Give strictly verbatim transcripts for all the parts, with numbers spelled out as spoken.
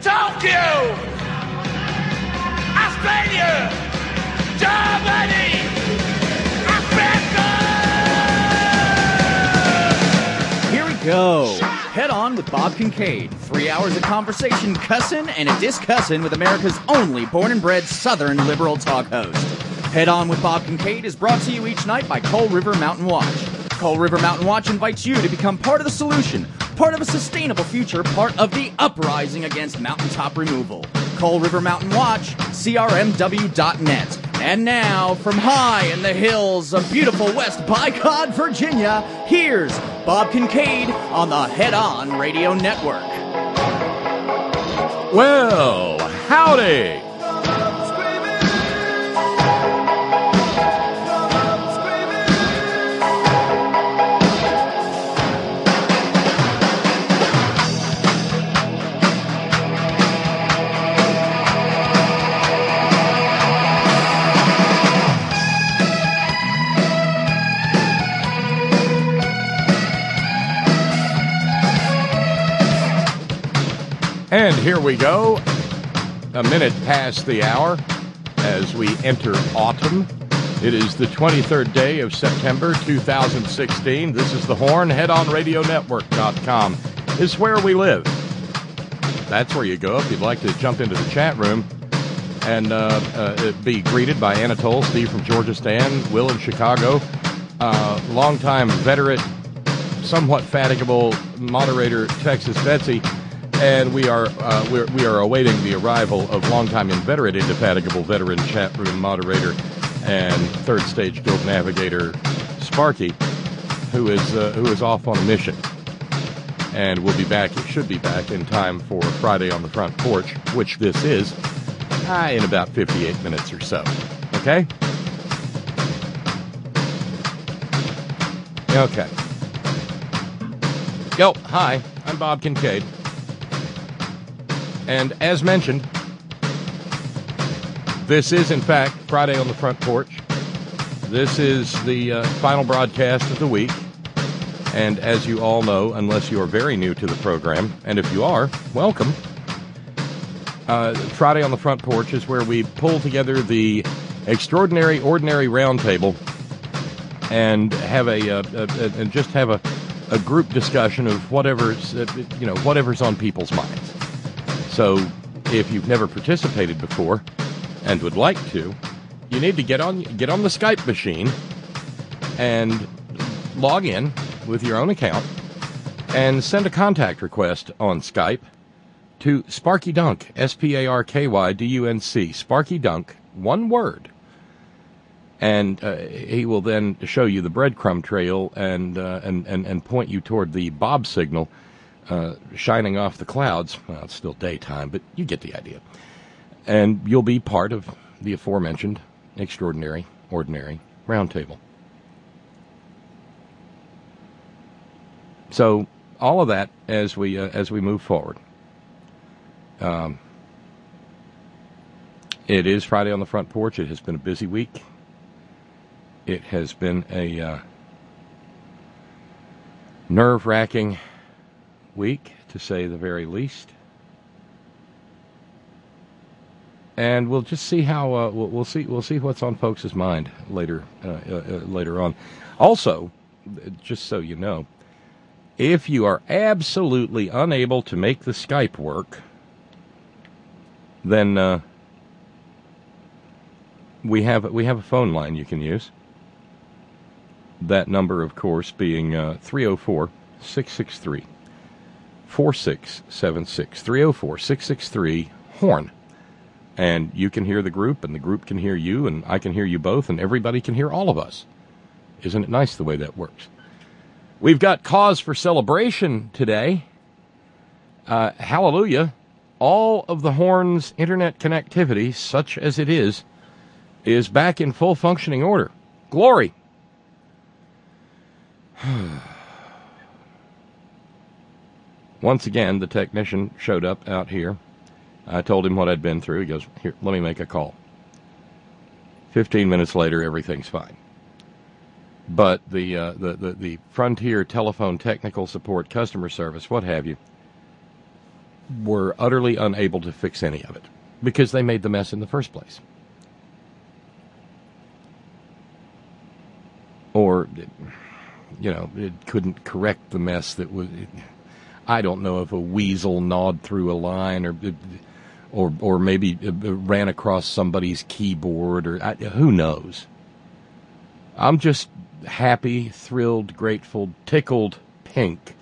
Tokyo, Australia, Germany, Africa! Here we go. Head On with Bob Kincaid. Three hours of conversation, cussin' and a discussin' with America's only born and bred Southern liberal talk host. Head On with Bob Kincaid is brought to you each night by Coal River Mountain Watch. Coal River Mountain Watch invites you to become part of the solution, part of a sustainable future, part of the uprising against mountaintop removal. Coal River Mountain Watch, C R M W dot net. And now, from high in the hills of beautiful West Bicod, Virginia, here's Bob Kincaid on the Head On Radio Network. Well, howdy! And here we go, a minute past the hour as we enter autumn. It is the twenty-third day of September two thousand sixteen. This is The Horn. head on radio network dot com is where we live. That's where you go if you'd like to jump into the chat room and uh, uh, be greeted by Anatole, Steve from Georgia Stan, Will in Chicago, uh, longtime veteran, somewhat fatigable moderator Texas Betsy. And we are uh, we're, we are awaiting the arrival of longtime inveterate, indefatigable veteran chat room moderator and third stage guild navigator Sparky, who is uh, who is off on a mission, and will be back. It should be back in time for Friday on the Front Porch, which this is uh, in about fifty-eight minutes or so. Okay. Okay. Yo, hi. I'm Bob Kincaid. And as mentioned, this is, in fact, Friday on the Front Porch. This is the uh, final broadcast of the week. And as you all know, unless you are very new to the program, and if you are, welcome. Uh, Friday on the Front Porch is where we pull together the extraordinary, ordinary roundtable and have a, uh, a, a and just have a, a group discussion of whatever's uh, you know whatever's on people's minds. So, if you've never participated before and would like to, you need to get on get on the Skype machine and log in with your own account and send a contact request on Skype to Sparky Dunk, S P A R K Y D U N C, Sparky Dunk, one word. And uh, he will then show you the breadcrumb trail and, uh, and, and, and point you toward the Bob signal Uh, shining off the clouds. Well, it's still daytime, but you get the idea. And you'll be part of the aforementioned extraordinary, ordinary roundtable. So, all of that as we uh, as we move forward. Um, it is Friday on the Front Porch. It has been a busy week. It has been a uh, nerve-wracking week, to say the very least, and we'll just see how uh, we'll, we'll see we'll see what's on folks' mind later uh, uh, uh, later on. Also, just so you know, if you are absolutely unable to make the Skype work, then uh, we have we have a phone line you can use. That number, of course, being uh, three oh four, six six three, four six seven six, three oh four, six six three, HORN. And you can hear the group, and the group can hear you, and I can hear you both, and everybody can hear all of us. Isn't it nice the way that works? We've got cause for celebration today. Uh, hallelujah. All of the Horn's internet connectivity, such as it is, is back in full functioning order. Glory. Once again, the technician showed up out here. I told him what I'd been through. He goes, here, let me make a call. Fifteen minutes later, everything's fine. But the, uh, the, the, the Frontier Telephone Technical Support Customer Service, what have you, were utterly unable to fix any of it because they made the mess in the first place. Or, you know, it couldn't correct the mess that was... I don't know if a weasel gnawed through a line or or or maybe ran across somebody's keyboard or I, who knows. I'm just happy, thrilled, grateful, tickled pink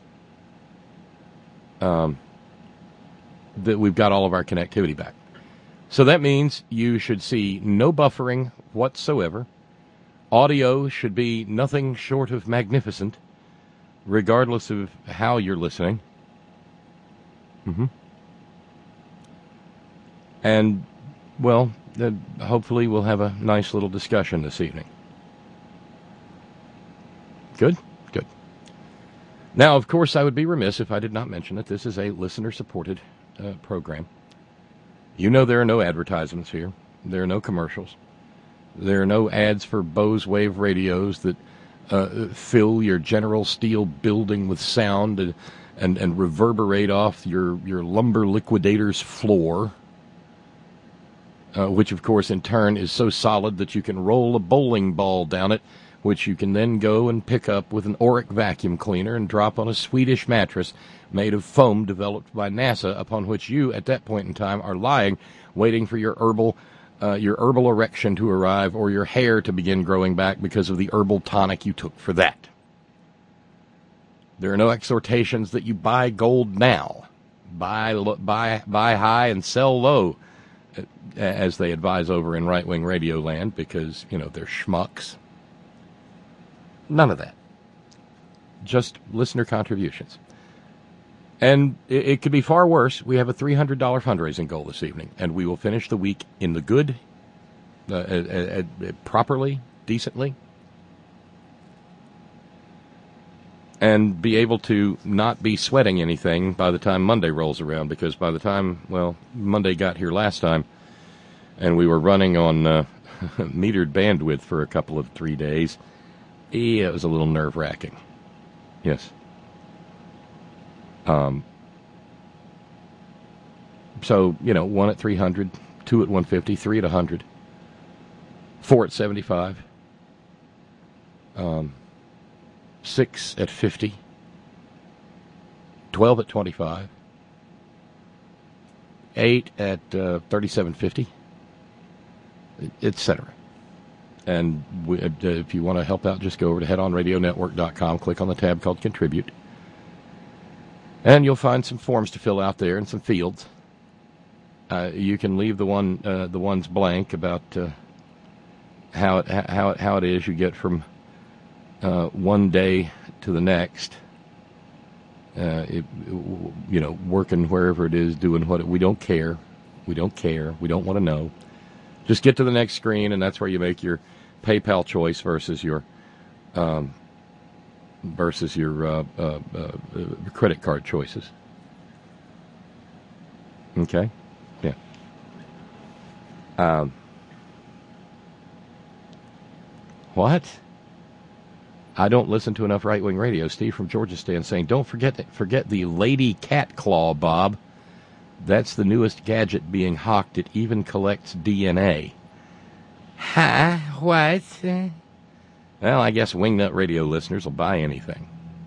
um, that we've got all of our connectivity back. So that means you should see no buffering whatsoever. Audio should be nothing short of magnificent, regardless of how you're listening. Mm-hmm. And, well, uh, hopefully we'll have a nice little discussion this evening. Good? Good. Now, of course, I would be remiss if I did not mention that this is a listener-supported uh, program. You know there are no advertisements here. There are no commercials. There are no ads for Bose Wave radios that uh, fill your General Steel building with sound and, and, and reverberate off your, your lumber liquidator's floor, uh, which, of course, in turn is so solid that you can roll a bowling ball down it, which you can then go and pick up with an Oreck vacuum cleaner and drop on a Swedish mattress made of foam developed by NASA, upon which you, at that point in time, are lying, waiting for your herbal uh, your herbal erection to arrive or your hair to begin growing back because of the herbal tonic you took for that. There are no exhortations that you buy gold now. Buy, buy, buy high and sell low, as they advise over in right-wing radio land, because, you know, they're schmucks. None of that. Just listener contributions. And it, it could be far worse. We have a three hundred dollars fundraising goal this evening, and we will finish the week in the good, uh, uh, uh, properly, decently, and be able to not be sweating anything by the time Monday rolls around, because by the time, well, Monday got here last time, and we were running on uh, metered bandwidth for a couple of three days, yeah, it was a little nerve-wracking. Yes. Um. So, you know, one at three hundred, two at one fifty, three at one hundred, four at seventy-five, um, six at fifty, twelve at twenty-five, eight at uh, thirty-seven fifty, et cetera. And we, uh, if you want to help out, just go over to head on radio network dot com, click on the tab called Contribute, and you'll find some forms to fill out there and some fields. Uh, you can leave the one uh, the ones blank about uh, how it how it how it is you get from uh, one day to the next. Uh, it, you know, working wherever it is, doing what it, we don't care, we don't care, we don't want to know. Just get to the next screen, and that's where you make your PayPal choice versus your um, versus your uh, uh, uh, credit card choices. Okay, yeah. Um, what? I don't listen to enough right-wing radio. Steve from Georgia Stan saying, don't forget forget the Lady Cat Claw, Bob. That's the newest gadget being hawked. It even collects D N A. Huh? What? Well, I guess Wingnut Radio listeners will buy anything.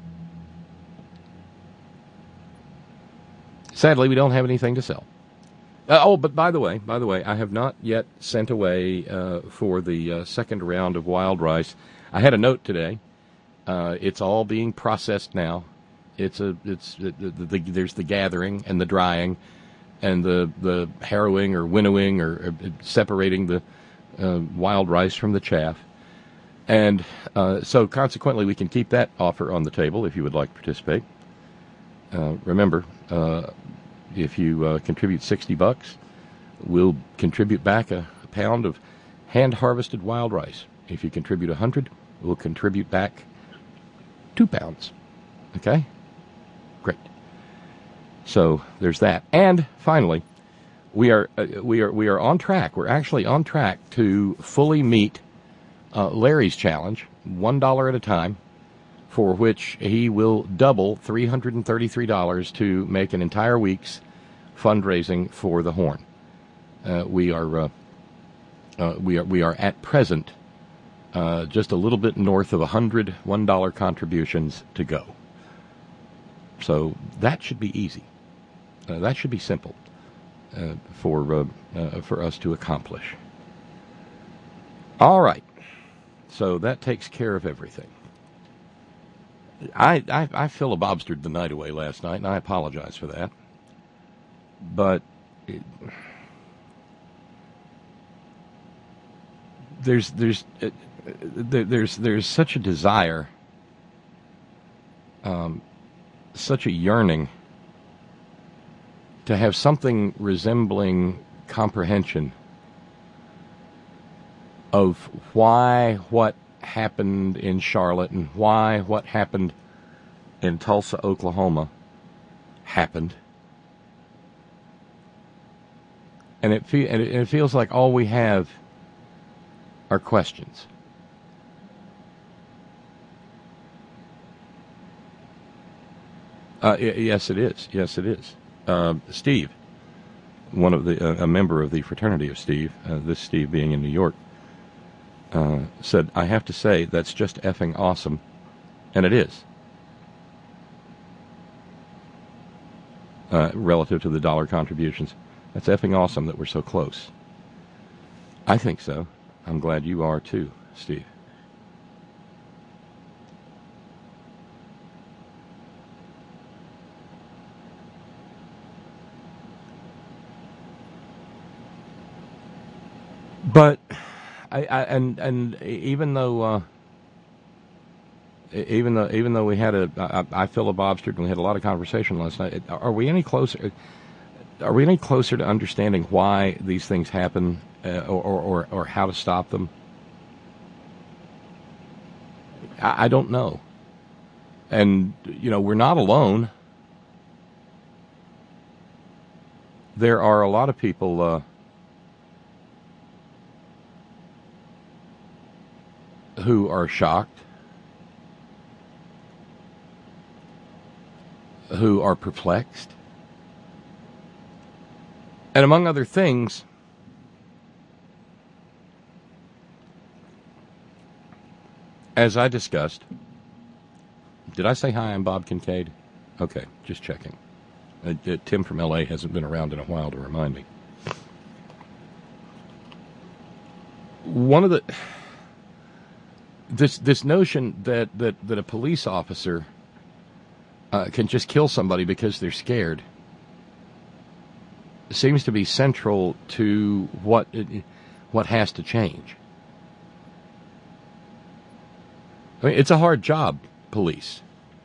Sadly, we don't have anything to sell. Uh, oh, but by the way, by the way, I have not yet sent away uh, for the uh, second round of wild rice. I had a note today. Uh, it's all being processed now. It's a it's the, the, the, there's the gathering and the drying, and the the harrowing or winnowing or, or separating the uh, wild rice from the chaff. And uh, so consequently, we can keep that offer on the table if you would like to participate. Uh, remember, uh, if you uh, contribute sixty bucks, we'll contribute back a, a pound of hand-harvested wild rice. If you contribute one hundred, we'll contribute back two pounds. Okay? Great. So there's that. And finally, we are uh, we are we are on track. We're actually on track to fully meet uh, Larry's challenge, one dollar at a time, for which he will double three hundred thirty-three dollars to make an entire week's fundraising for the Horn. Uh, we are uh, uh, we are we are at present uh, just a little bit north of a hundred one dollar contributions to go. So that should be easy. Uh, that should be simple uh, for uh, uh, for us to accomplish. All right. So that takes care of everything. I, I, I filibobstered the night away last night, and I apologize for that. But it, there's there's uh, there, there's there's such a desire, um, such a yearning to have something resembling comprehension of why what happened in Charlotte and why what happened in Tulsa, Oklahoma happened. And it, fe- and it feels like all we have are questions. Uh, y- yes, it is. Yes, it is. Uh, Steve, one of the uh, a member of the fraternity of Steve, uh, this Steve being in New York, uh, said, "I have to say that's just effing awesome," and it is. Uh, relative to the dollar contributions, that's effing awesome that we're so close. I think so. I'm glad you are too, Steve. But I, I and and even though uh, even though even though we had a I, I filibobstered and we had a lot of conversation last night, are we any closer? Are we any closer to understanding why these things happen, uh, or, or or how to stop them? I, I don't know. And you know, we're not alone. There are a lot of people. Uh, who are shocked, who are perplexed, and among other things, as I discussed, did I say hi, I'm Bob Kincaid? Okay, just checking. Uh, uh, Tim from L A hasn't been around in a while to remind me. One of the... This this notion that, that, that a police officer uh, can just kill somebody because they're scared seems to be central to what what has to change. I mean, it's a hard job, police.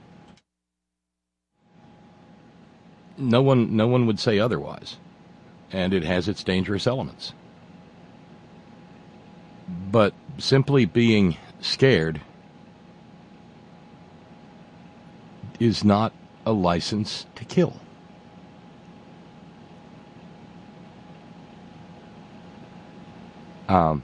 No one no one would say otherwise, and it has its dangerous elements. But simply being scared is not a license to kill. Um,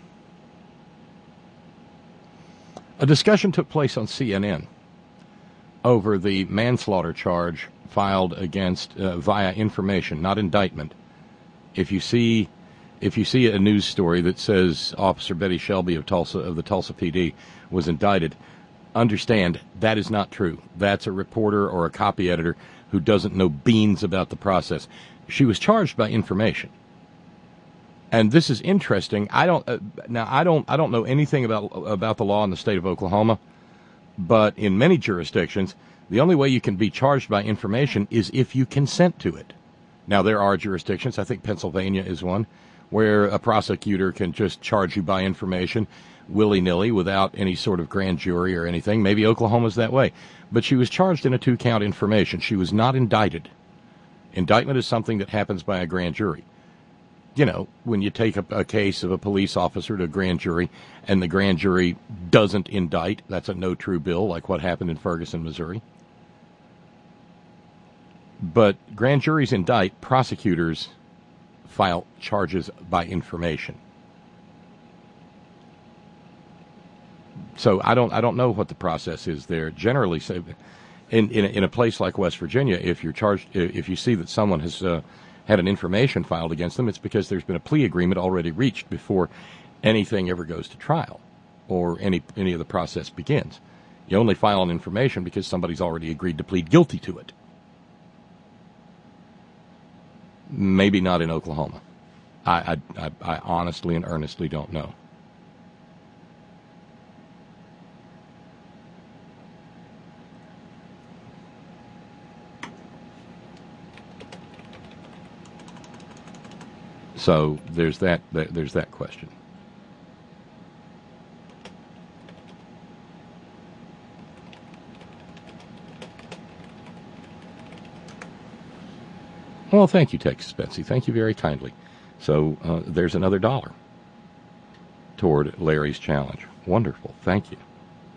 a discussion took place on C N N over the manslaughter charge filed against uh, via information, not indictment. If you see If you see a news story that says Officer Betty Shelby of Tulsa of the Tulsa P D was indicted, understand that is not true. That's a reporter or a copy editor who doesn't know beans about the process. She was charged by information, and this is interesting. I don't uh, now. I don't. I don't know anything about about the law in the state of Oklahoma, but in many jurisdictions, the only way you can be charged by information is if you consent to it. Now there are jurisdictions. I think Pennsylvania is one, where a prosecutor can just charge you by information willy-nilly without any sort of grand jury or anything. Maybe Oklahoma's that way. But she was charged in a two-count information. She was not indicted. Indictment is something that happens by a grand jury. You know, when you take a, a case of a police officer to a grand jury and the grand jury doesn't indict, that's a no true bill, like what happened in Ferguson, Missouri. But grand juries indict, prosecutors file charges by information. So I don't I don't know what the process is there. Generally, say, in in a, in a place like West Virginia, if you're charged, if you see that someone has uh, had an information filed against them, it's because there's been a plea agreement already reached before anything ever goes to trial or any any of the process begins. You only file an information because somebody's already agreed to plead guilty to it. Maybe not in Oklahoma. I, I, I honestly and earnestly don't know. So there's that. There's that question. Well, thank you, Texas Betsy. Thank you very kindly. So uh, there's another dollar toward Larry's challenge. Wonderful. Thank you.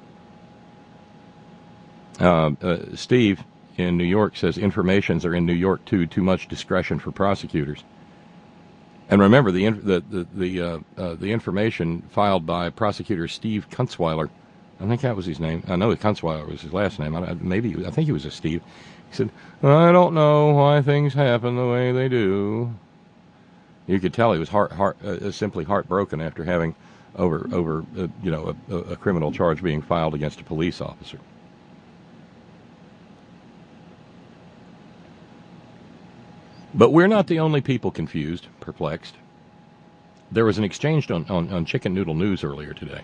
Uh, uh, Steve in New York says informations are in New York too. Too much discretion for prosecutors. And remember, the the the the, uh, uh, the information filed by prosecutor Steve Kunzweiler, I think that was his name. I know Kunzweiler was his last name. I, maybe I think he was a Steve. He said, "I don't know why things happen the way they do." You could tell he was heart heart uh, simply heartbroken after having over over uh, you know a, a criminal charge being filed against a police officer. But we're not the only people confused, perplexed. There was an exchange on, on, on Chicken Noodle News earlier today.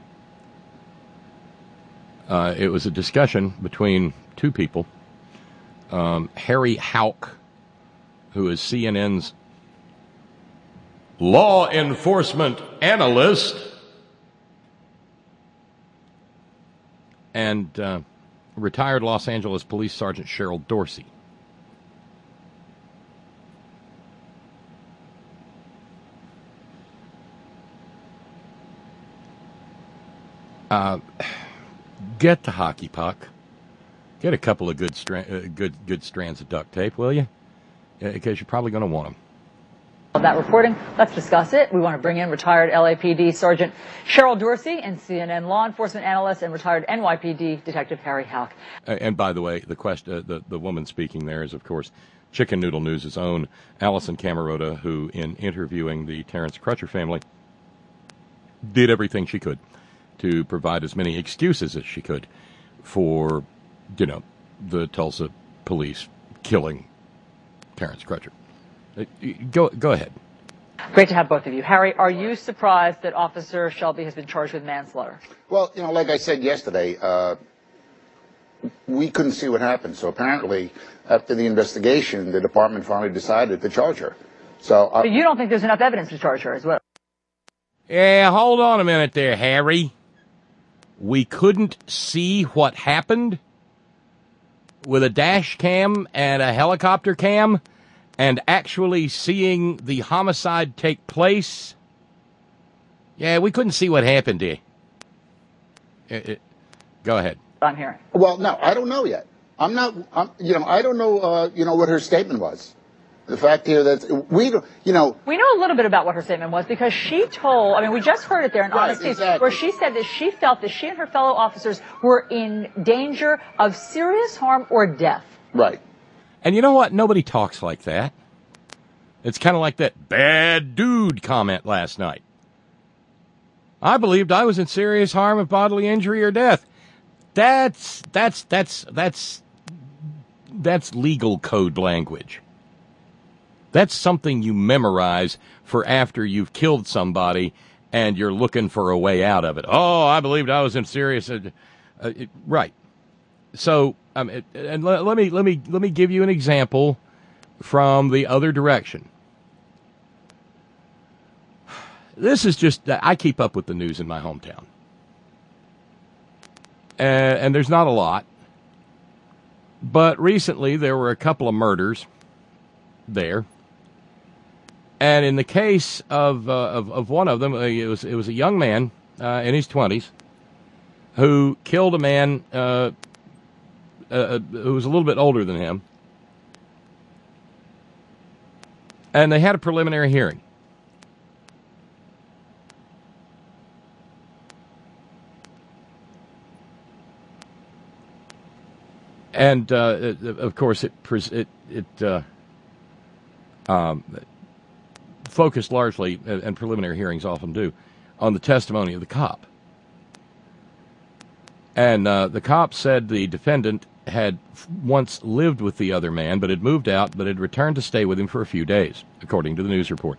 Uh, it was a discussion between two people. Um, Harry Houck, who is C N N's law enforcement analyst, and uh, retired Los Angeles Police Sergeant Cheryl Dorsey. Uh, get the hockey puck. Get a couple of good stra- uh, good good strands of duct tape, will you? Because you're probably going to want them. Of that reporting, let's discuss it. We want to bring in retired L A P D Sergeant Cheryl Dorsey and C N N law enforcement analyst and retired N Y P D Detective Harry Houck. Uh, and by the way, the question, uh, the the woman speaking there is, of course, Chicken Noodle News' own Allison Camerota, who, in interviewing the Terrence Crutcher family, did everything she could to provide as many excuses as she could for, you know, the Tulsa police killing Terrence Crutcher. Go, go ahead. Great to have both of you. Harry, are you surprised that Officer Shelby has been charged with manslaughter? Well, you know, like I said yesterday, uh, we couldn't see what happened. So apparently, after the investigation, the department finally decided to charge her. So, uh, but you don't think there's enough evidence to charge her as well? Yeah, hold on a minute there, Harry. We couldn't see what happened with a dash cam and a helicopter cam and actually seeing the homicide take place? Yeah, we couldn't see what happened there. It, it, go ahead. I'm hearing. Well, no, I don't know yet. I'm not, I'm, you know, I don't know, uh, you know, what her statement was. The fact here that we don't, you know. We know a little bit about what her statement was because she told, I mean, we just heard it there in Right, Honesty, exactly. where she said that she felt that she and her fellow officers were in danger of serious harm or death. Right. And you know what? Nobody talks like that. It's kind of like that bad dude comment last night. I believed I was in serious harm of bodily injury or death. That's, that's, that's, that's, that's legal code language. That's something you memorize for after you've killed somebody and you're looking for a way out of it. Oh, I believed I was in serious. Uh, uh, it, right. So, um, it, and let, let me let me let me give you an example from the other direction. This is just I keep up with the news in my hometown, and, and there's not a lot. But recently there were a couple of murders there. And in the case of, uh, of of one of them, uh, it was it was a young man uh, in his twenties who killed a man uh, uh, who was a little bit older than him, and they had a preliminary hearing. And uh, of course, it it it. Uh, um, focused largely, and preliminary hearings often do, on the testimony of the cop. And uh, the cop said the defendant had once lived with the other man, but had moved out, but had returned to stay with him for a few days, according to the news report.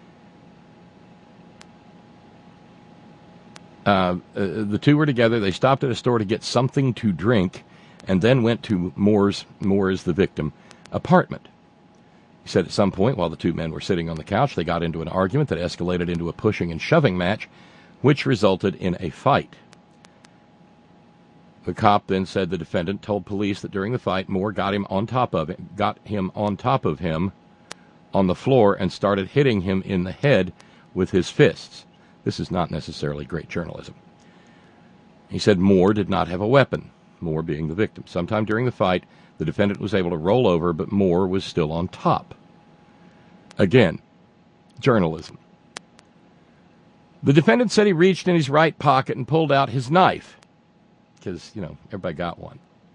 Uh, uh, the two were together. They stopped at a store to get something to drink, and then went to Moore's, Moore is the victim, apartment. He said at some point, while the two men were sitting on the couch, they got into an argument that escalated into a pushing and shoving match, which resulted in a fight. The cop then said the defendant told police that during the fight, Moore got him on top of him, got him on top of him on the floor and started hitting him in the head with his fists. This is not necessarily great journalism. He said Moore did not have a weapon, Moore being the victim. Sometime during the fight, the defendant was able to roll over, but Moore was still on top. Again, journalism. The defendant said he reached in his right pocket and pulled out his knife, because, you know, everybody got one.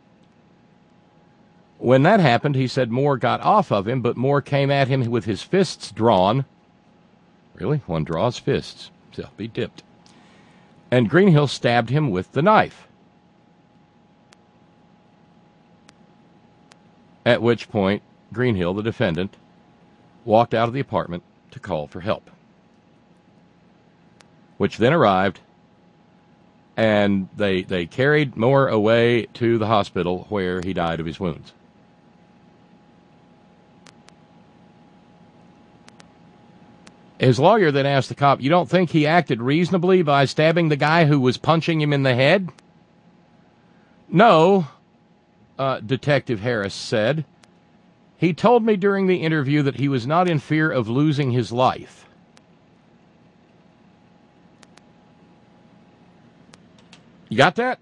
When that happened, he said Moore got off of him, but Moore came at him with his fists drawn. Really? One draws fists. So be dipped. And Greenhill stabbed him with the knife. At which point, Greenhill, the defendant, walked out of the apartment to call for help, which then arrived, and they they carried Moore away to the hospital where he died of his wounds. His lawyer then asked the cop, "You don't think he acted reasonably by stabbing the guy who was punching him in the head?" "No," uh, Detective Harris said. "He told me during the interview that he was not in fear of losing his life." You got that?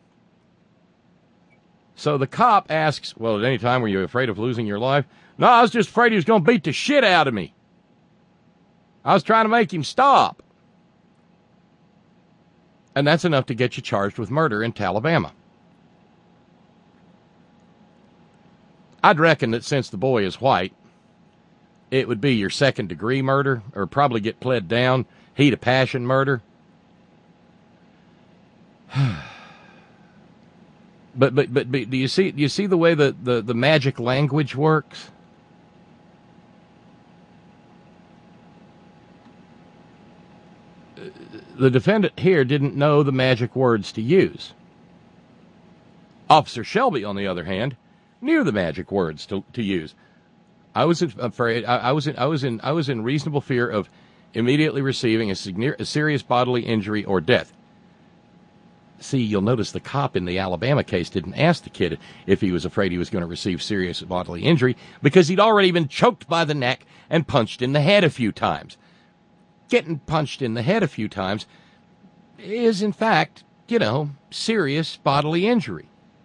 So the cop asks, "Well, at any time were you afraid of losing your life?" "No, I was just afraid he was going to beat the shit out of me. I was trying to make him stop." And that's enough to get you charged with murder in Alabama. I'd reckon that since the boy is white, it would be your second degree murder, or probably get pled down, heat of passion murder. But, but but but do you see do you see the way the, the, the magic language works? The defendant here didn't know the magic words to use. Officer Shelby, on the other hand, knew the magic words to to use. I was afraid. I, I was in. I was in. I was in reasonable fear of immediately receiving a, significant, a serious bodily injury or death. See, you'll notice the cop in the Alabama case didn't ask the kid if he was afraid he was going to receive serious bodily injury, because he'd already been choked by the neck and punched in the head a few times. Getting punched in the head a few times is, in fact, you know, serious bodily injury.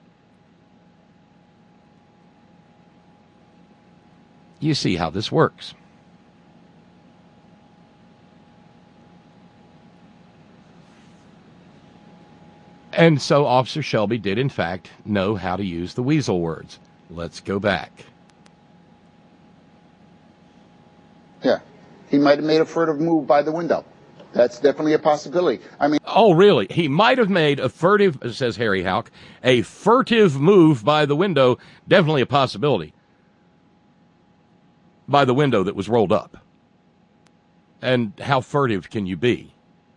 You see how this works. And so Officer Shelby did, in fact, know how to use the weasel words. Let's go back. Yeah. He might have made a furtive move by the window. That's definitely a possibility. I mean... Oh, really? He might have made a furtive, says Harry Houck, a furtive move by the window, definitely a possibility. By the window that was rolled up. And how furtive can you be?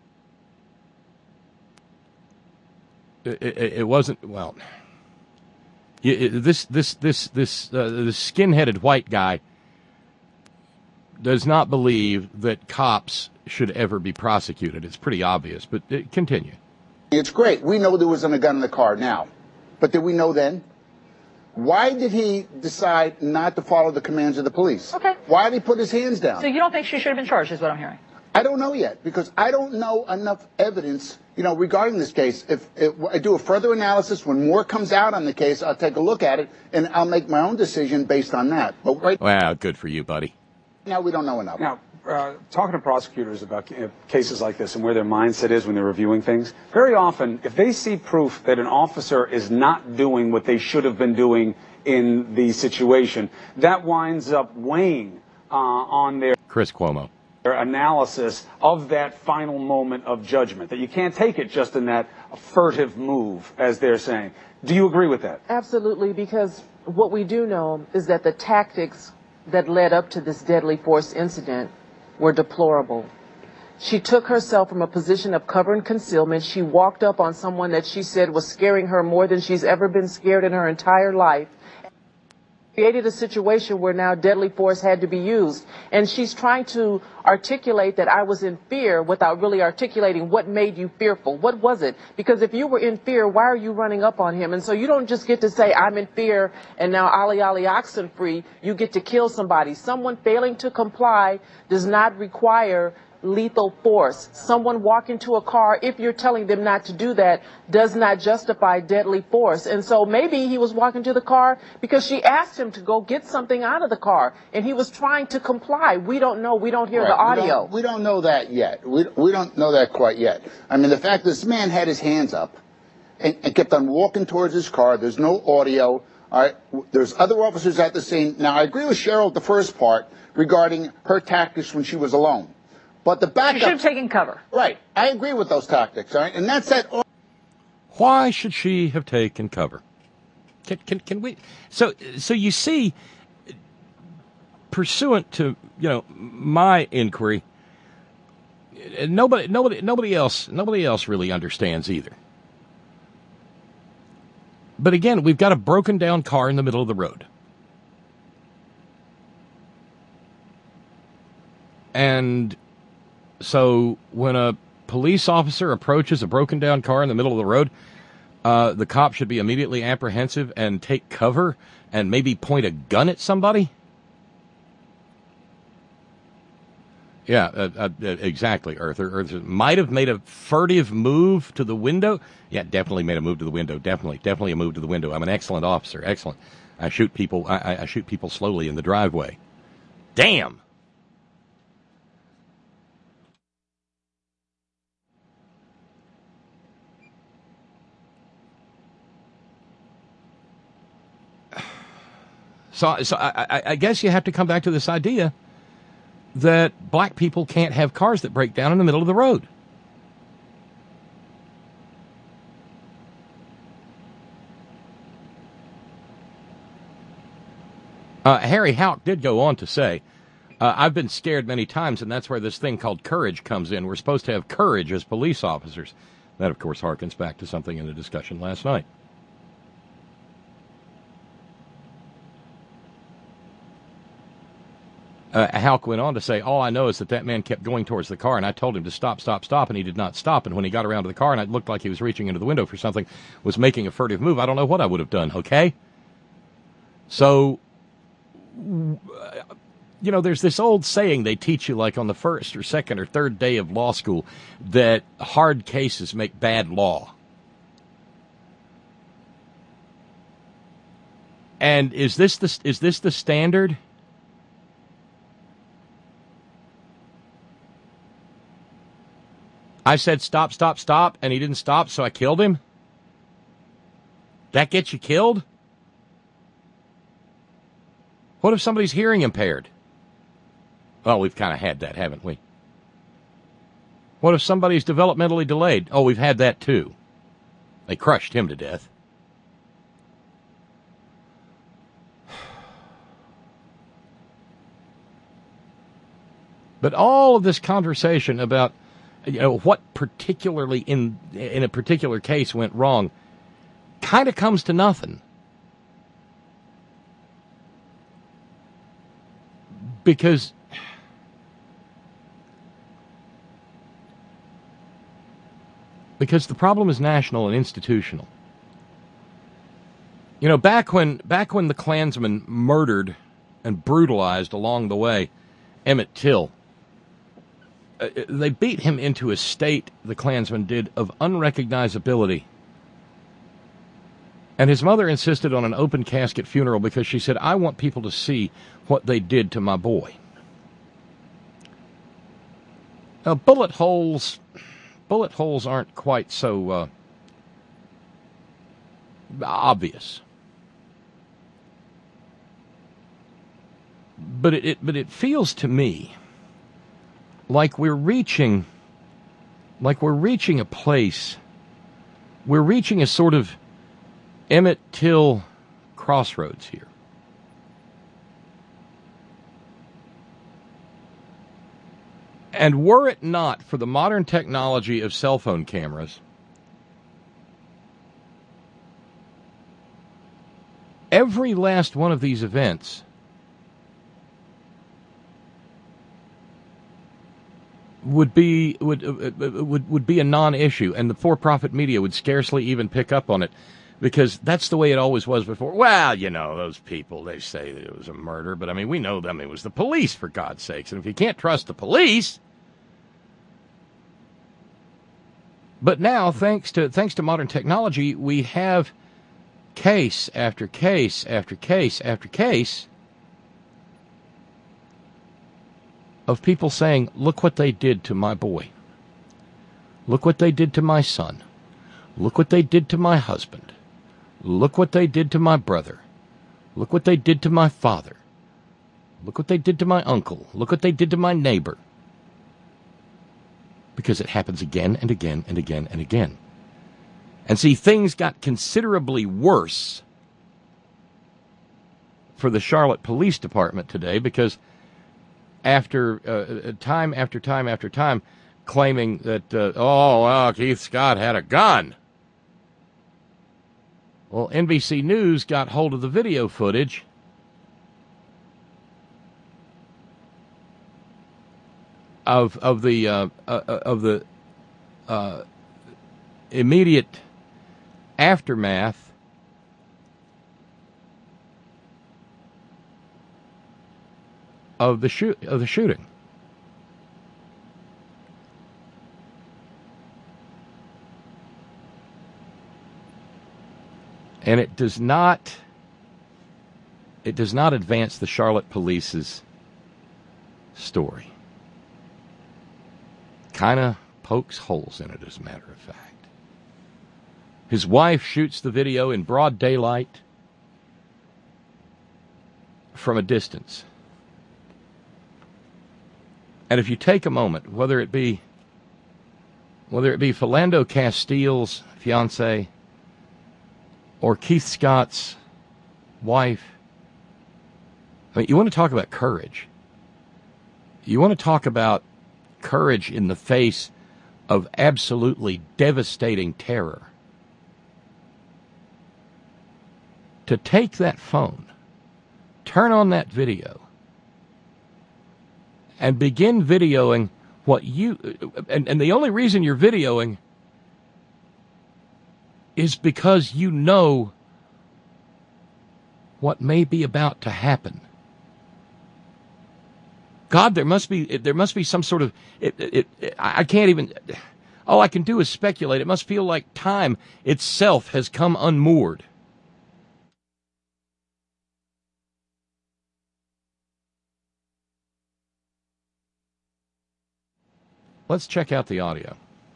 It, it, it wasn't, well, it, this this this this uh, this skin-headed white guy does not believe that cops should ever be prosecuted. It's pretty obvious, but uh, continue. It's great. We know there wasn't a gun in the car now, but did we know then? Why did he decide not to follow the commands of the police? Okay. Why did he put his hands down? So you don't think she should have been charged, is what I'm hearing? I don't know yet, because I don't know enough evidence, you know, regarding this case. If, if I do a further analysis, when more comes out on the case, I'll take a look at it, and I'll make my own decision based on that. But right Wow, good for you, buddy. now, we don't know enough. Now, uh, talking to prosecutors about uh, cases like this and where their mindset is when they're reviewing things, very often, if they see proof that an officer is not doing what they should have been doing in the situation, that winds up weighing uh, on their Chris Cuomo. their analysis of that final moment of judgment, that you can't take it just in that furtive move, as they're saying. Do you agree with that? Absolutely, because what we do know is that the tactics that led up to this deadly force incident were deplorable. She took herself from a position of cover and concealment. She walked up on someone that she said was scaring her more than she's ever been scared in her entire life. Created a situation where now deadly force had to be used. And she's trying to articulate that I was in fear without really articulating what made you fearful. What was it? Because if you were in fear, why are you running up on him? And so you don't just get to say, I'm in fear, and now Ali Ali oxen free, you get to kill somebody. Someone failing to comply does not require lethal force. Someone walk into a car, if you're telling them not to do that, does not justify deadly force. And so maybe he was walking to the car because she asked him to go get something out of the car, and he was trying to comply. We don't know. We don't hear Right. the audio. We don't, we don't know that yet. We, we don't know that quite yet. I mean, the fact this man had his hands up and, and kept on walking towards his car. There's no audio. All right. There's other officers at the scene. Now, I agree with Cheryl at the first part regarding her tactics when she was alone. But the backup... She should have taken cover. Right. I agree with those tactics, all right? And that's that... Why should she have taken cover? Can, can, can we... So, so you see, pursuant to, you know, my inquiry, nobody, nobody, nobody else, nobody else really understands either. But again, we've got a broken down car in the middle of the road. And so when a police officer approaches a broken down car in the middle of the road, uh, the cop should be immediately apprehensive and take cover and maybe point a gun at somebody? Yeah, uh, uh, exactly, Earther. Earther might have made a furtive move to the window. Yeah, definitely made a move to the window. Definitely, definitely a move to the window. I'm an excellent officer. Excellent. I shoot people. I, I shoot people slowly in the driveway. Damn. So, so I, I guess you have to come back to this idea that black people can't have cars that break down in the middle of the road. Uh, Harry Houck did go on to say, uh, I've been scared many times, and that's where this thing called courage comes in. We're supposed to have courage as police officers. That, of course, harkens back to something in the discussion last night. Uh, Houck went on to say, all I know is that that man kept going towards the car, and I told him to stop, stop, stop, and he did not stop. And when he got around to the car and it looked like he was reaching into the window for something, was making a furtive move, I don't know what I would have done, okay? So, you know, there's this old saying they teach you like on the first or second or third day of law school that hard cases make bad law. And is this the, is this the standard? I said, stop, stop, stop, and he didn't stop, so I killed him? That gets you killed? What if somebody's hearing impaired? Well, we've kind of had that, haven't we? What if somebody's developmentally delayed? Oh, we've had that too. They crushed him to death. But all of this conversation about, you know, what particularly in in a particular case went wrong kind of comes to nothing. Because because the problem is national and institutional. You know, back when back when the Klansmen murdered and brutalized along the way Emmett Till, Uh, they beat him into a state, the Klansmen did, of unrecognizability. And his mother insisted on an open casket funeral because she said, I want people to see what they did to my boy. Now, bullet holes, bullet holes aren't quite so uh, obvious. But it, it but it feels to me like we're reaching like we're reaching a place, we're reaching a sort of Emmett Till crossroads here. And were it not for the modern technology of cell phone cameras, every last one of these events would be would uh, would would be a non-issue, and the for-profit media would scarcely even pick up on it, because that's the way it always was before. Well, you know, those people, they say that it was a murder, but I mean, we know them. It was the police, for God's sakes. And if you can't trust the police, but now, thanks to thanks to modern technology, we have case after case after case after case of people saying, look what they did to my boy. Look what they did to my son. Look what they did to my husband. Look what they did to my brother. Look what they did to my father. Look what they did to my uncle. Look what they did to my neighbor. Because it happens again and again and again and again. And see, things got considerably worse for the Charlotte Police Department today, because after uh, time after time after time claiming that, uh, oh, well, Keith Scott had a gun. Well, N B C News got hold of the video footage of of the uh, uh, of the uh, immediate aftermath of the shoot of the shooting. And it does not it does not advance the Charlotte police's story. Kind of pokes holes in it, as a matter of fact. His wife shoots the video in broad daylight from a distance. And if you take a moment, whether it be whether it be Philando Castile's fiance or Keith Scott's wife, I mean, you want to talk about courage. You want to talk about courage in the face of absolutely devastating terror. To take that phone, turn on that video, and begin videoing what you, and, and the only reason you're videoing is because you know what may be about to happen. God, there must be there must be some sort of it, it, it, I can't even. All I can do is speculate. It must feel like time itself has come unmoored. Let's check out the audio.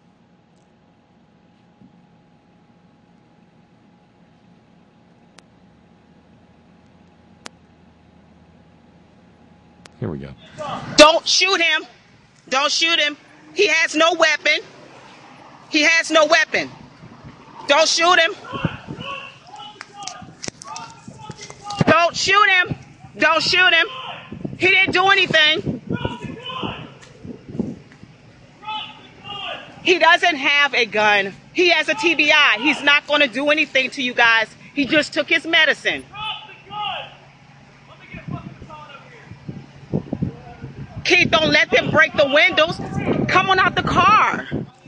Here we go. Don't shoot him. Don't shoot him. He has no weapon. He has no weapon. Don't shoot him. Don't shoot him. Don't shoot him. He didn't do anything. He doesn't have a gun. He has a T B I. He's not going to do anything to you guys. He just took his medicine. Keith, don't let them break the windows. Come on out the car.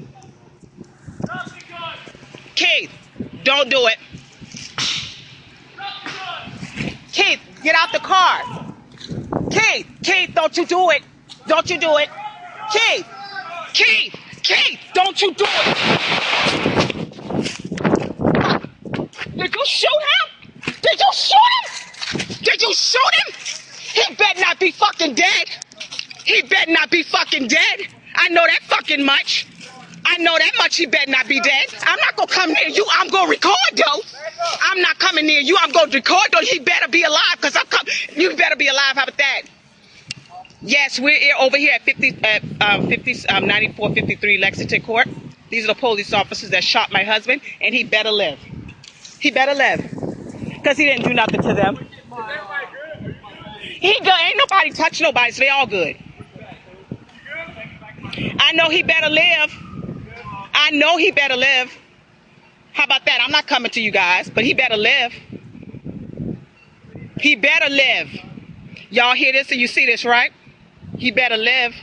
Keith, don't do it. Keith, get out the car. Keith, Keith, don't you do it. Don't you do it. Keith, Keith, Keith, don't you do it. Did you shoot him? Did you shoot him? Did you shoot him? He better not be fucking dead. He better not be fucking dead. I know that fucking much. I know that much. He better not be dead. I'm not going to come near you. I'm going to record, though. I'm not coming near you. I'm going to record, though. He better be alive, because I'm coming. You better be alive. How about that? Yes, we're over here at fifty, uh, um, fifty, um, ninety-four fifty-three Lexington Court. These are the police officers that shot my husband, and he better live. He better live, because he didn't do nothing to them. He good. Ain't nobody touch nobody, so they all good. I know he better live. I know he better live. How about that? I'm not coming to you guys, but he better live. He better live. Y'all hear this and you see this, right? He better live.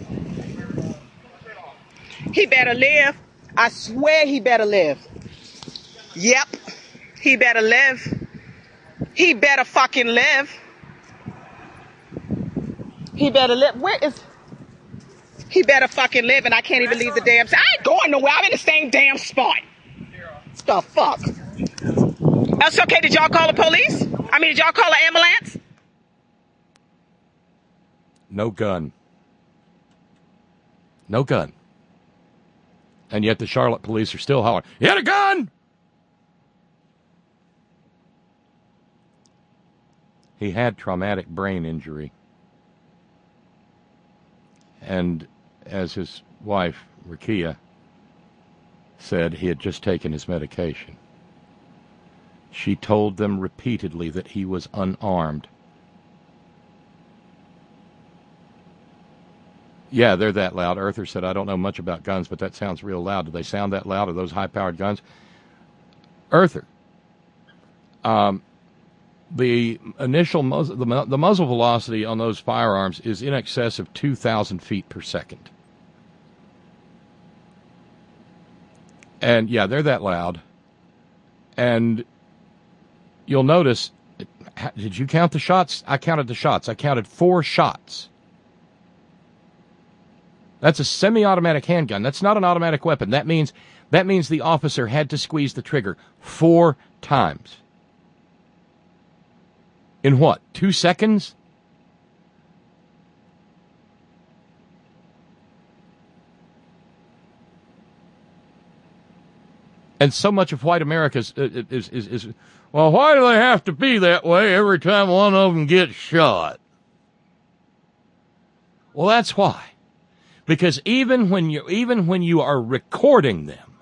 He better live. I swear he better live. Yep. He better live. He better fucking live. He better live. Where is... He better fucking live, and I can't even leave the damn... I ain't going nowhere. I'm in the same damn spot. The fuck? That's okay. Did y'all call the police? I mean, did y'all call an ambulance? No gun. No gun. And yet the Charlotte police are still hollering, "He had a gun!" He had traumatic brain injury. And as his wife, Rakia, said, he had just taken his medication. She told them repeatedly that he was unarmed. Yeah, they're that loud. Earther said, "I don't know much about guns, but that sounds real loud." Do they sound that loud? Are those high-powered guns? Earther, um, the initial muzzle, the, the muzzle velocity on those firearms is in excess of two thousand feet per second. And, yeah, they're that loud. And you'll notice, did you count the shots? I counted the shots. I counted four shots. That's a semi-automatic handgun. That's not an automatic weapon. That means that means the officer had to squeeze the trigger four times. In what, two seconds? And so much of white America is, is, is, is, well, why do they have to be that way every time one of them gets shot? Well, that's why. Because even when you even when you are recording them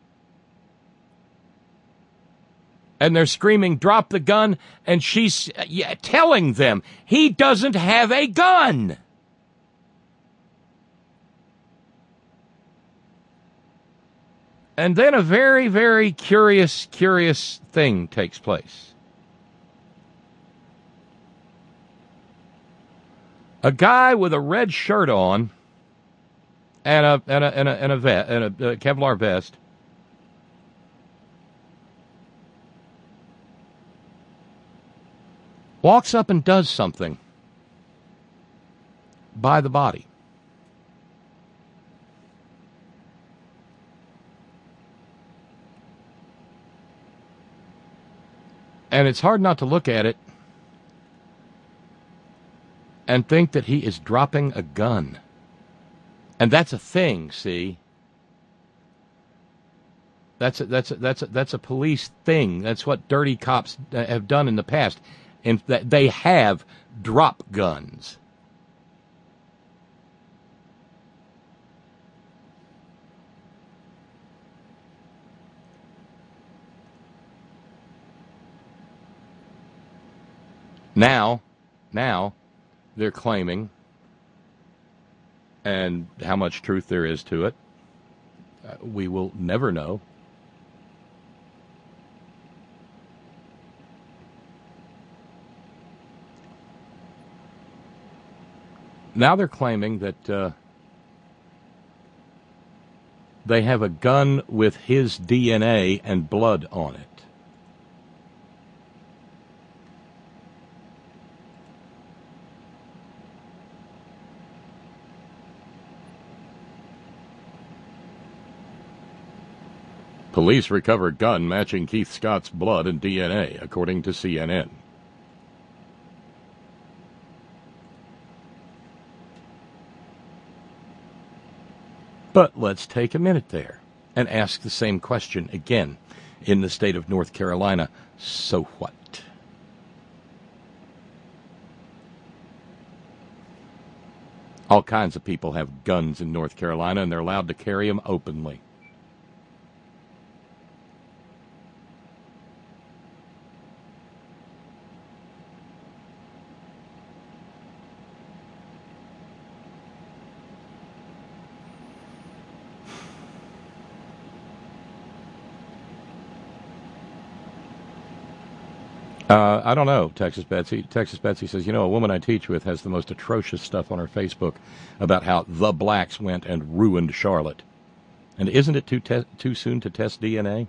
and they're screaming, "Drop the gun," and she's yeah, telling them he doesn't have a gun. And then a very, very curious, curious thing takes place. A guy with a red shirt on and a and a and a and a, vest, and a, a Kevlar vest walks up and does something by the body. And it's hard not to look at it and think that he is dropping a gun. And that's a thing, see? That's a, that's a, that's a, that's a police thing. That's what dirty cops have done in the past. And that they have drop guns. Now, now, they're claiming, and how much truth there is to it, uh, we will never know. Now they're claiming that uh, they have a gun with his D N A and blood on it. Police recovered gun matching Keith Scott's blood and D N A, according to C N N. But let's take a minute there and ask the same question again. In the state of North Carolina, so what? All kinds of people have guns in North Carolina, and they're allowed to carry them openly. Uh, I don't know, Texas Betsy. Texas Betsy says, you know, a woman I teach with has the most atrocious stuff on her Facebook about how the blacks went and ruined Charlotte. And isn't it too te- too soon to test D N A?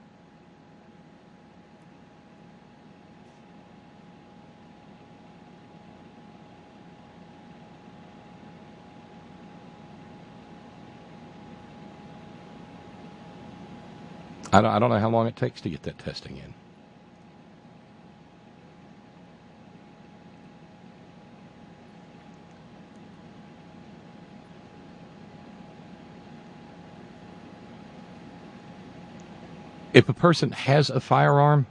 I don't, I don't know how long it takes to get that testing in. If a person has a firearm,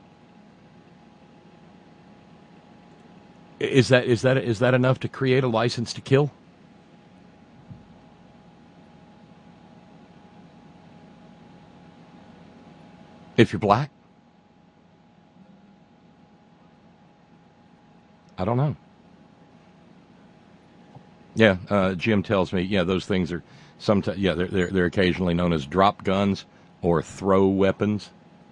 is that is that is that enough to create a license to kill? If you're black? I don't know. Yeah, uh, Jim tells me, yeah, those things are sometimes, yeah, they're, they're they're occasionally known as drop guns or throw weapons.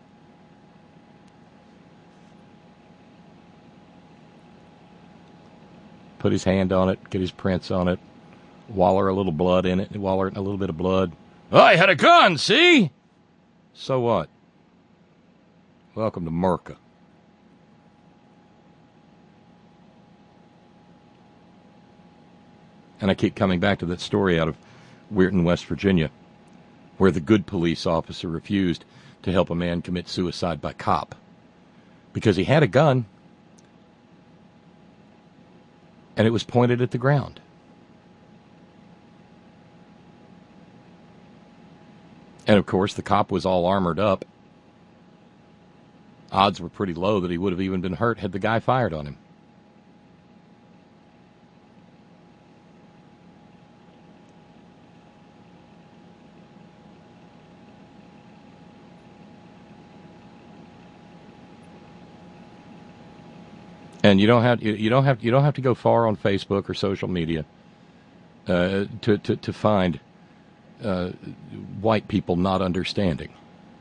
Put his hand on it, get his prints on it, waller a little blood in it, waller a little bit of blood. Oh, I had a gun, see? So what? Welcome to Merca. And I keep coming back to that story out of Weirton, West Virginia, where the good police officer refused to help a man commit suicide by cop because he had a gun and it was pointed at the ground. And of course, the cop was all armored up. Odds were pretty low that he would have even been hurt had the guy fired on him. And you don't have you, you don't have you don't have to go far on Facebook or social media uh, to, to to find uh, white people not understanding.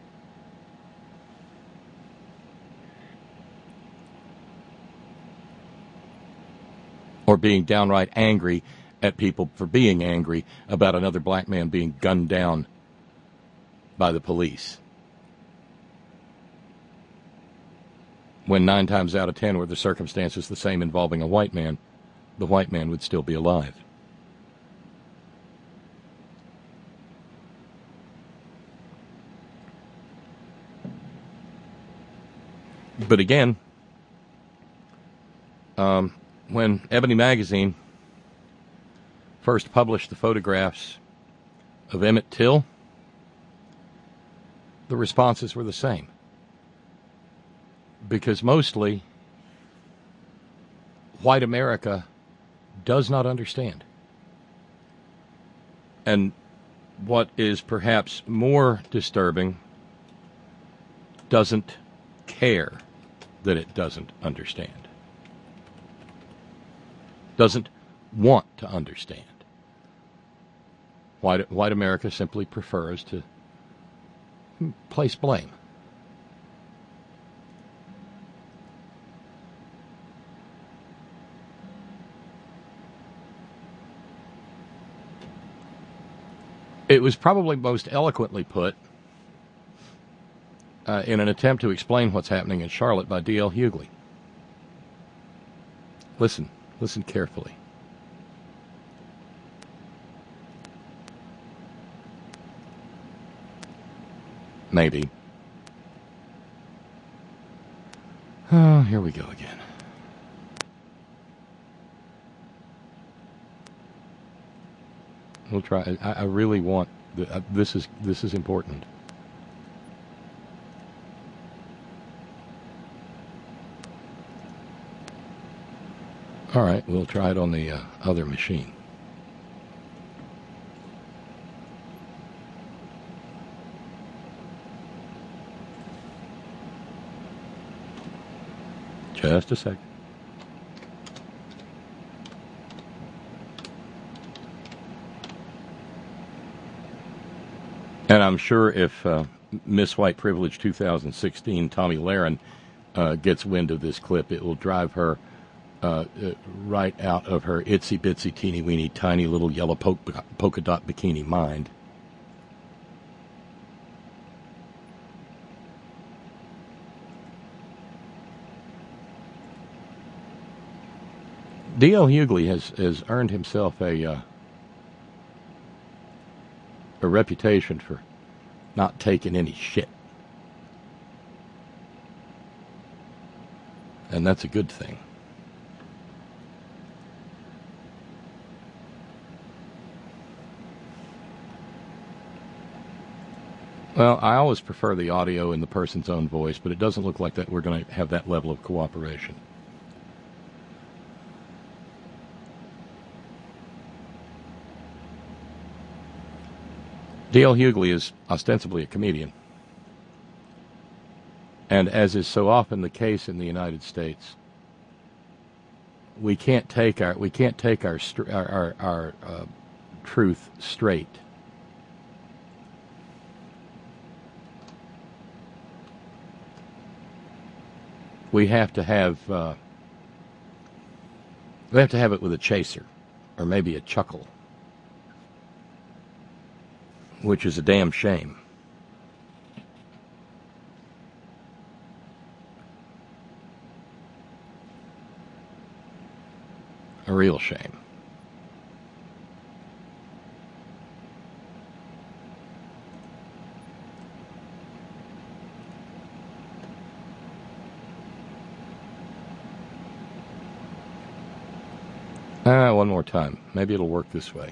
Or being downright angry at people for being angry about another black man being gunned down by the police. When nine times out of ten were the circumstances the same involving a white man, the white man would still be alive. But again, um, when Ebony Magazine first published the photographs of Emmett Till, the responses were the same. Because mostly, white America does not understand. And what is perhaps more disturbing, doesn't care that it doesn't understand. Doesn't want to understand. White, white America simply prefers to place blame. It was probably most eloquently put uh, in an attempt to explain what's happening in Charlotte by D L Hughley. Listen, listen carefully. Maybe. Oh, here we go again. We'll try. I, I really want. The, uh, this is this is important. All right, we'll try it on the uh, other machine. Just a second. And I'm sure if uh, Miss White Privilege twenty sixteen, Tommy Lahren, uh, gets wind of this clip, it will drive her uh, uh, right out of her itsy-bitsy, teeny-weeny, tiny little yellow po- polka dot bikini mind. D L. Hughley has, has earned himself a uh, a reputation for not taking any shit. And that's a good thing. Well, I always prefer the audio in the person's own voice, but it doesn't look like that we're going to have that level of cooperation. D L. Hughley is ostensibly a comedian. And as is so often the case in the United States, we can't take our we can't take our our our, our uh, truth straight. We have to have uh, we have to have it with a chaser, or maybe a chuckle, which is a damn shame. A real shame. Ah, one more time. Maybe it'll work this way.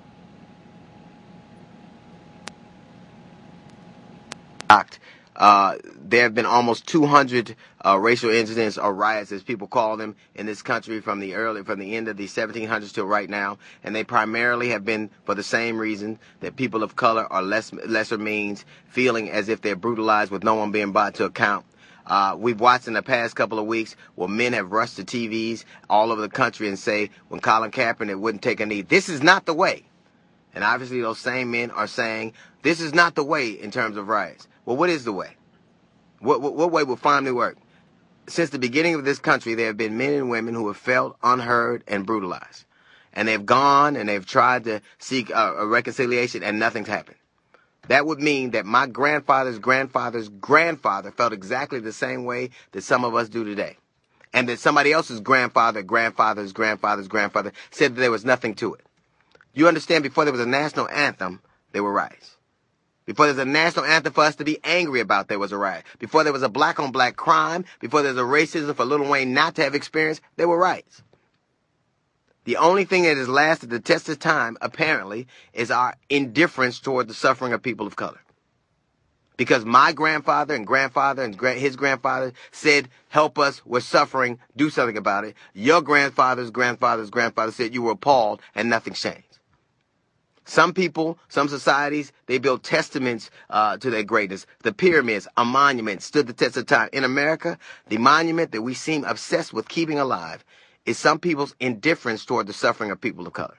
Uh, there have been almost two hundred uh, racial incidents or riots, as people call them, in this country from the early, from the end of the seventeen hundreds till right now, and they primarily have been for the same reason, that people of color are less lesser means, feeling as if they're brutalized with no one being brought to account. Uh, we've watched in the past couple of weeks where men have rushed to T Vs all over the country and say, when Colin Kaepernick wouldn't take a knee, this is not the way. And obviously those same men are saying, this is not the way in terms of riots. Well, what is the way? What, what, what way will finally work? Since the beginning of this country, there have been men and women who have felt unheard and brutalized. And they've gone and they've tried to seek a, a reconciliation, and nothing's happened. That would mean that my grandfather's grandfather's grandfather felt exactly the same way that some of us do today. And that somebody else's grandfather, grandfather's grandfather's grandfather said that there was nothing to it. You understand, before there was a national anthem, there were riots. Before there was a national anthem for us to be angry about, there was a riot. Before there was a black-on-black crime, before there was a racism for Lil Wayne not to have experienced, there were riots. The only thing that has lasted the test of time, apparently, is our indifference toward the suffering of people of color. Because my grandfather and grandfather and gra- his grandfather said, help us, we're suffering, do something about it. Your grandfather's grandfather's grandfather said you were appalled, and nothing's changed. Some people, some societies, they build testaments uh, to their greatness. The pyramids, a monument, stood the test of time. In America, the monument that we seem obsessed with keeping alive is some people's indifference toward the suffering of people of color.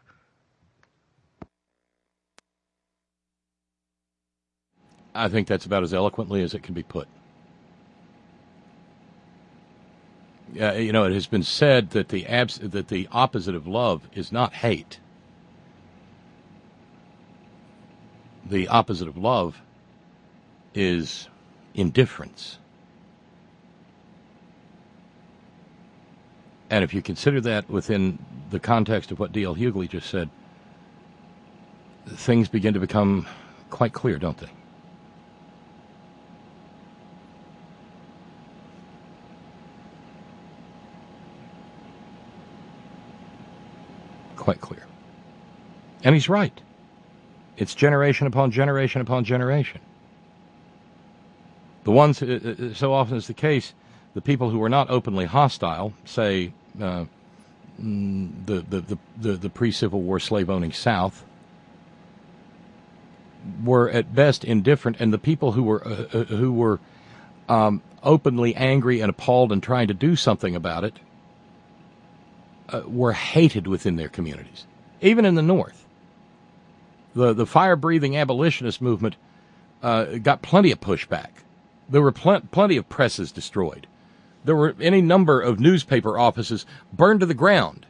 I think that's about as eloquently as it can be put. Uh, you know, it has been said that the abs- that the opposite of love is not hate. The opposite of love is indifference. And if you consider that within the context of what D L. Hughley just said, things begin to become quite clear, don't they? Quite clear. And he's right. It's generation upon generation upon generation. The ones, uh, so often is the case, the people who were not openly hostile, say uh, the, the, the, the, the pre-Civil War slave-owning South, were at best indifferent, and the people who were uh, uh, who were um, openly angry and appalled and trying to do something about it uh, were hated within their communities, even in the North. The the fire-breathing abolitionist movement uh, got plenty of pushback. There were pl- plenty of presses destroyed. There were any number of newspaper offices burned to the ground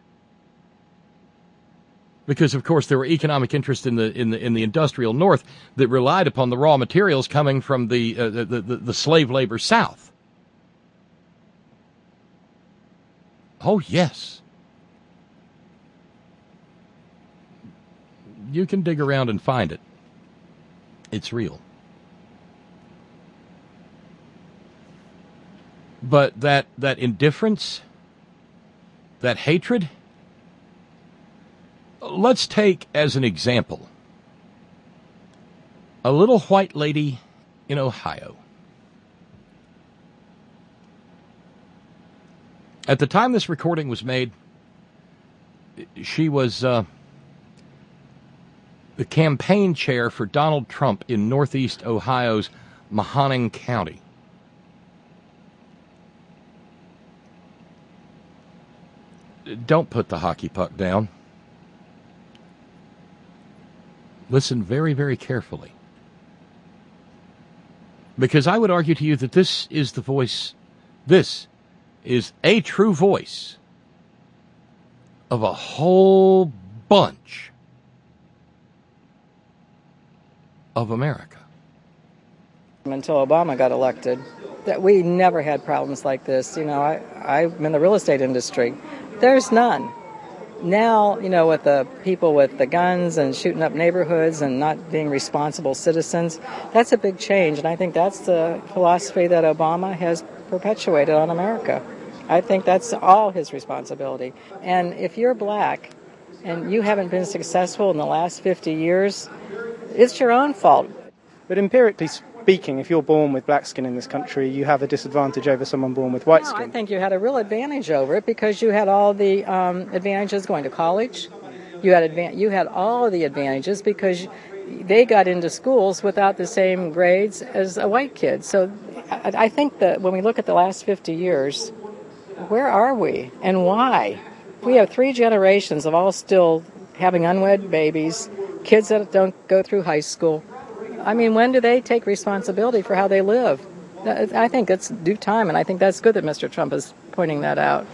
because, of course, there were economic interests in the in the in the industrial North that relied upon the raw materials coming from the uh, the, the the slave labor South. Oh yes, you can dig around and find it. It's real. But that, that indifference, that hatred, let's take as an example a little white lady in Ohio. At the time this recording was made, she was uh, the campaign chair for Donald Trump in Northeast Ohio's Mahoning County. Don't put the hockey puck down. Listen very, very carefully. Because I would argue to you that this is the voice, this is a true voice of a whole bunch of America. Until Obama got elected, that we never had problems like this. You know, I, I'm in the real estate industry. There's none. Now, you know, with the people with the guns and shooting up neighborhoods and not being responsible citizens, that's a big change. And I think that's the philosophy that Obama has perpetuated on America. I think that's all his responsibility. And if you're black and you haven't been successful in the last fifty years, it's your own fault. But empirically speaking, if you're born with black skin in this country, you have a disadvantage over someone born with white no, skin. I think you had a real advantage over it because you had all the um, advantages going to college. You had advan- you had all of the advantages because they got into schools without the same grades as a white kid. So I, I think that when we look at the last fifty years, where are we and why? We have three generations of all still having unwed babies, kids that don't go through high school. I mean, when do they take responsibility for how they live? I think it's due time, and I think that's good that Mister Trump is pointing that out.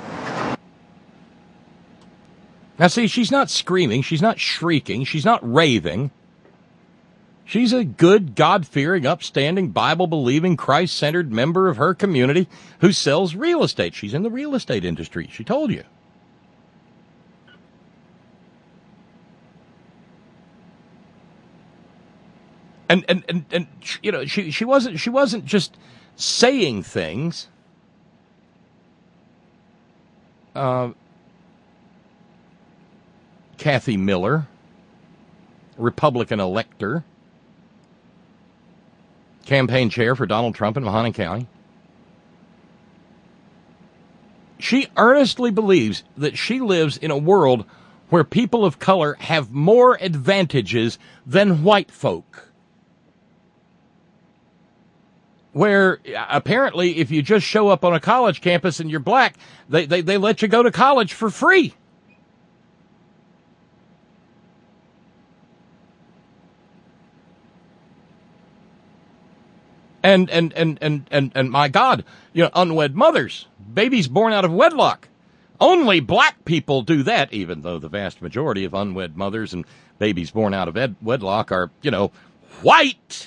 Now, see, she's not screaming, she's not shrieking, she's not raving. She's a good, God-fearing, upstanding, Bible-believing, Christ-centered member of her community who sells real estate. She's in the real estate industry, she told you. And, and, and, and you know, she, she wasn't she wasn't just saying things. Uh, Kathy Miller, Republican elector, campaign chair for Donald Trump in Mahoning County. She earnestly believes that she lives in a world where people of color have more advantages than white folk. Where apparently if you just show up on a college campus and you're black, they, they, they let you go to college for free. And, and, and, and, and, and my God, you know, unwed mothers, babies born out of wedlock. Only black people do that, even though the vast majority of unwed mothers and babies born out of ed- wedlock are, you know, white.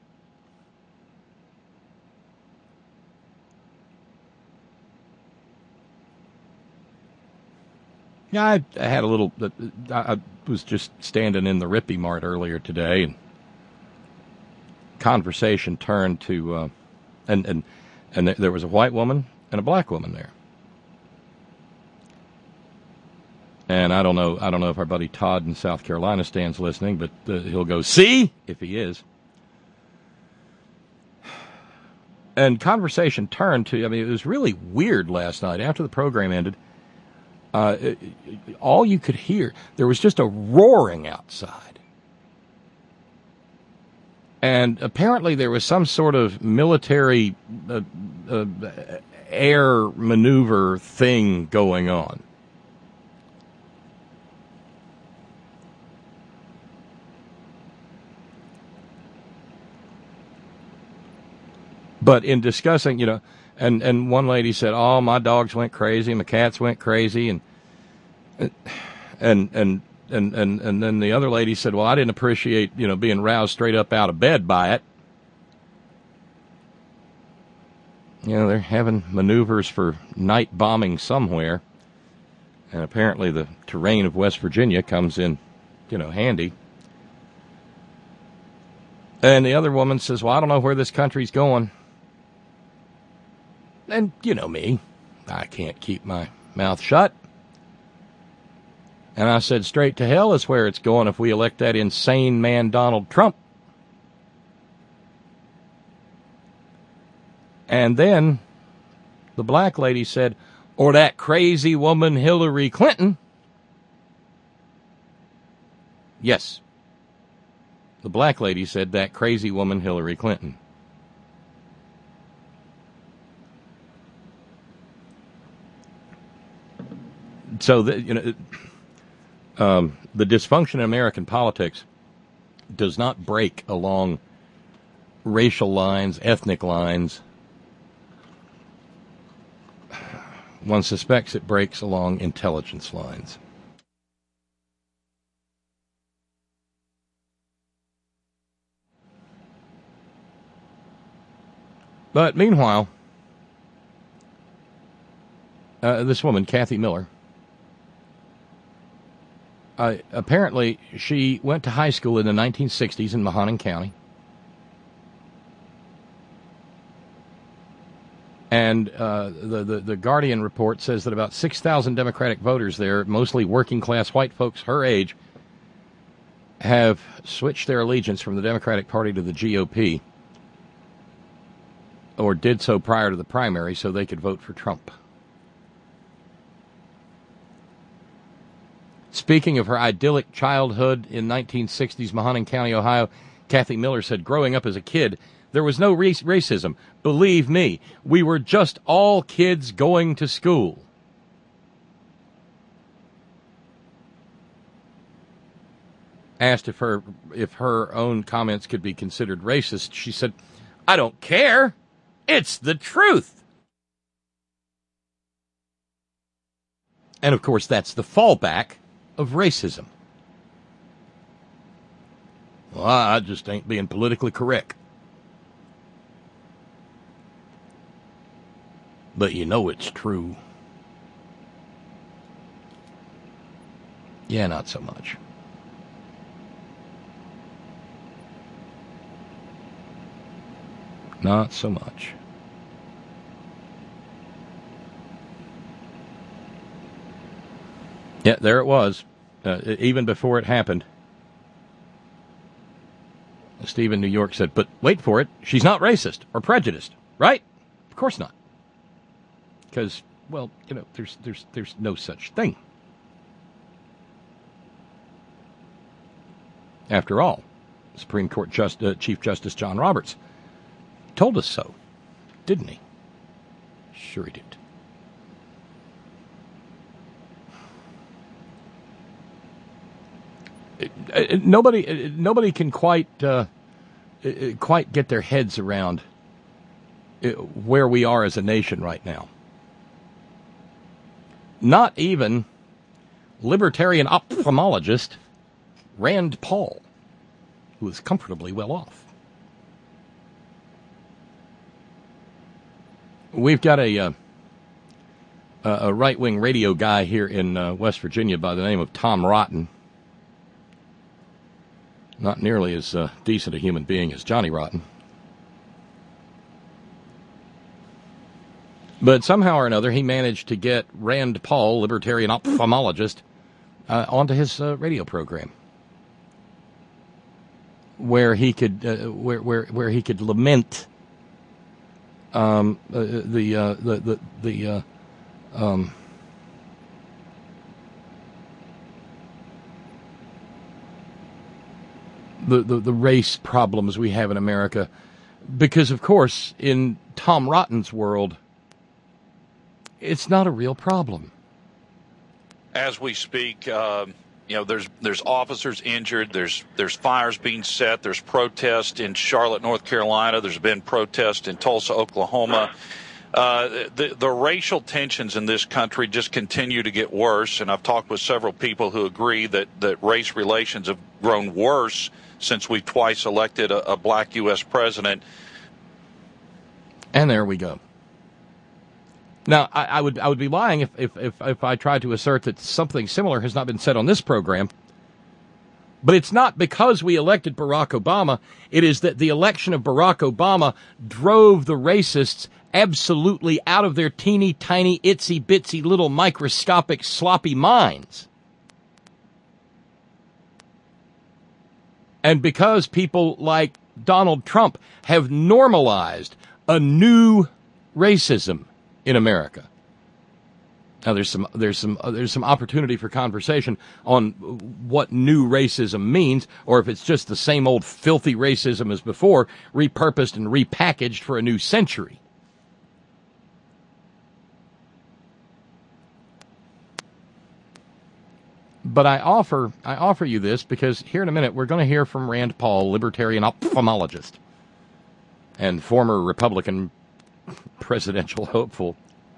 Yeah, I, I had a little, I was just standing in the Rippy Mart earlier today, and conversation turned to, uh, and, and, and there was a white woman and a black woman there. And I don't know, I don't know if our buddy Todd in South Carolina stands listening, but uh, he'll go, see, if he is. And conversation turned to, I mean, it was really weird last night after the program ended. Uh, it, it, all you could hear, there was just a roaring outside. And apparently there was some sort of military uh, uh, air maneuver thing going on. But in discussing, you know, and, and one lady said, oh, my dogs went crazy, my cats went crazy, and and and and and, and then the other lady said, well, I didn't appreciate, you know, being roused straight up out of bed by it. You know, they're having maneuvers for night bombing somewhere, and apparently the terrain of West Virginia comes in, you know, handy. And the other woman says, well, I don't know where this country's going. And you know me, I can't keep my mouth shut. And I said, straight to hell is where it's going if we elect that insane man Donald Trump. And then the black lady said, or that crazy woman Hillary Clinton. Yes. The black lady said that crazy woman Hillary Clinton. So, the, you know, um, the dysfunction in American politics does not break along racial lines, ethnic lines. One suspects it breaks along intelligence lines. But meanwhile, uh, this woman, Kathy Miller, uh, apparently she went to high school in the nineteen sixties in Mahoning County. And uh, the, the, the Guardian report says that about six thousand Democratic voters there, mostly working-class white folks her age, have switched their allegiance from the Democratic Party to the G O P, or did so prior to the primary so they could vote for Trump. Speaking of her idyllic childhood in nineteen sixties Mahoning County, Ohio, Kathy Miller said, growing up as a kid, there was no race- racism. Believe me, we were just all kids going to school. Asked if her if her own comments could be considered racist, she said, I don't care. It's the truth. And of course, that's the fallback of racism. Well, I just ain't being politically correct. But you know it's true. Yeah, not so much. Not so much. Yeah, there it was. Uh, even before it happened. Steve in New York said, but wait for it, she's not racist or prejudiced, right? Of course not. Because, well, you know, there's there's there's no such thing. After all, Supreme Court Just, uh, Chief Justice John Roberts told us so, didn't he? Sure he did. Uh, nobody, uh, nobody can quite, uh, uh, quite get their heads around uh, where we are as a nation right now. Not even libertarian ophthalmologist Rand Paul, who is comfortably well off. We've got a uh, a right-wing radio guy here in uh, West Virginia by the name of Tom Rotten. Not nearly as uh, decent a human being as Johnny Rotten. But somehow or another, he managed to get Rand Paul, libertarian ophthalmologist, uh, onto his uh, radio program, where he could, uh, where where where he could lament um, uh, the uh, the the the uh, um, the, the, the race problems we have in America. Because, of course, in Tom Rotten's world, it's not a real problem. As we speak, uh, you know, there's there's officers injured. There's there's fires being set. There's protests in Charlotte, North Carolina. There's been protests in Tulsa, Oklahoma. Uh, the the racial tensions in this country just continue to get worse. And I've talked with several people who agree that that race relations have grown worse since we twice elected a, a black U S president. And there we go. Now, I, I would I would be lying if, if, if, if I tried to assert that something similar has not been said on this program. But it's not because we elected Barack Obama. It is that the election of Barack Obama drove the racists absolutely out of their teeny tiny, itsy bitsy little microscopic sloppy minds. And because people like Donald Trump have normalized a new racism in America. Now, there's some there's some uh, there's some opportunity for conversation on what new racism means, or if it's just the same old filthy racism as before, repurposed and repackaged for a new century. But I offer I offer you this because here in a minute we're going to hear from Rand Paul, libertarian ophthalmologist and former Republican presidential hopeful.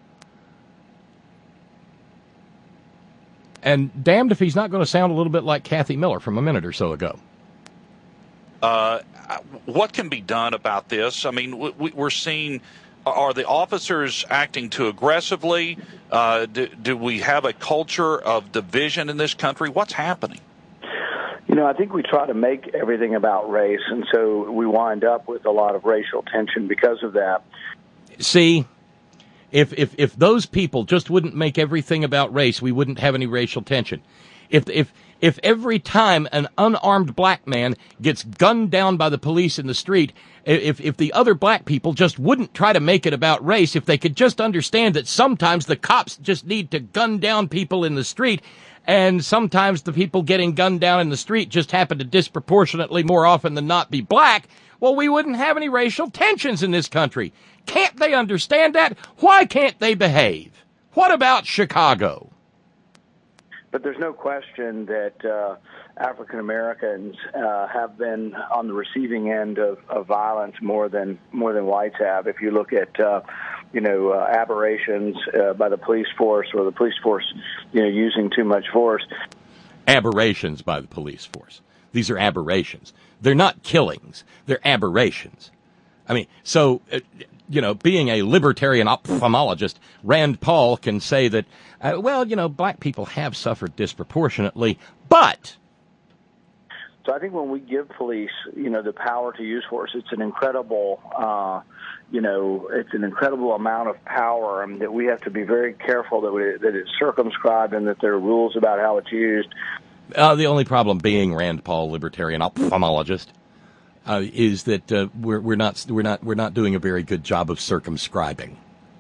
And damned if he's not going to sound a little bit like Kathy Miller from a minute or so ago. Uh, what can be done about this? I mean, we, we're seeing, are the officers acting too aggressively? Uh, do, do we have a culture of division in this country? What's happening? You know, I think we try to make everything about race, and so we wind up with a lot of racial tension because of that. See, if if if those people just wouldn't make everything about race, we wouldn't have any racial tension. If if if every time an unarmed black man gets gunned down by the police in the street, if if the other black people just wouldn't try to make it about race, if they could just understand that sometimes the cops just need to gun down people in the street, and sometimes the people getting gunned down in the street just happen to disproportionately more often than not be black, well, we wouldn't have any racial tensions in this country. Can't they understand that? Why can't they behave? What about Chicago? But there's no question that uh, African Americans uh, have been on the receiving end of, of violence more than more than whites have. If you look at uh, you know uh, aberrations uh, by the police force, or the police force you know using too much force. Aberrations by the police force. These are aberrations. They're not killings. They're aberrations. I mean, so. Uh, You know, being a libertarian ophthalmologist, Rand Paul can say that, uh, well, you know, black people have suffered disproportionately, but... So I think when we give police, you know, the power to use force, it's an incredible, uh, you know, it's an incredible amount of power, and that we have to be very careful that, we, that it's circumscribed and that there are rules about how it's used. Uh, the only problem being, Rand Paul, libertarian ophthalmologist, Uh, is that uh, we're we're not we're not we're not doing a very good job of circumscribing.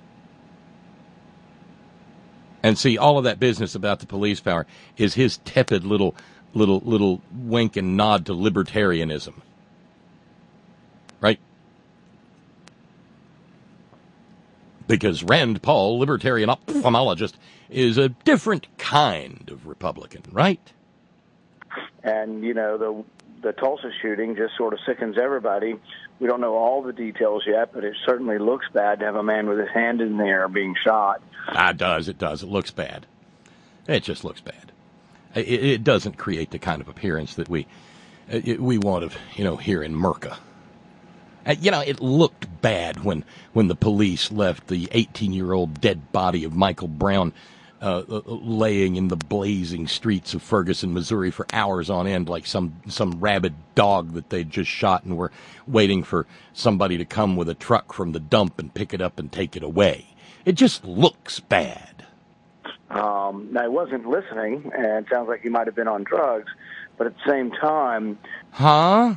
And see, all of that business about the police power is his tepid little little little wink and nod to libertarianism, right? Because Rand Paul, libertarian ophthalmologist, is a different kind of Republican, right? And you know the. The Tulsa shooting just sort of sickens everybody. We don't know all the details yet, but it certainly looks bad to have a man with his hand in the air being shot. Ah, it does. It does. It looks bad. It just looks bad. It, it doesn't create the kind of appearance that we it, we want of, you know, here in Merca. Uh, you know, it looked bad when, when the police left the eighteen-year-old dead body of Michael Brown Uh, laying in the blazing streets of Ferguson, Missouri for hours on end like some, some rabid dog that they'd just shot and were waiting for somebody to come with a truck from the dump and pick it up and take it away. It just looks bad. Um, now, he wasn't listening, and it sounds like he might have been on drugs, but at the same time... Huh?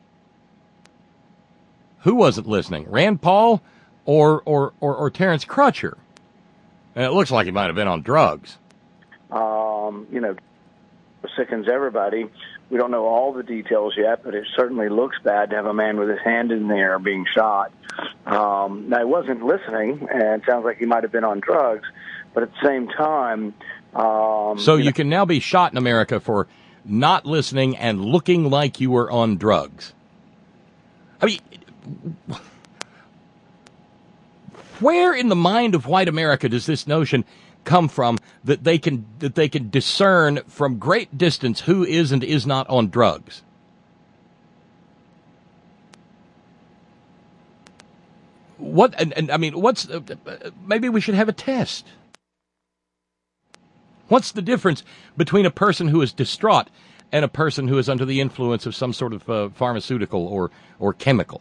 Who wasn't listening? Rand Paul or, or, or, or Terrence Crutcher? And it looks like he might have been on drugs. Um, you know, sickens everybody. We don't know all the details yet, but it certainly looks bad to have a man with his hand in the air being shot. Um, now, he wasn't listening, and it sounds like he might have been on drugs, but at the same time... Um, so you, you know, can now be shot in America for not listening and looking like you were on drugs. I mean, where in the mind of white America does this notion come from that they can that they can discern from great distance who is and is not on drugs? What and, and I mean, what's uh, maybe we should have a test. What's the difference between a person who is distraught and a person who is under the influence of some sort of uh, pharmaceutical or or chemical?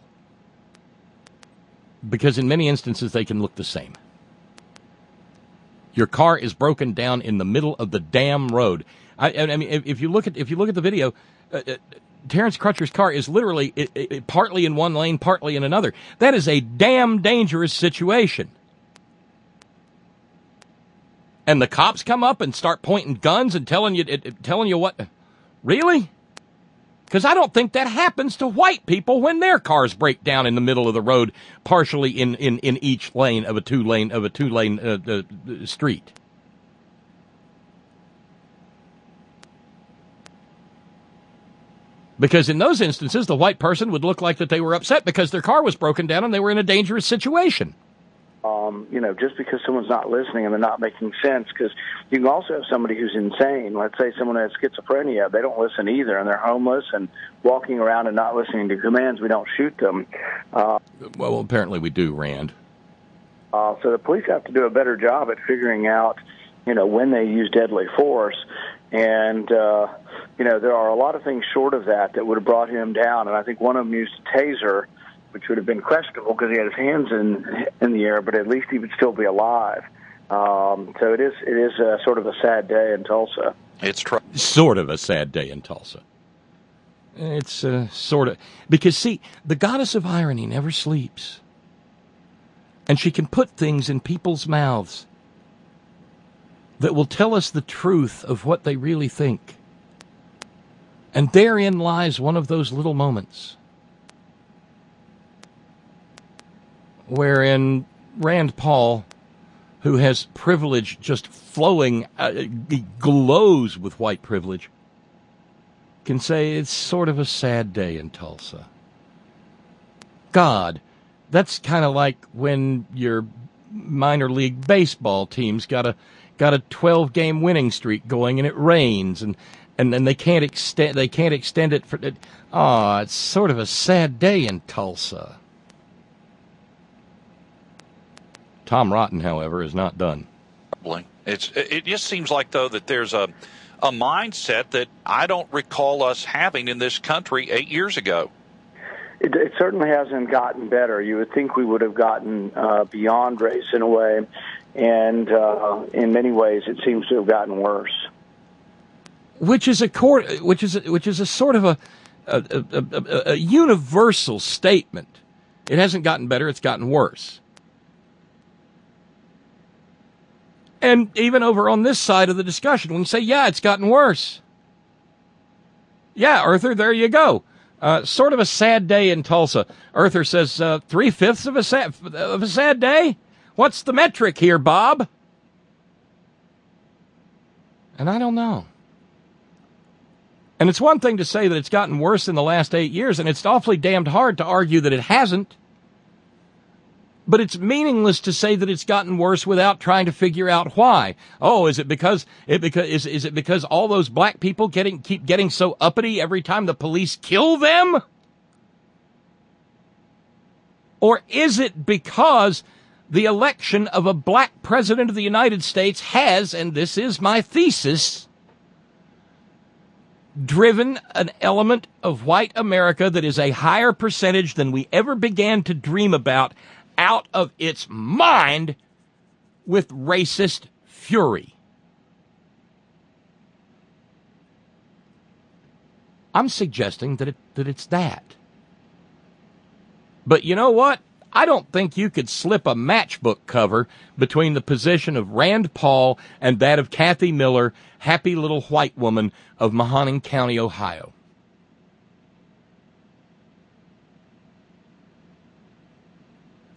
Because in many instances they can look the same. Your car is broken down in the middle of the damn road. I, I mean, if, if you look at if you look at the video, uh, uh, Terrence Crutcher's car is literally it, it, partly in one lane, partly in another. That is a damn dangerous situation. And the cops come up and start pointing guns and telling you it, it, telling you what? Really? Because I don't think that happens to white people when their cars break down in the middle of the road, partially in, in, in each lane of a two lane of a two lane uh, uh, street. Because in those instances, the white person would look like that they were upset because their car was broken down and they were in a dangerous situation. Um, you know, just because someone's not listening and they're not making sense, because you can also have somebody who's insane. Let's say someone who has schizophrenia, they don't listen either, and they're homeless and walking around and not listening to commands. We don't shoot them. Uh, well, apparently we do, Rand. Uh, so the police have to do a better job at figuring out, you know, when they use deadly force. And, uh, you know, there are a lot of things short of that that would have brought him down, and I think one of them used a taser, which would have been questionable because he had his hands in in the air, but at least he would still be alive. Um, so it is it is a, sort of a sad day in Tulsa. It's tr- sort of a sad day in Tulsa. It's uh, sort of because see, the goddess of irony never sleeps, and she can put things in people's mouths that will tell us the truth of what they really think. And therein lies one of those little moments wherein Rand Paul, who has privilege just flowing, uh, he glows with white privilege, can say it's sort of a sad day in Tulsa. God, that's kind of like when your minor league baseball team's got a got a twelve game winning streak going and it rains and and then they can't extend they can't extend it for it. Oh, it's sort of a sad day in Tulsa. Tom Rotten, however, is not done. It's it just seems like though that there's a a mindset that I don't recall us having in this country eight years ago. It, it certainly hasn't gotten better. You would think we would have gotten uh, beyond race in a way, and uh, in many ways, it seems to have gotten worse. Which is a court, which is a, which is a sort of a a, a, a a universal statement. It hasn't gotten better; it's gotten worse. And even over on this side of the discussion, when you say, "Yeah, it's gotten worse," yeah, Arthur, there you go. Uh, sort of a sad day in Tulsa. Arthur says, uh, three fifths of a sad of a sad day. What's the metric here, Bob? And I don't know. And it's one thing to say that it's gotten worse in the last eight years, and it's awfully damned hard to argue that it hasn't. But it's meaningless to say that it's gotten worse without trying to figure out why. Oh, is it because it because is is it because all those black people getting keep getting so uppity every time the police kill them? Or is it because the election of a black president of the United States has, and this is my thesis, driven an element of white America that is a higher percentage than we ever began to dream about out of its mind with racist fury? I'm suggesting that it, that it's that. But you know what? I don't think you could slip a matchbook cover between the position of Rand Paul and that of Kathy Miller, happy little white woman of Mahoning County, Ohio.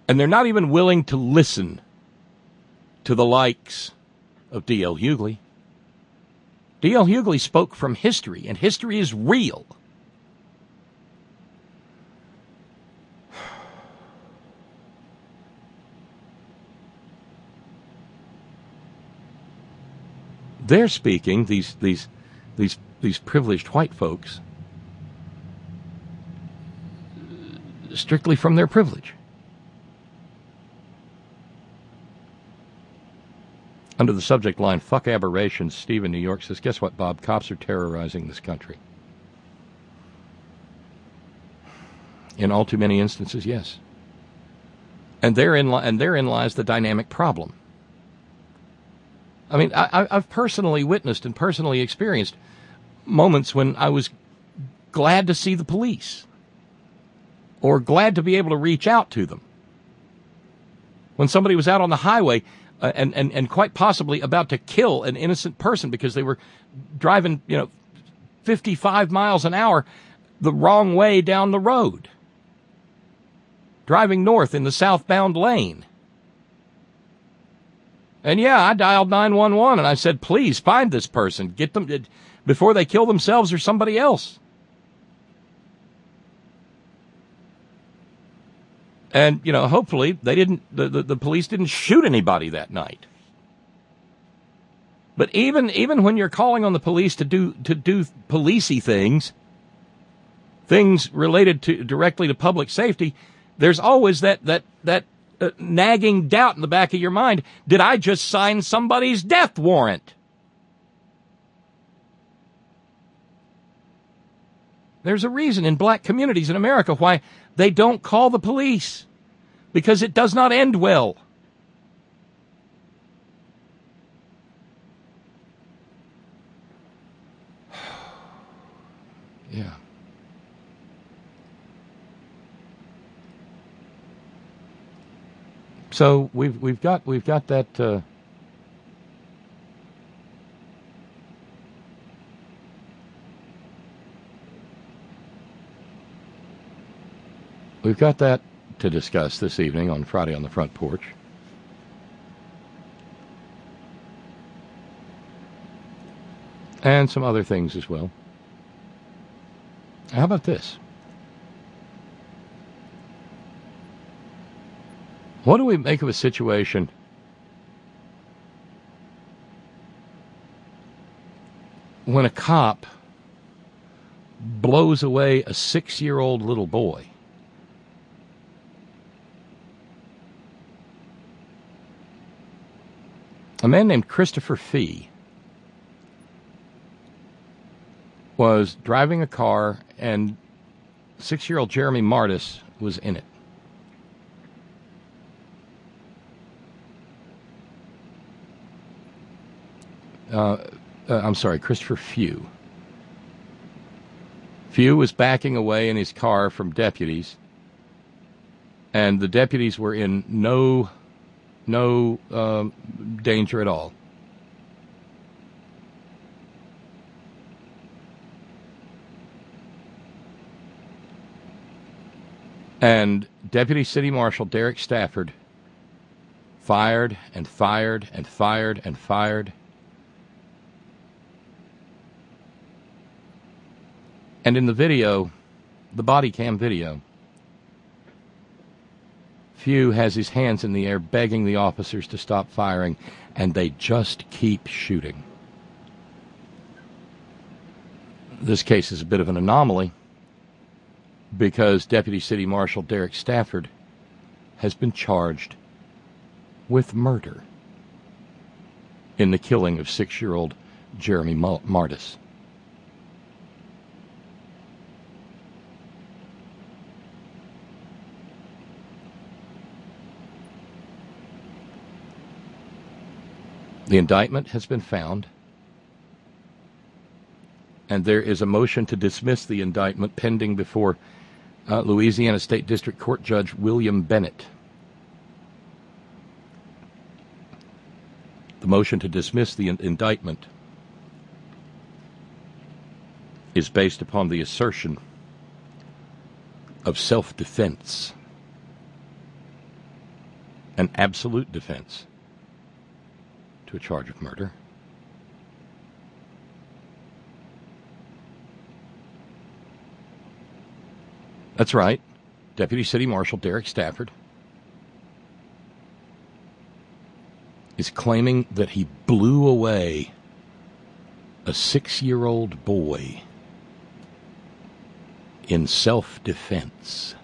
And they're not even willing to listen to the likes of D L. Hughley. D L. Hughley spoke from history, and history is real. They're speaking, these these these these privileged white folks, strictly from their privilege. Under the subject line, "Fuck aberrations," Steve in New York says, guess what, Bob? Cops are terrorizing this country. In all too many instances, yes. And therein, li- and therein lies the dynamic problem. I mean, I, I've personally witnessed and personally experienced moments when I was glad to see the police or glad to be able to reach out to them. When somebody was out on the highway uh, and, and, and quite possibly about to kill an innocent person because they were driving, you know, fifty-five miles an hour the wrong way down the road, driving north in the southbound lane. And yeah, I dialed nine one one and I said, please find this person, get them before they kill themselves or somebody else. And, you know, hopefully they didn't, the, the, the police didn't shoot anybody that night. But even, even when you're calling on the police to do, to do policey things, things related to directly to public safety, there's always that, that, that, Uh, nagging doubt in the back of your mind. Did I just sign somebody's death warrant? There's a reason in black communities in America why they don't call the police, because it does not end well. Yeah. So we've we've got we've got that uh, we've got that to discuss this evening on Friday on the Front Porch. And some other things as well. How about this? What do we make of a situation when a cop blows away a six-year-old little boy? A man named Christopher Fee was driving a car, and six-year-old Jeremy Martis was in it. Uh, uh, I'm sorry, Christopher Few. Few was backing away in his car from deputies, and the deputies were in no, no um, danger at all. And Deputy City Marshal Derek Stafford fired and fired and fired and fired. And in the video, the body cam video, Few has his hands in the air begging the officers to stop firing, and they just keep shooting. This case is a bit of an anomaly because Deputy City Marshal Derek Stafford has been charged with murder in the killing of six-year-old Jeremy Martis. The indictment has been found, and there is a motion to dismiss the indictment pending before uh, Louisiana State District Court Judge William Bennett. The motion to dismiss the in- indictment is based upon the assertion of self-defense. an absolute defense to a charge of murder. That's right. Deputy City Marshal Derek Stafford is claiming that he blew away a six-year-old boy in self-defense.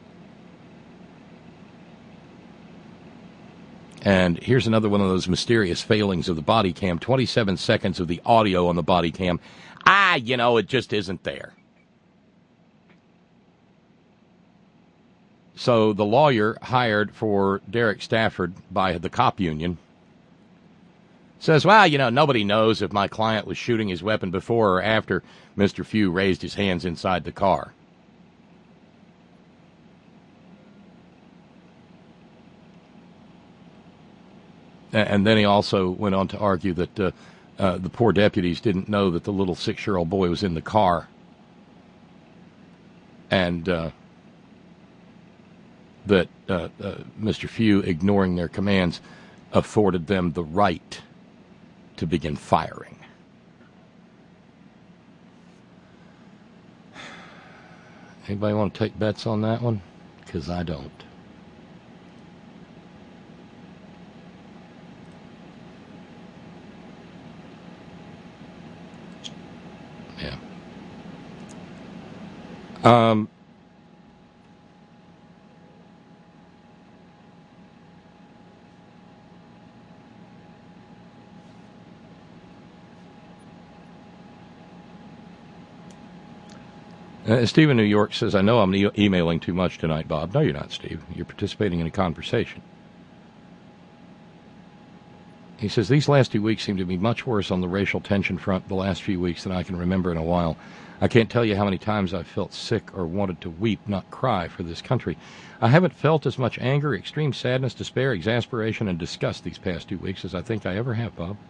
And here's another one of those mysterious failings of the body cam. twenty-seven seconds of the audio on the body cam. Ah, you know, it just isn't there. So the lawyer hired for Derek Stafford by the cop union says, well, you know, nobody knows if my client was shooting his weapon before or after Mister Few raised his hands inside the car. And then he also went on to argue that uh, uh, the poor deputies didn't know that the little six-year-old boy was in the car. And uh, that uh, uh, Mister Few, ignoring their commands, afforded them the right to begin firing. Anybody want to take bets on that one? Because I don't. Yeah. Um... Uh, Steve in New York says, I know I'm e- emailing too much tonight, Bob. No, you're not, Steve. You're participating in a conversation. He says, these last two weeks seem to be much worse on the racial tension front the last few weeks than I can remember in a while. I can't tell you how many times I've felt sick or wanted to weep, not cry, for this country. I haven't felt as much anger, extreme sadness, despair, exasperation, and disgust these past two weeks as I think I ever have, Bob.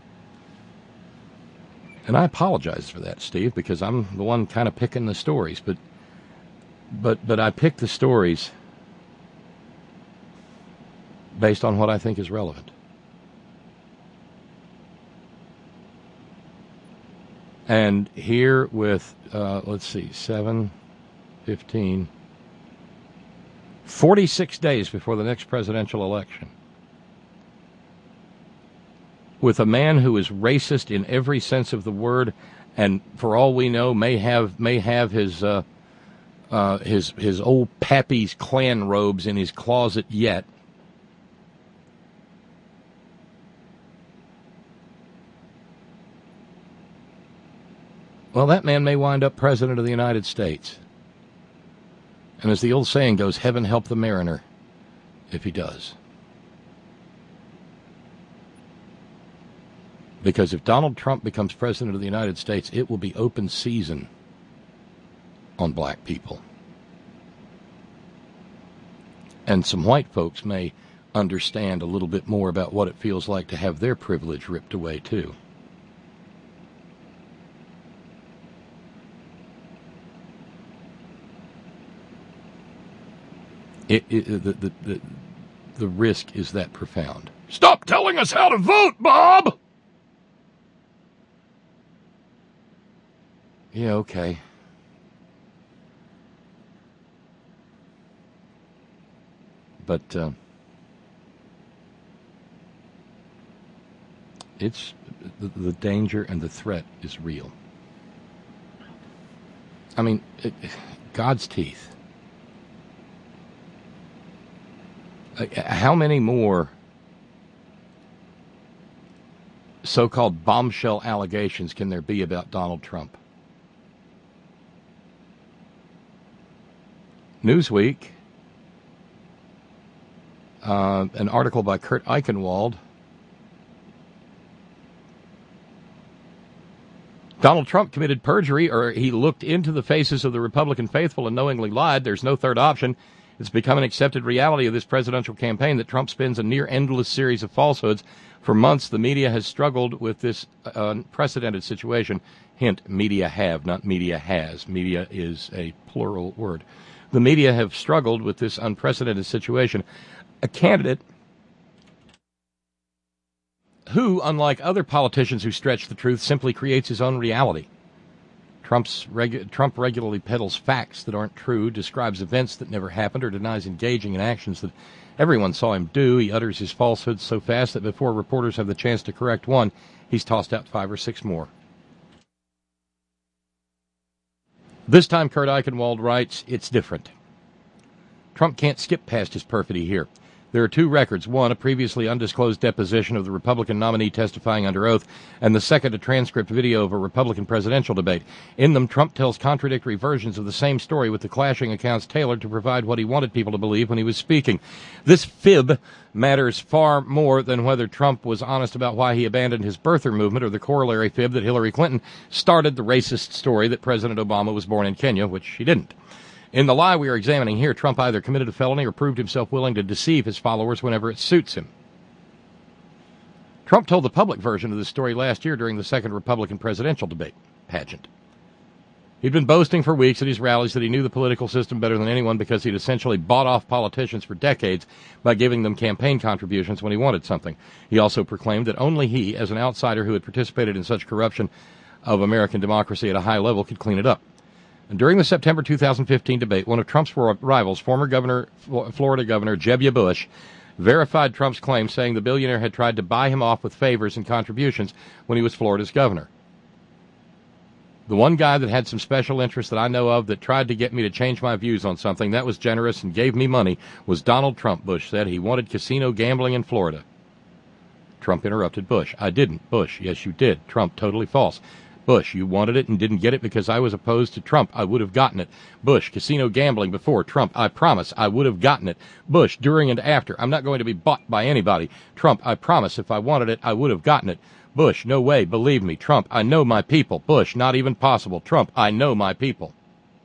And I apologize for that, Steve, because I'm the one kind of picking the stories. But, but, but I pick the stories based on what I think is relevant. And here with, uh, let's see, seven, fifteen, forty-six days before the next presidential election, with a man who is racist in every sense of the word, and for all we know, may have may have his uh, uh, his his old pappy's Klan robes in his closet yet. Well, that man may wind up president of the United States. And as the old saying goes, heaven help the mariner if he does. Because if Donald Trump becomes president of the United States, it will be open season on black people. And some white folks may understand a little bit more about what it feels like to have their privilege ripped away, too. It, it, the, the, the, the risk is that profound. Stop telling us how to vote, Bob! Yeah, okay. But uh, it's the, the danger and the threat is real. I mean, it, God's teeth. How many more so-called bombshell allegations can there be about Donald Trump? Newsweek, uh, an article by Kurt Eichenwald. Donald Trump committed perjury, or he looked into the faces of the Republican faithful and knowingly lied. There's no third option. It's become an accepted reality of this presidential campaign that Trump spins a near-endless series of falsehoods. For months, the media has struggled with this uh, unprecedented situation. Hint, media have, not media has. Media is a plural word. The media have struggled with this unprecedented situation. A candidate who, unlike other politicians who stretch the truth, simply creates his own reality. Trump's regu- Trump regularly peddles facts that aren't true, describes events that never happened, or denies engaging in actions that everyone saw him do. He utters his falsehoods so fast that before reporters have the chance to correct one, he's tossed out five or six more. This time, Kurt Eichenwald writes, it's different. Trump can't skip past his perfidy here. There are two records. One, a previously undisclosed deposition of the Republican nominee testifying under oath, and the second, a transcript video of a Republican presidential debate. In them, Trump tells contradictory versions of the same story with the clashing accounts tailored to provide what he wanted people to believe when he was speaking. This fib matters far more than whether Trump was honest about why he abandoned his birther movement or the corollary fib that Hillary Clinton started the racist story that President Obama was born in Kenya, which she didn't. In the lie we are examining here, Trump either committed a felony or proved himself willing to deceive his followers whenever it suits him. Trump told the public version of this story last year during the second Republican presidential debate pageant. He'd been boasting for weeks at his rallies that he knew the political system better than anyone because he'd essentially bought off politicians for decades by giving them campaign contributions when he wanted something. He also proclaimed that only he, as an outsider who had participated in such corruption of American democracy at a high level, could clean it up. And during the September two thousand fifteen debate, one of Trump's rivals, former governor, Florida Governor Jeb Bush, verified Trump's claim, saying the billionaire had tried to buy him off with favors and contributions when he was Florida's governor. The one guy that had some special interest that I know of that tried to get me to change my views on something that was generous and gave me money was Donald Trump, Bush said. He wanted casino gambling in Florida. Trump interrupted Bush. I didn't. Bush, yes, you did. Trump, totally false. Bush, you wanted it and didn't get it because I was opposed to Trump. I would have gotten it. Bush, casino gambling before Trump. I promise I would have gotten it. Bush, during and after. I'm not going to be bought by anybody. Trump, I promise if I wanted it, I would have gotten it. Bush, no way. Believe me. Trump, I know my people. Bush, not even possible. Trump, I know my people.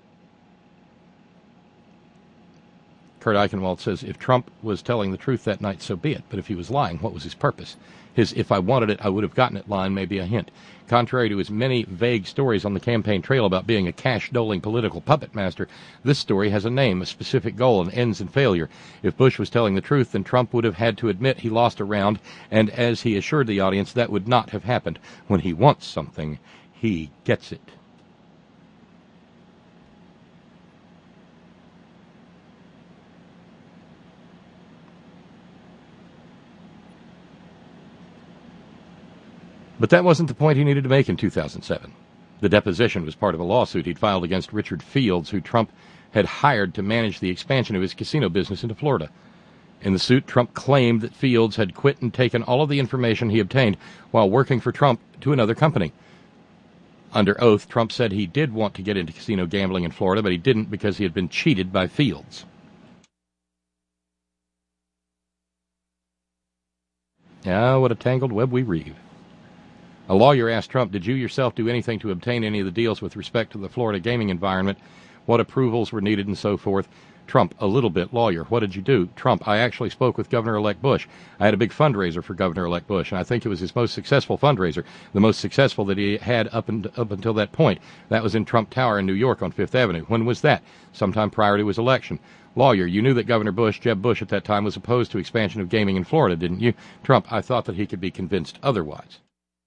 Kurt Eichenwald says if Trump was telling the truth that night, so be it. But if he was lying, what was his purpose? His if I wanted it, I would have gotten it line may be a hint. Contrary to his many vague stories on the campaign trail about being a cash-doling political puppet master, this story has a name, a specific goal, and ends in failure. If Bush was telling the truth, then Trump would have had to admit he lost a round, and as he assured the audience, that would not have happened. When he wants something, he gets it. But that wasn't the point he needed to make in two thousand seven. The deposition was part of a lawsuit he'd filed against Richard Fields, who Trump had hired to manage the expansion of his casino business into Florida. In the suit, Trump claimed that Fields had quit and taken all of the information he obtained while working for Trump to another company. Under oath, Trump said he did want to get into casino gambling in Florida, but he didn't because he had been cheated by Fields. Ah, what a tangled web we weave. A lawyer asked Trump, did you yourself do anything to obtain any of the deals with respect to the Florida gaming environment? What approvals were needed and so forth? Trump, a little bit. Lawyer, what did you do? Trump, I actually spoke with Governor-elect Bush. I had a big fundraiser for Governor-elect Bush, and I think it was his most successful fundraiser, the most successful that he had up, and, up until that point. That was in Trump Tower in New York on Fifth Avenue. When was that? Sometime prior to his election. Lawyer, you knew that Governor Bush, Jeb Bush at that time, was opposed to expansion of gaming in Florida, didn't you? Trump, I thought that he could be convinced otherwise.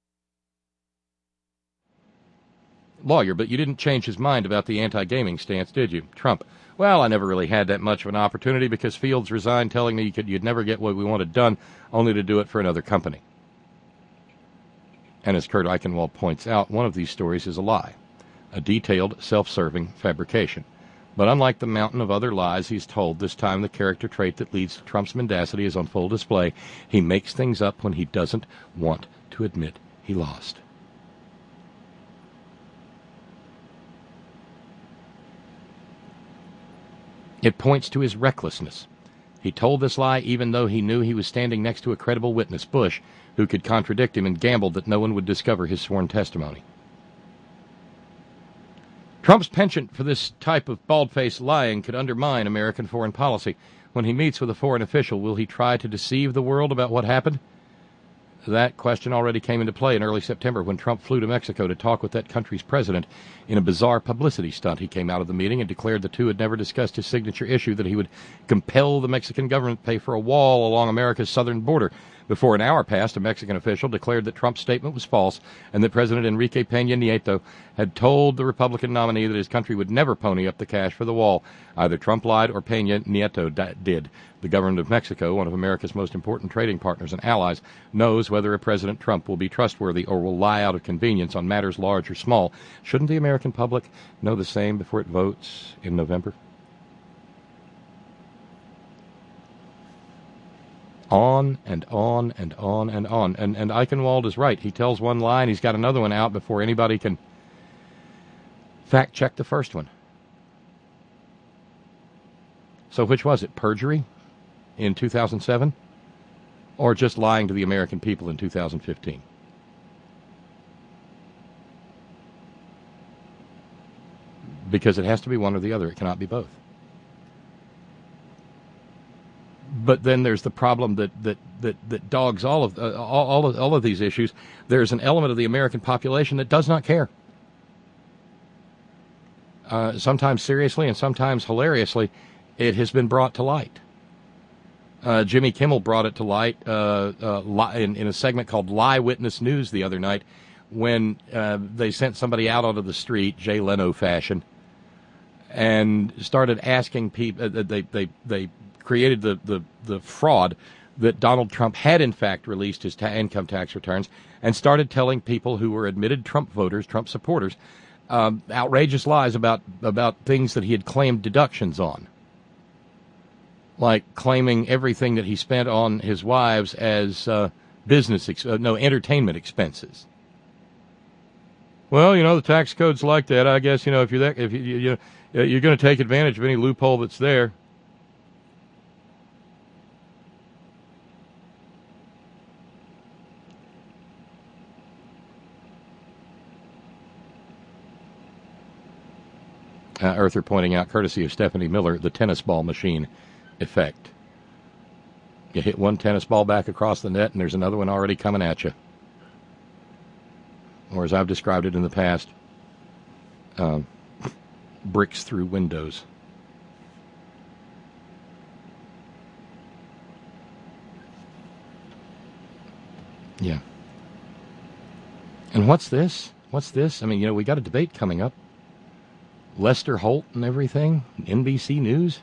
Lawyer, but you didn't change his mind about the anti-gaming stance, did you? Trump, well, I never really had that much of an opportunity because Fields resigned telling me you could, you'd never get what we wanted done, only to do it for another company. And as Kurt Eichenwald points out, one of these stories is a lie, a detailed, self-serving fabrication. But unlike the mountain of other lies he's told, this time the character trait that leads to Trump's mendacity is on full display. He makes things up when he doesn't want to admit he lost. It points to his recklessness. He told this lie even though he knew he was standing next to a credible witness, Bush, who could contradict him, and gambled that no one would discover his sworn testimony. Trump's penchant for this type of bald-faced lying could undermine American foreign policy. When he meets with a foreign official, will he try to deceive the world about what happened? That question already came into play in early September when Trump flew to Mexico to talk with that country's president. In a bizarre publicity stunt, he came out of the meeting and declared the two had never discussed his signature issue that he would compel the Mexican government to pay for a wall along America's southern border. Before an hour passed, a Mexican official declared that Trump's statement was false and that President Enrique Peña Nieto had told the Republican nominee that his country would never pony up the cash for the wall. Either Trump lied or Peña Nieto d- did. The government of Mexico, one of America's most important trading partners and allies, knows whether a President Trump will be trustworthy or will lie out of convenience on matters large or small. Shouldn't the American public know the same before it votes in November? On and on and on and on. And, and Eichenwald is right. He tells one lie and he's got another one out before anybody can fact check the first one. So which was it? Perjury in two thousand seven? Or just lying to the American people in two thousand fifteen? Because it has to be one or the other. It cannot be both. But then there's the problem that that, that, that dogs all of uh, all, all of all of these issues. There's an element of the American population that does not care. Uh, sometimes seriously and sometimes hilariously, it has been brought to light. Uh, Jimmy Kimmel brought it to light uh, uh, li- in, in a segment called Lie Witness News the other night when uh, they sent somebody out onto the street, Jay Leno fashion, and started asking people. Uh, they they they. created the, the, the fraud that Donald Trump had, in fact, released his ta- income tax returns and started telling people who were admitted Trump voters, Trump supporters, um, outrageous lies about, about things that he had claimed deductions on. Like claiming everything that he spent on his wives as uh, business, ex- uh, no, entertainment expenses. Well, you know, the tax code's like that. I guess, you know, if you're that, if you, you, you you're going to take advantage of any loophole that's there. Uh, Earther pointing out, courtesy of Stephanie Miller, the tennis ball machine effect. You hit one tennis ball back across the net, and there's another one already coming at you. Or as I've described it in the past, um, bricks through windows. Yeah. And what's this? What's this? I mean, you know, we got a debate coming up. Lester Holt and everything, N B C News.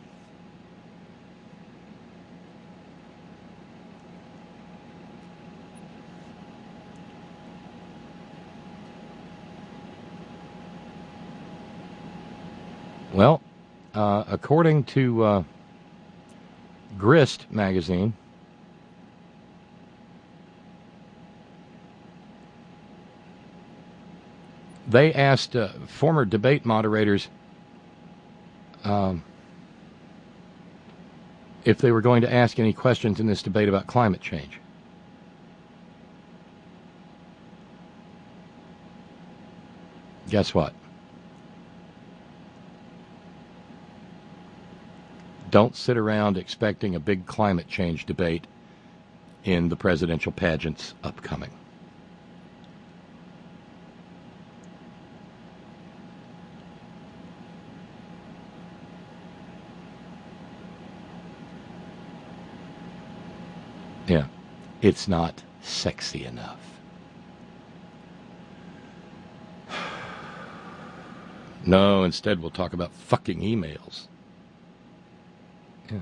Well, uh, according to uh, Grist magazine, they asked uh, former debate moderators um, if they were going to ask any questions in this debate about climate change. Guess what? Don't sit around expecting a big climate change debate in the presidential pageants upcoming. Yeah, it's not sexy enough. No, instead we'll talk about fucking emails. Yeah.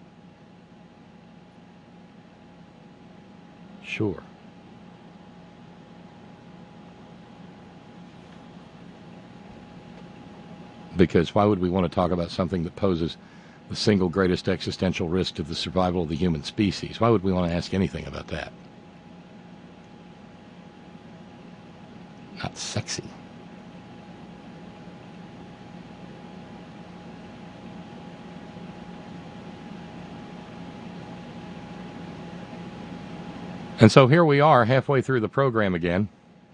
Sure. Because why would we want to talk about something that poses the single greatest existential risk to the survival of the human species? Why would we want to ask anything about that? Not sexy. And so here we are, halfway through the program again.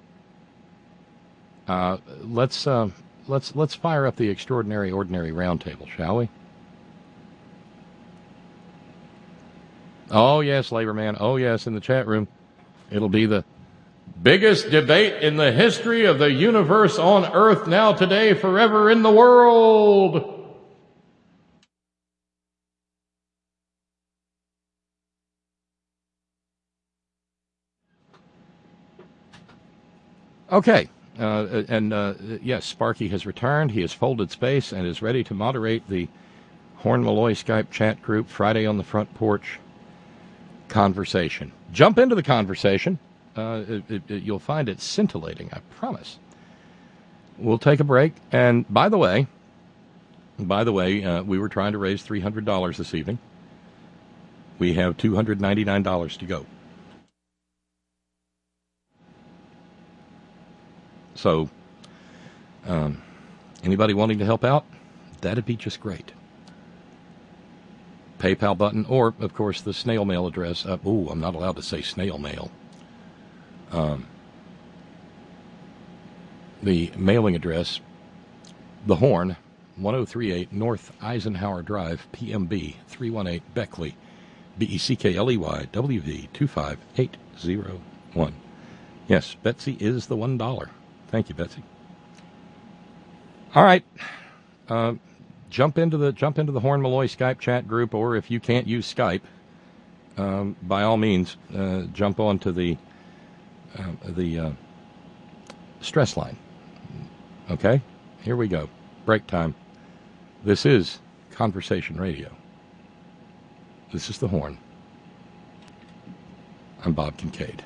Uh, let's uh, let's let's fire up the Extraordinary Ordinary Roundtable, shall we? Oh yes, Labor Man. Oh yes, in the chat room, it'll be the biggest debate in the history of the universe on Earth, now, today, forever in the world. Okay. Uh, and, uh, yes, Sparky has returned. He has folded space and is ready to moderate the Horn Malloy Skype chat group Friday on the Front Porch conversation. Jump into the conversation. Uh, it, it, it, you'll find it scintillating, I promise. We'll take a break. And by the way, by the way, uh, we were trying to raise three hundred dollars this evening. We have two hundred ninety-nine dollars to go. So, um, anybody wanting to help out, that'd be just great. PayPal button, or, of course, the snail mail address. Uh, oh, I'm not allowed to say snail mail. Um, the mailing address, The Horn, ten thirty-eight North Eisenhower Drive, P M B three one eight, Beckley, B E C K L E Y, W V two five eight zero one. Yes, Betsy is the one dollar. Thank you, Betsy. All right. Uh, jump into the jump into the Horn Malloy Skype chat group, or if you can't use Skype, um, by all means, uh, jump onto the uh, the uh, stress line. Okay, here we go. Break time. This is Conversation Radio. This is the Horn. I'm Bob Kincaid.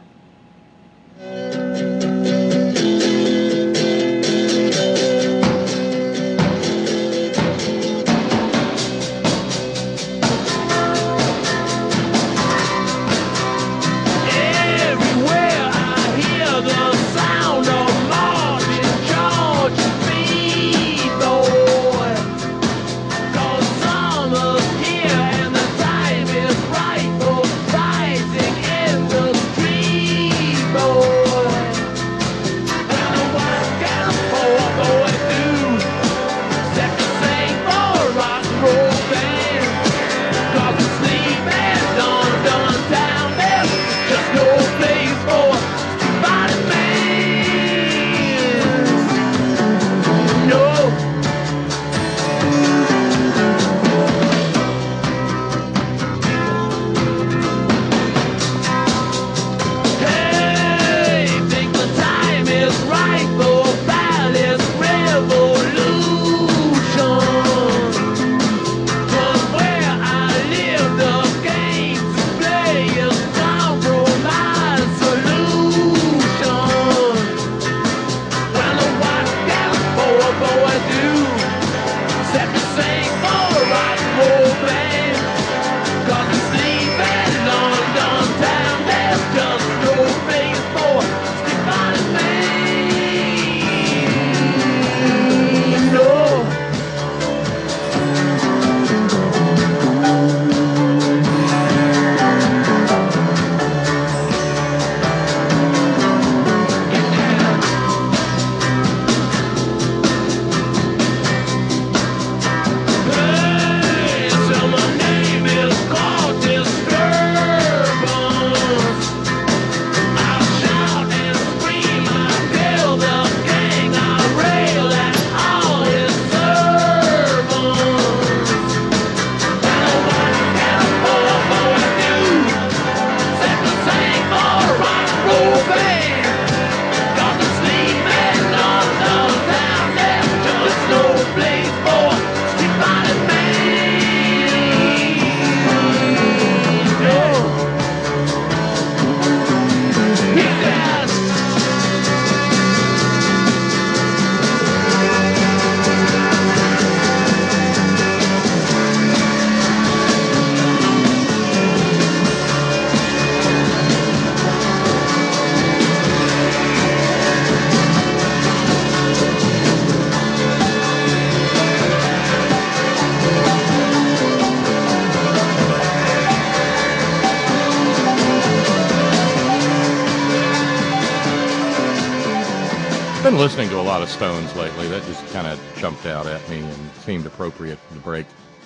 Been listening to a lot of Stones lately. That just kind of jumped out at me and seemed appropriate for the break.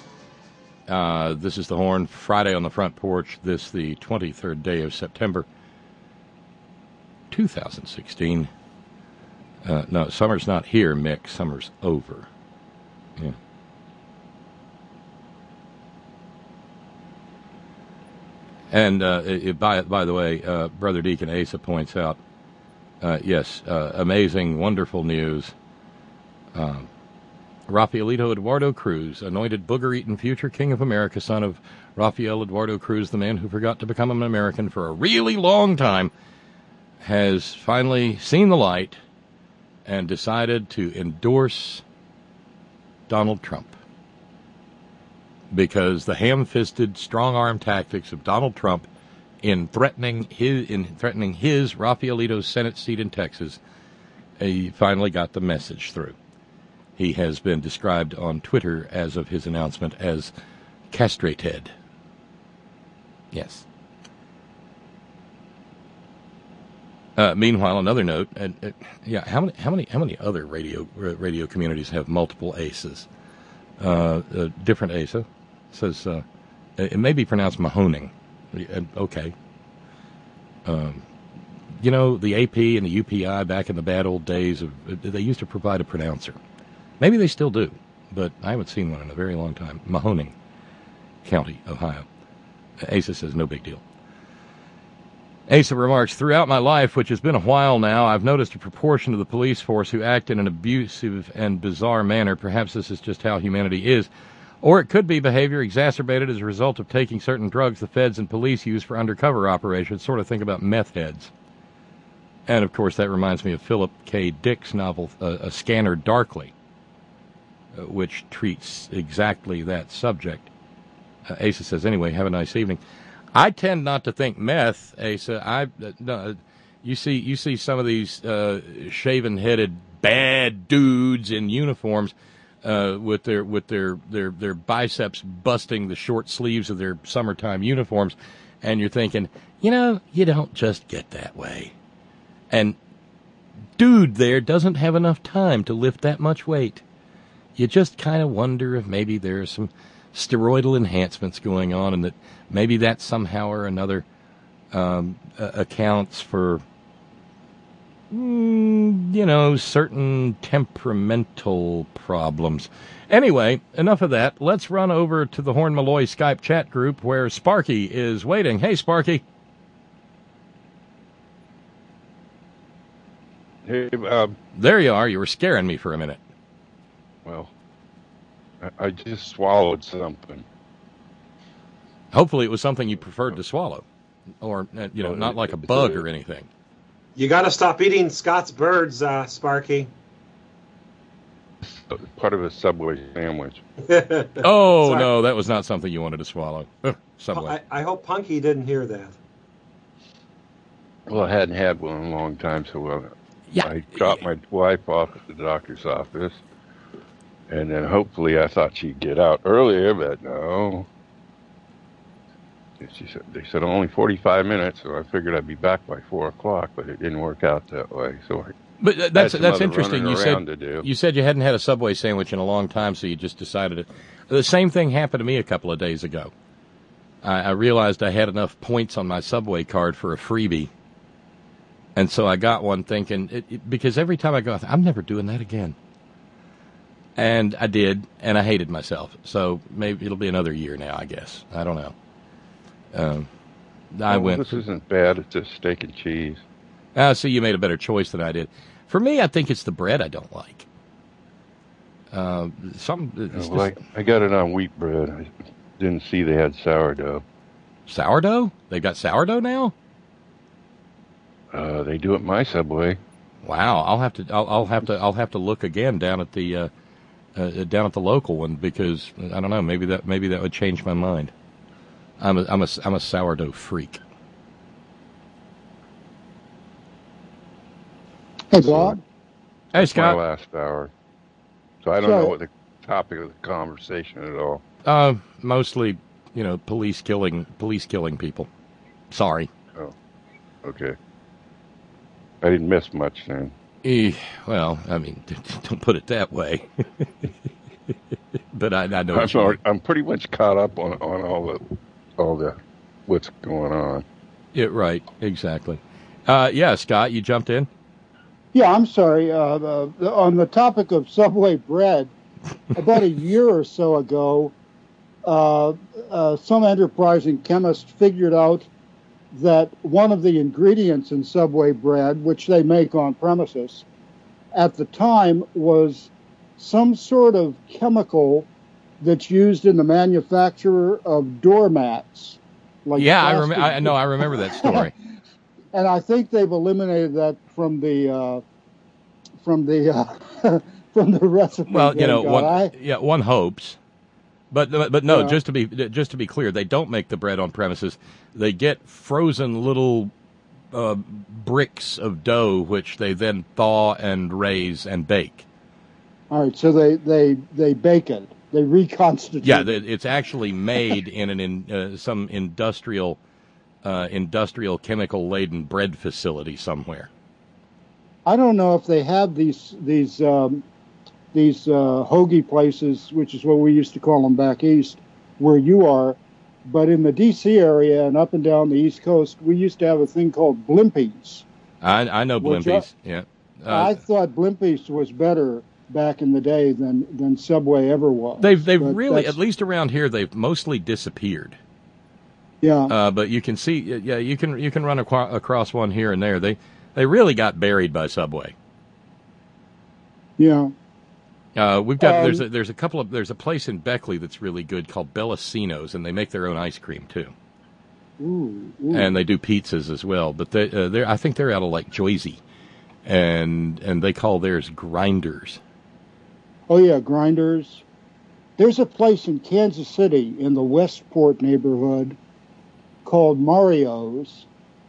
Uh, this is the Horn, Friday on the Front Porch. This the twenty-third day of September, two thousand sixteen. Uh, no, summer's not here, Mick. Summer's over. Yeah. And uh, it, by by the way, uh, Brother Deacon Asa points out Uh, yes, uh, amazing, wonderful news. Um, Rafaelito Eduardo Cruz, anointed booger-eaten future king of America, son of Rafael Eduardo Cruz, the man who forgot to become an American for a really long time, has finally seen the light and decided to endorse Donald Trump. Because the ham-fisted, strong-arm tactics of Donald Trump in threatening his in threatening his Rafaelito's Senate seat in Texas, he finally got the message through. He has been described on Twitter as of his announcement as castrated. Yes. Uh, meanwhile, another note. Uh, uh, yeah, how many how many how many other radio uh, radio communities have multiple aces? Uh, uh, different A S A says uh, it may be pronounced Mahoning. Okay. Um, you know, the A P and the U P I back in the bad old days, of they used to provide a pronouncer. Maybe they still do, but I haven't seen one in a very long time. Mahoning County, Ohio. Asa says, no big deal. Asa remarks, throughout my life, which has been a while now, I've noticed a proportion of the police force who act in an abusive and bizarre manner. Perhaps this is just how humanity is. Or it could be behavior exacerbated as a result of taking certain drugs the feds and police use for undercover operations. Sort of think about meth heads. And, of course, that reminds me of Philip K. Dick's novel, uh, A Scanner Darkly, uh, which treats exactly that subject. Uh, Asa says, anyway, have a nice evening. I tend not to think meth, Asa. I uh, no, you see, you see some of these uh, shaven-headed bad dudes in uniforms uh, with their with their, their their biceps busting the short sleeves of their summertime uniforms, and you're thinking, you know, you don't just get that way. And dude there doesn't have enough time to lift that much weight. You just kind of wonder if maybe there are some steroidal enhancements going on, and that maybe that somehow or another um, uh, accounts for, mm, you know, certain temperamental problems. Anyway, enough of that. Let's run over to the Horn Malloy Skype chat group where Sparky is waiting. Hey, Sparky. Hey, Bob. There you are. You were scaring me for a minute. Well, I, I just swallowed something. Hopefully it was something you preferred to swallow. Or, uh, you know, not like a bug or anything. You got to stop eating Scott's birds, uh, Sparky. Part of a Subway sandwich. Oh, Sorry. no, that was not something you wanted to swallow. Ugh, Subway. I, I hope Punky didn't hear that. Well, I hadn't had one in a long time, so uh, yeah. I dropped my wife off at the doctor's office. And then hopefully I thought she'd get out earlier, but no. She said, they said only forty-five minutes, so I figured I'd be back by four o'clock, but it didn't work out that way. So I But uh, that's had some that's other interesting. running You around said to do. you said you hadn't had a Subway sandwich in a long time, so you just decided it. The same thing happened to me a couple of days ago. I, I realized I had enough points on my Subway card for a freebie, and so I got one, thinking it, it, because every time I go, I'm never doing that again. And I did, and I hated myself. So maybe it'll be another year now, I guess. I don't know. Um, I well, went. This isn't bad. It's just steak and cheese. Ah, see, you made a better choice than I did. For me, I think it's the bread I don't like. Uh, some. It's Well, I, I got it on wheat bread. I didn't see they had sourdough. Sourdough? They got sourdough now? Uh, they do at my Subway. Wow, I'll have to. I'll, I'll have to. I'll have to look again down at the uh, uh, down at the local one, because I don't know. Maybe that maybe that would change my mind. I'm a I'm a I'm a sourdough freak. Hey, Bob. Hey, It's Scott. my last hour, so I don't So- know what the topic of the conversation at all. Uh, mostly, you know, police killing police killing people. Sorry. Oh, okay. I didn't miss much then. Eh, well, I mean, don't put it that way. But I, I know. I'm, what you already, mean. I'm pretty much caught up on on all the all the what's going on. Yeah, right. Exactly. Uh, yeah, Scott, you jumped in. Yeah, I'm sorry. Uh, uh, on the topic of Subway bread, about a year or so ago, uh, uh, some enterprising chemist figured out that one of the ingredients in Subway bread, which they make on premises, at the time was some sort of chemical that's used in the manufacture of doormats. Like yeah, I, plastic. rem- I no, I remember that story. And I think they've eliminated that from the uh, from the uh, from the recipe. Well, you know, God, one, I, yeah, one hopes, but but, but no. Yeah. Just to be just to be clear, they don't make the bread on premises. They get frozen little uh, bricks of dough, which they then thaw and raise and bake. all right, so they, they, they bake it. They reconstitute. Yeah, it's actually made in an in uh, some industrial uh, industrial chemical laden bread facility somewhere. I don't know if they have these these um, these uh, hoagie places, which is what we used to call them back east, where you are. But in the D C area and up and down the East Coast, we used to have a thing called Blimpies. I, I know Which Blimpies. I- yeah, I thought Blimpies was better back in the day than, than Subway ever was. they've they've But really, that's- at least around here, they've mostly disappeared. Yeah. Uh, but you can see, yeah, you can you can run aqua- across one here and there. They they really got buried by Subway. Yeah. Uh, we've got Um, there's a, there's a couple of there's a place in Beckley that's really good called Bellacino's, and they make their own ice cream too, Ooh, ooh. and they do pizzas as well. But they uh, they're I think they're out of like Joyzy, and and they call theirs Grinders. Oh, yeah, Grinders. There's a place in Kansas City in the Westport neighborhood called Mario's,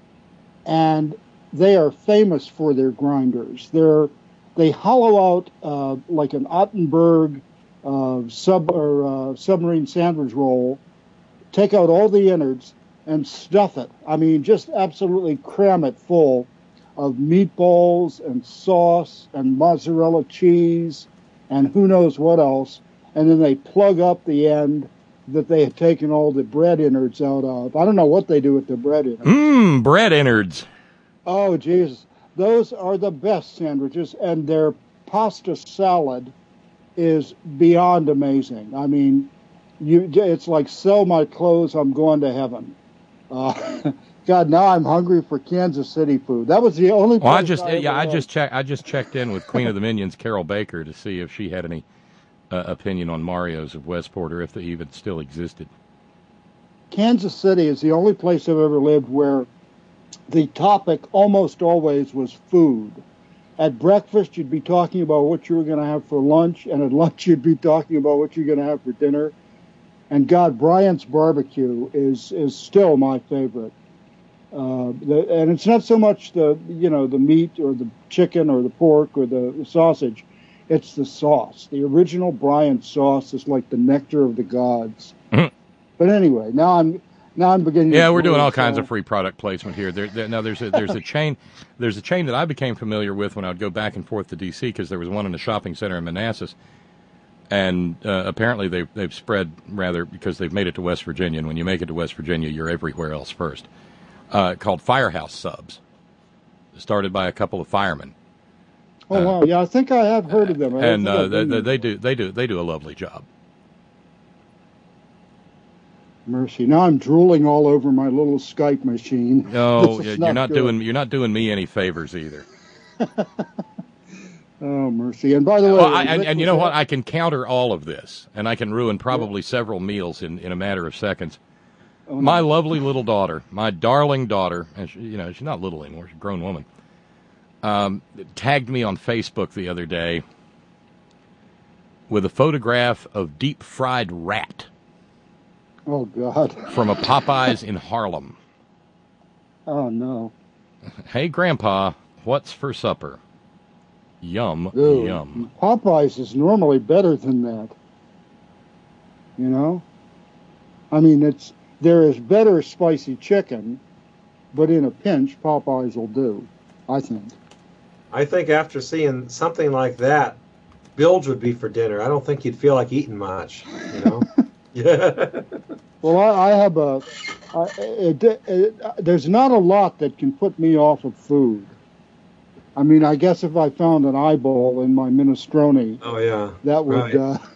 and they are famous for their grinders. They're, they hollow out uh, like an Ottenberg uh, sub or uh, submarine sandwich roll, take out all the innards, and stuff it. I mean, just absolutely cram it full of meatballs and sauce and mozzarella cheese and who knows what else, and then they plug up the end that they had taken all the bread innards out of. I don't know what they do with the bread innards. Mmm, bread innards. Oh, Jesus. Those are the best sandwiches, and their pasta salad is beyond amazing. I mean, you it's like, sell my clothes, I'm going to heaven. Uh, God, now I'm hungry for Kansas City food. That was the only place Well, I just I yeah, ever I had. just check I just checked in with Queen of the Minions, Carol Baker, to see if she had any uh, opinion on Mario's of Westport, or if they even still existed. Kansas City is the only place I've ever lived where the topic almost always was food. At breakfast, you'd be talking about what you were going to have for lunch, and at lunch, you'd be talking about what you're going to have for dinner. And God, Bryant's barbecue is is still my favorite. Uh, the, and it's not so much the you know the meat or the chicken or the pork or the, the sausage, it's the sauce. The original Bryant sauce is like the nectar of the gods. But anyway, now I'm now I'm beginning. Yeah, to we're doing believe, all kinds so- of free product placement here. There, there, now there's a there's a chain there's a chain that I became familiar with when I would go back and forth to D C, because there was one in a shopping center in Manassas, and uh, apparently they've they've spread rather because they've made it to West Virginia. And when you make it to West Virginia, you're everywhere else first. Uh, called Firehouse Subs, started by a couple of firemen. Oh wow, yeah, I think I have heard of them. I And think uh, I've they, been they, there. they do they do they do a lovely job. Mercy. Now I'm drooling all over my little Skype machine. No, This is you're not good. doing you're not doing me any favors either. Oh mercy! And by the way, Well, I, and, Rick and you was know what? at- I can counter all of this, and I can ruin probably several meals in, in a matter of seconds. Oh, no. My lovely little daughter, my darling daughter, and she, you know she's not little anymore; she's a grown woman. Um, tagged me on Facebook the other day with a photograph of deep fried rat Oh God! from a Popeyes in Harlem. Oh no! Hey, Grandpa, what's for supper? Yum, Ew. yum. Popeyes is normally better than that. You know, I mean, it's there is better spicy chicken, but in a pinch, Popeyes will do. I think. I think after seeing something like that, bilge would be for dinner. I don't think you'd feel like eating much. You know. Yeah. Well, I, I have a. I, it, it, it, there's not a lot that can put me off of food. I mean, I guess if I found an eyeball in my minestrone, Oh yeah. that would. Right. Uh,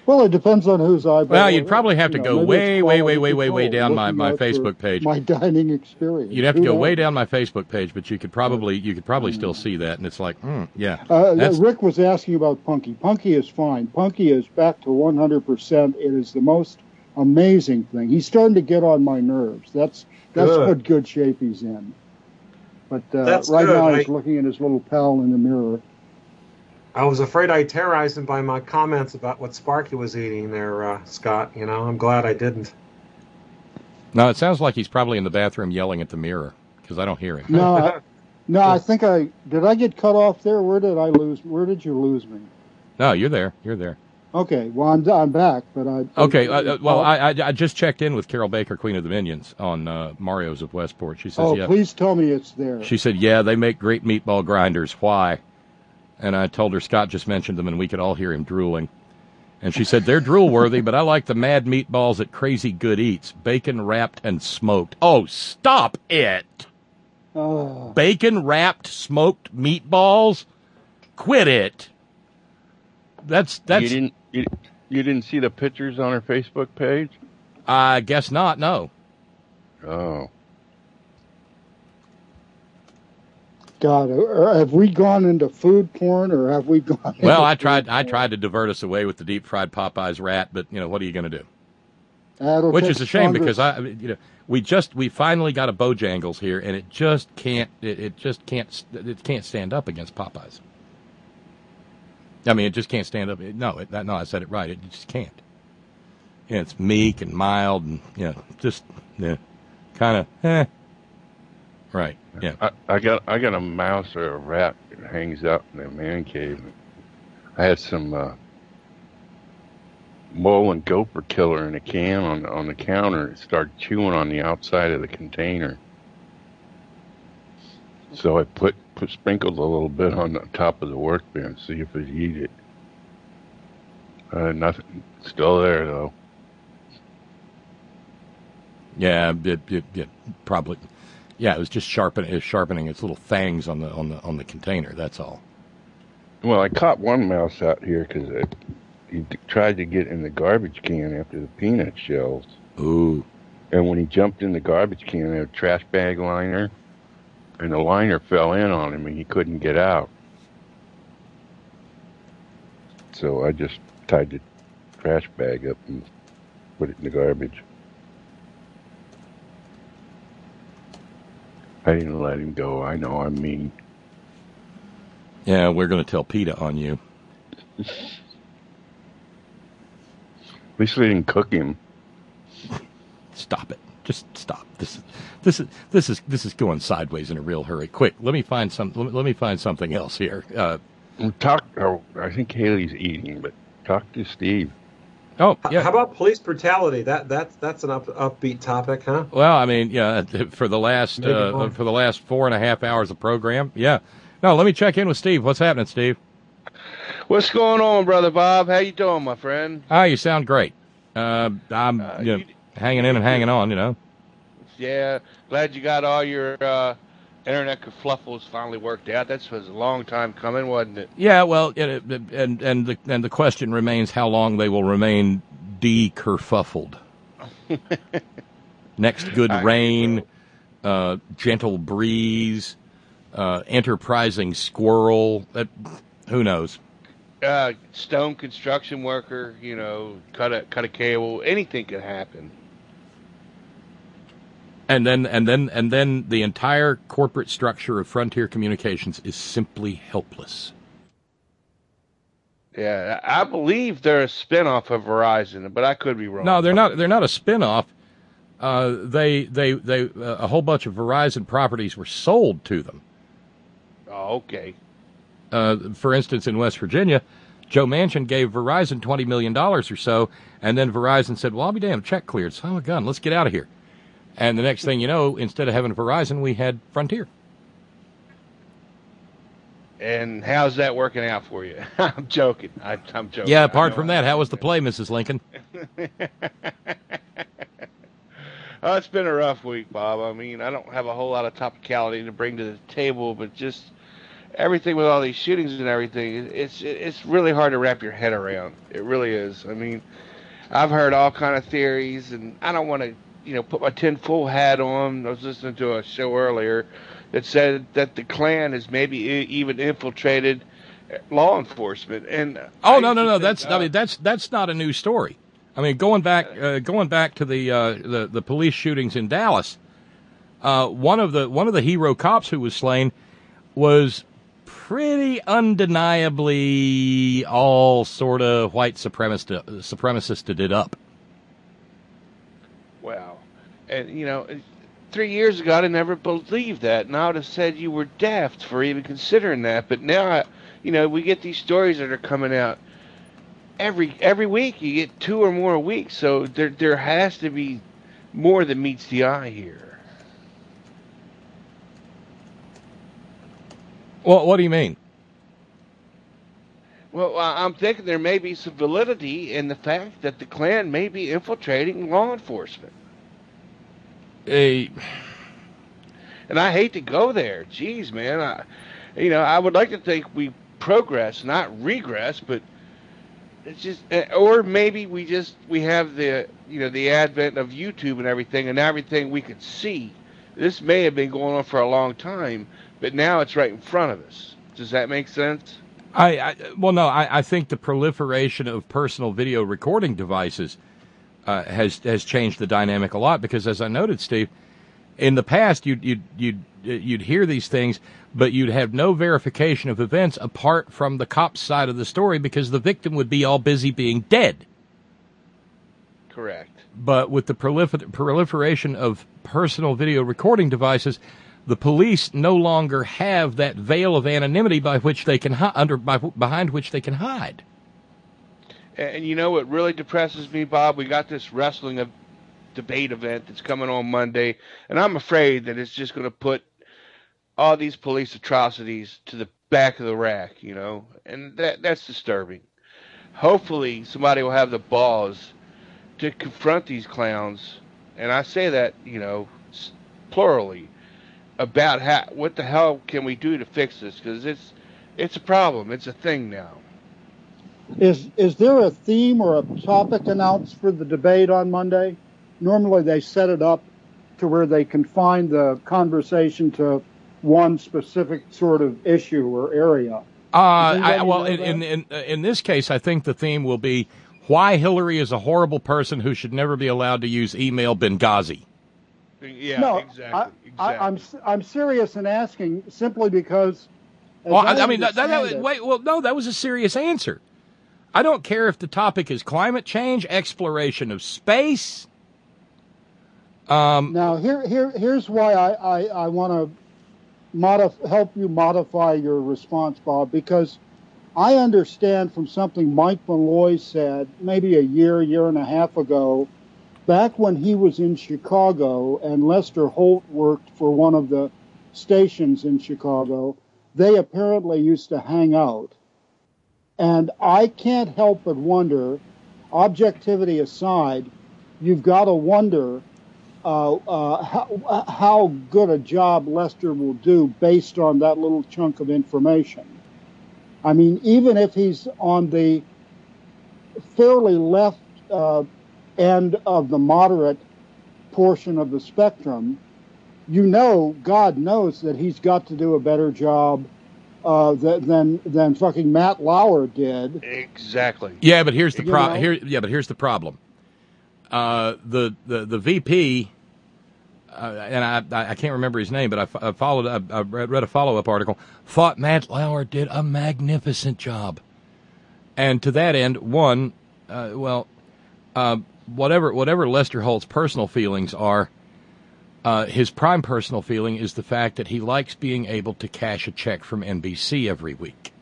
Well, it depends on whose eyeball. Well, you'd probably have to you go know, way, way, way, way, way, control, way down my, looking my out for Facebook page. My dining experience. You'd have to Who go knows? way down my Facebook page, but you could probably you could probably still see that, and it's like, hmm, yeah. Uh, that's- Rick was asking about Punky. Punky is fine. Punky is back to one hundred percent. It is the most amazing thing. He's starting to get on my nerves. That's that's Good. what good shape he's in. But uh, That's right good. now he's I- looking at his little pal in the mirror. I was afraid I terrorized him by my comments about what Sparky was eating there, uh, Scott. You know, I'm glad I didn't. No, it sounds like he's probably in the bathroom yelling at the mirror because I don't hear him. No, I, no, I think I did. I get cut off there. Where did I lose? Where did you lose me? No, you're there. You're there. Okay, well I'm I'm back, but I. Okay, uh, uh, well, I, I I just checked in with Carol Baker, Queen of the Minions, on uh, Mario's of Westport. She says, Oh, yeah. please tell me it's there. She said, yeah, they make great meatball grinders. Why? And I told her Scott just mentioned them, and we could all hear him drooling. And she said, they're drool-worthy, but I like the mad meatballs at Crazy Good Eats, bacon-wrapped and smoked. Oh, stop it! Oh. Bacon-wrapped smoked meatballs? Quit it! That's that's. You didn't you, you didn't see the pictures on her Facebook page? I guess not. No. Oh. God, uh, have we gone into food porn, or have we gone? Well, into I tried. food I porn? tried to divert us away with the deep fried Popeyes rat, but you know what are you going to do? That'll Which take is a shame stronger- because I, you know, we just we finally got a Bojangles here, and it just can't. It, it just can't. It can't stand up against Popeyes. I mean, it just can't stand up. No, it, no, I said it right. It just can't. Yeah, it's meek and mild, and you know, just yeah, kind of eh. Right. Yeah. I, I got I got a mouse or a rat that hangs out in the man cave. I had some uh, mole and gopher killer in a can on on the counter. It started chewing on the outside of the container. So I put, put sprinkled a little bit on the top of the workbench, see if it eat it. Uh, nothing. Still there though. Yeah. It, it, it probably. Yeah, it was just sharpening. It was sharpening its little fangs on the on the on the container. That's all. Well, I caught one mouse out here because he d- tried to get in the garbage can after the peanut shells. Ooh. And when he jumped in the garbage can, there was a trash bag liner, and the liner fell in on him, and he couldn't get out. So I just tied the trash bag up and put it in the garbage. I didn't let him go. I know I'm mean. Yeah, we're going to tell PETA on you. At least they didn't cook him. Stop it. Just stop. This is this is this is this is going sideways in a real hurry. Quick, let me find some. Let me, let me find something else here. Uh, talk. Oh, I think Haley's eating, but talk to Steve. Oh, yeah. How about police brutality? That that's that's an up, upbeat topic, huh? Well, I mean, yeah, for the last Maybe uh, more. for the last four and a half hours of program, yeah. No, let me check in with Steve. What's happening, Steve? What's going on, Brother Bob? How you doing, my friend? Ah, you sound great. Uh, I'm Uh, you know, you- hanging in and hanging on. You know. Yeah, glad you got all your uh, internet kerfluffles finally worked out. That was a long time coming, wasn't it? Yeah, well, it, it, and and the and the question remains how long they will remain de-kerfuffled. Next good I rain, uh, gentle breeze, uh, enterprising squirrel. That, who knows? Uh, stone construction worker, you know, cut a cut a cable. Anything could happen. And then and then and then the entire corporate structure of Frontier Communications is simply helpless. Yeah, I believe they're a spinoff of Verizon, but I could be wrong. No, they're not. They're not a spinoff. Uh, they they they uh, a whole bunch of Verizon properties were sold to them. Oh, okay. Uh, for instance, in West Virginia, Joe Manchin gave Verizon twenty million dollars or so, and then Verizon said, well, I'll be damned, check cleared. Son of a gun, let's get out of here. And the next thing you know, instead of having Verizon, we had Frontier. And how's that working out for you? I'm joking. I, I'm joking. Yeah, I apart know from I- that, how was the play, Missus Lincoln? Oh, it's been a rough week, Bob. I mean, I don't have a whole lot of topicality to bring to the table, but just everything with all these shootings and everything, it's it's really hard to wrap your head around. It really is. I mean, I've heard all kind of theories, and I don't want to, you know, put my tinfoil hat on. I was listening to a show earlier that said that the Klan has maybe even infiltrated law enforcement. And oh I no no no, think, that's uh, I mean that's that's not a new story. I mean, going back uh, going back to the, uh, the the police shootings in Dallas, uh, one of the one of the hero cops who was slain was pretty undeniably all sort of white supremacist supremacist it up. Wow. And, you know, three years ago, I'd have never believed that, and I would have said you were daft for even considering that. But now, I, you know, we get these stories that are coming out every every week. You get two or more a week, so there there has to be more than meets the eye here. Well, what do you mean? Well, I'm thinking there may be some validity in the fact that the Klan may be infiltrating law enforcement. A, and I hate to go there. Jeez, man. I, you know, I would like to think we progress, not regress, but it's just, or maybe we just, we have the, you know, the advent of YouTube and everything, and everything we could see. This may have been going on for a long time, but now it's right in front of us. Does that make sense? I, I well, no, I, I think the proliferation of personal video recording devices uh, has has changed the dynamic a lot. Because, as I noted, Steve, in the past you'd you'd you'd you'd hear these things, but you'd have no verification of events apart from the cop's side of the story, because the victim would be all busy being dead. Correct. But with the prolifer- proliferation of personal video recording devices, the police no longer have that veil of anonymity by which they can hi- under by, behind which they can hide. And you know what really depresses me, Bob? We got this wrestling of debate event that's coming on Monday, and I'm afraid that it's just going to put all these police atrocities to the back of the rack, you know, and that that's disturbing. Hopefully, somebody will have the balls to confront these clowns, and I say that, you know, plurally, about how, what the hell can we do to fix this? Because it's it's a problem. It's a thing now. Is is there a theme or a topic announced for the debate on Monday? Normally they set it up to where they confine the conversation to one specific sort of issue or area. Uh, I, well, in, in in in this case, I think the theme will be why Hillary is a horrible person who should never be allowed to use email Benghazi. Yeah, no, exactly. I, exactly. I, I'm I'm serious in asking simply because. Well, I, I mean, that, that, that, it, wait, well, no, that was a serious answer. I don't care if the topic is climate change, exploration of space. Um, now, here, here, here's why I, I, I want to modif- help you modify your response, Bob, because I understand from something Mike Malloy said maybe a year, year and a half ago, back when he was in Chicago and Lester Holt worked for one of the stations in Chicago, they apparently used to hang out. And I can't help but wonder, objectivity aside, you've got to wonder uh, uh, how, how good a job Lester will do based on that little chunk of information. I mean, even if he's on the fairly left uh, end of the moderate portion of the spectrum, you know, God knows that he's got to do a better job uh, than, than than fucking Matt Lauer did. Exactly. Yeah, but here's the You problem. know? Here, yeah, but here's the problem. Uh, the the the V P, uh, and I I can't remember his name, but I, I followed I, I read a follow up article. Thought Matt Lauer did a magnificent job, and to that end, one, uh, well, uh, whatever whatever Lester Holt's personal feelings are. Uh, his prime personal feeling is the fact that he likes being able to cash a check from N B C every week.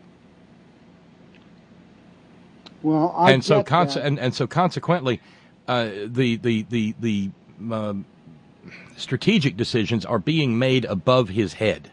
Well, I and so get conse- that. and, and so consequently, uh, the the the the um, strategic decisions are being made above his head.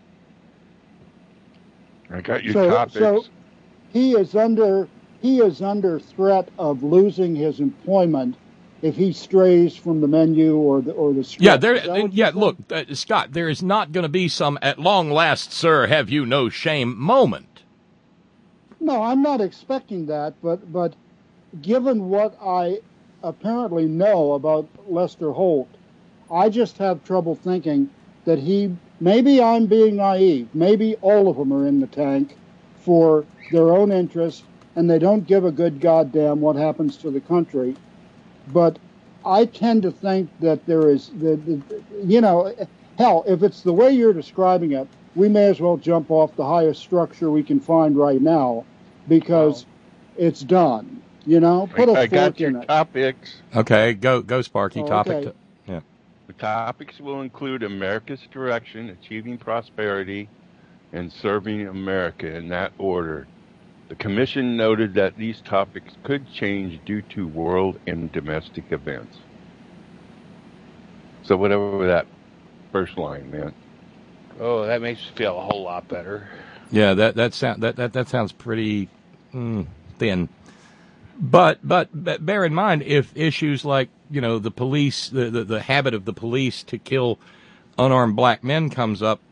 I got your so, topics. So he is under he is under threat of losing his employment if he strays from the menu or the or the script. Yeah, there. Yeah, look, uh, Scott, there is not going to be some "at long last, sir, have you no shame" moment. No, I'm not expecting that, but but given what I apparently know about Lester Holt, I just have trouble thinking that he. Maybe I'm being naive. Maybe all of them are in the tank for their own interest, and they don't give a good goddamn what happens to the country. But I tend to think that there is, the, the, you know, hell, if it's the way you're describing it, we may as well jump off the highest structure we can find right now because wow. it's done. You know, put a I fork got your in it. topics. Okay, go, go, Sparky. Oh, Topic. okay. To, yeah. The topics will include America's direction, achieving prosperity, and serving America in that order. The Commission noted that these topics could change due to world and domestic events. So whatever that first line meant. Oh, that makes me feel a whole lot better. Yeah, that that sound that that, that sounds pretty mm, thin. But, but but bear in mind, if issues like, you know, the police, the, the, the habit of the police to kill unarmed black men comes up,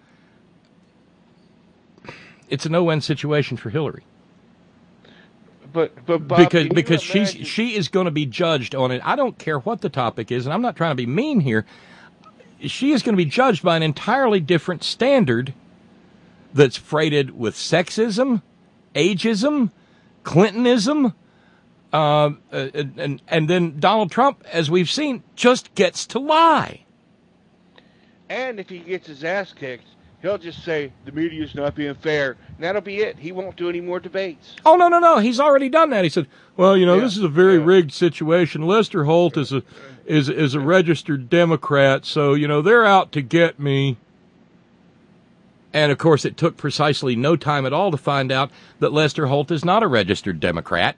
it's a no-win situation for Hillary. But, but Bob, because because she's she is going to be judged on it. I don't care what the topic is, and I'm not trying to be mean here. She is going to be judged by an entirely different standard that's freighted with sexism, ageism, Clintonism, uh, and, and and then Donald Trump, as we've seen, just gets to lie. And if he gets his ass kicked, he'll just say, the media's not being fair. And that'll be it. He won't do any more debates. Oh, no, no, no. He's already done that. He said, well, you know, Yeah. this is a very yeah. rigged situation. Lester Holt is a is is a registered Democrat, so, you know, they're out to get me. And, of course, it took precisely no time at all to find out that Lester Holt is not a registered Democrat.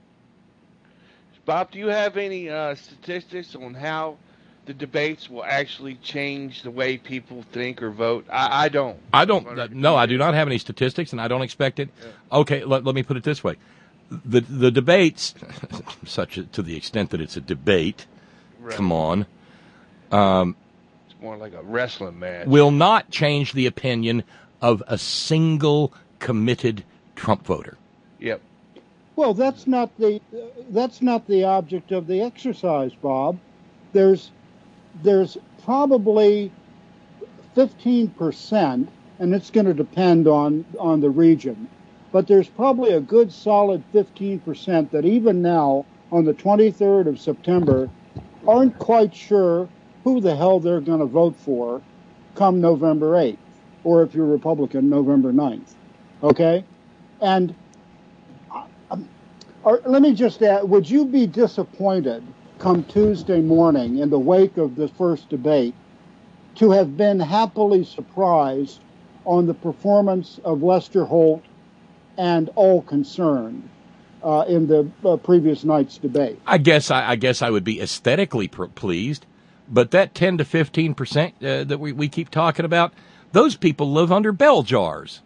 Bob, do you have any uh, statistics on how the debates will actually change the way people think or vote? I, I don't. I don't. Uh, no, I do not have any statistics, and I don't expect it. Yeah. Okay, let, let me put it this way: the the debates, such a, to the extent that it's a debate, right. Come on, um, it's more like a wrestling match. Will not change the opinion of a single committed Trump voter. Yep. Well, that's not the uh, that's not the object of the exercise, Bob. There's there's probably fifteen percent, and it's going to depend on, on the region, but there's probably a good solid fifteen percent that even now, on the twenty-third of September, aren't quite sure who the hell they're going to vote for come November eighth, or if you're Republican, November ninth. Okay? And um, or, let me just add, would you be disappointed come Tuesday morning in the wake of the first debate to have been happily surprised on the performance of Lester Holt and all concerned uh, in the uh, previous night's debate? I guess I, I guess I would be aesthetically pr- pleased, but that ten to fifteen percent uh, that we, we keep talking about, those people live under bell jars.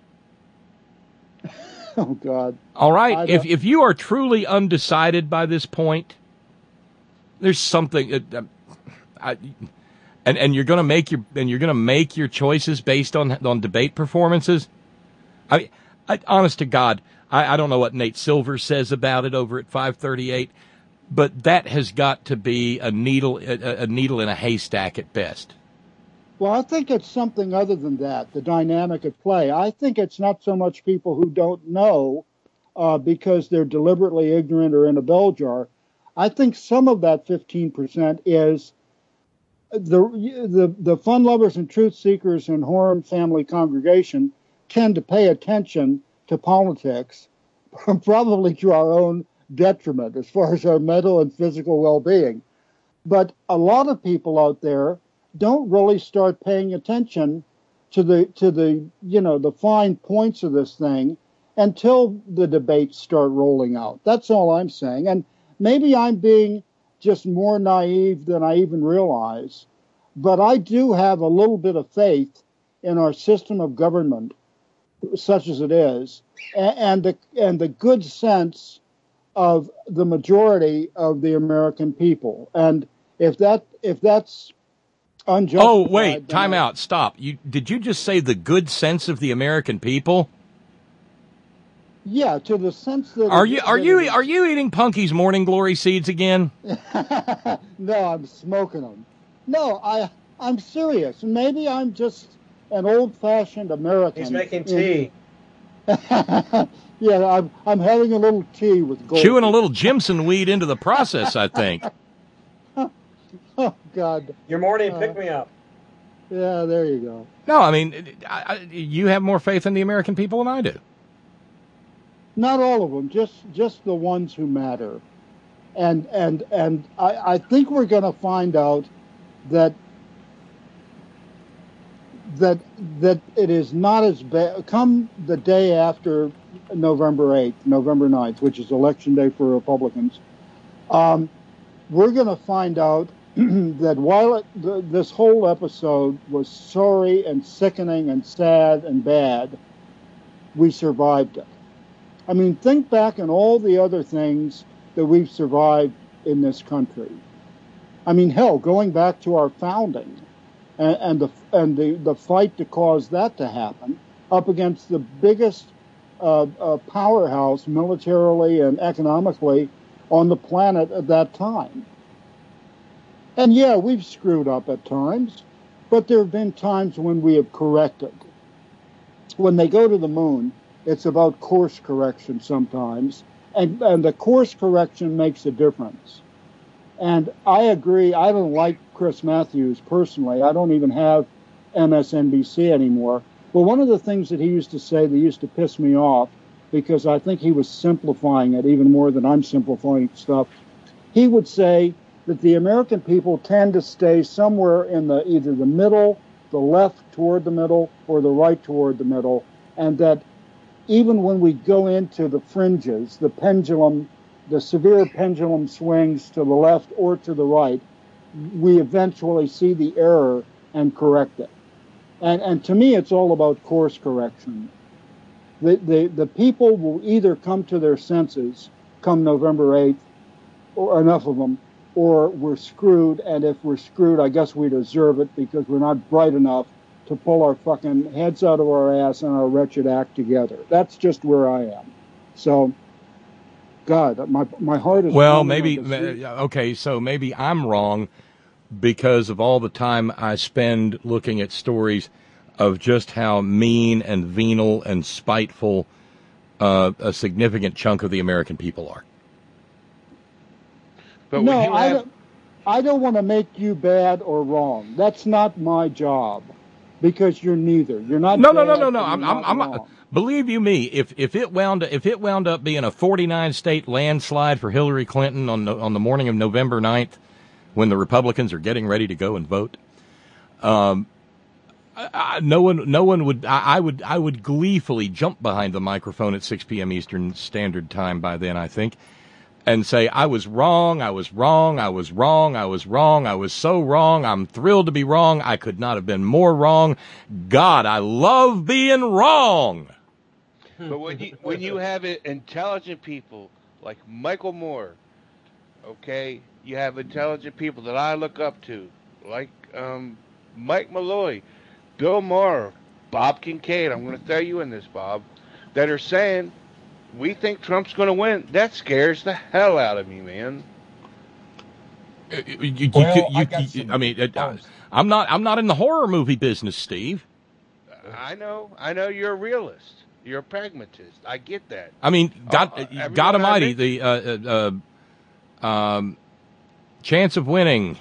Oh, God. All right. If if you are truly undecided by this point, there's something, uh, I, and and you're going to make your and you're going to make your choices based on on debate performances. I mean, I, honest to God, I, I don't know what Nate Silver says about it over at five thirty-eight, but that has got to be a needle a, a needle in a haystack at best. Well, I think it's something other than that, the dynamic at play. I think it's not so much people who don't know uh, because they're deliberately ignorant or in a bell jar. I think some of that fifteen percent is the the the fun lovers and truth seekers in Horn family congregation tend to pay attention to politics, probably to our own detriment as far as our mental and physical well-being. But a lot of people out there don't really start paying attention to the to the you know the fine points of this thing until the debates start rolling out. That's all I'm saying. And maybe I'm being just more naive than I even realize, but I do have a little bit of faith in our system of government, such as it is, and, and the and the good sense of the majority of the American people. And if that if that's unjustified... Oh, wait, time I, out, stop. You Did you just say the good sense of the American people? Yeah, to the sense that... Are you are you, are you eating Punky's Morning Glory seeds again? No, I'm smoking them. No, I, I'm serious. Maybe I'm just an old-fashioned American. He's making tea. Yeah, I'm, I'm having a little tea with gold. Chewing a little Jimson weed into the process, I think. Oh, God. Your morning uh, pick-me-up. Yeah, there you go. No, I mean, I, I, you have more faith in the American people than I do. Not all of them, just just the ones who matter. And and and I, I think we're going to find out that that that it is not as bad. Come the day after November eighth, November ninth, which is election day for Republicans, um, we're going to find out that while it, the, this whole episode was sorry and sickening and sad and bad, we survived it. I mean, think back on all the other things that we've survived in this country. I mean, hell, going back to our founding and, and the and the, the fight to cause that to happen up against the biggest uh, uh, powerhouse militarily and economically on the planet at that time. And yeah, we've screwed up at times, but there have been times when we have corrected. When they go to the moon, it's about course correction sometimes, and, and the course correction makes a difference. And I agree, I don't like Chris Matthews personally. I don't even have M S N B C anymore. But one of the things that he used to say that used to piss me off, because I think he was simplifying it even more than I'm simplifying stuff, he would say that the American people tend to stay somewhere in the either the middle, the left toward the middle, or the right toward the middle, and that even when we go into the fringes, the pendulum, the severe pendulum swings to the left or to the right, we eventually see the error and correct it. And and to me, it's all about course correction. The, the, the people will either come to their senses come November eighth, or enough of them, or we're screwed, and if we're screwed, I guess we deserve it because we're not bright enough to pull our fucking heads out of our ass and our wretched act together. That's just where I am. So, God, my my heart is... Well, maybe, okay, so maybe I'm wrong because of all the time I spend looking at stories of just how mean and venal and spiteful uh, a significant chunk of the American people are. But no, I, have... don't, I don't want to make you bad or wrong. That's not my job. Because you're neither. You're not. No, no, no, no, no. I'm, I'm, I'm. Believe you me, if if it wound if it wound up being a forty-nine state landslide for Hillary Clinton on the, on the morning of November ninth, when the Republicans are getting ready to go and vote, um, I, I, no one, no one would. I, I would, I would gleefully jump behind the microphone at six p.m. Eastern Standard Time by then, I think, and say, I was wrong, I was wrong, I was wrong, I was wrong, I was so wrong, I'm thrilled to be wrong, I could not have been more wrong. God, I love being wrong. But when you, when you have it, intelligent people like Michael Moore, okay, you have intelligent people that I look up to, like um, Mike Malloy, Bill Maher, Bob Kincaid, I'm going to throw you in this, Bob, that are saying, we think Trump's going to win. That scares the hell out of me, man. You, you, well, you, I, you, I mean, uh, I'm not. I'm not in the horror movie business, Steve. I know. I know you're a realist. You're a pragmatist. I get that. I mean, God, uh, God Almighty, the uh, uh, um, chance of winning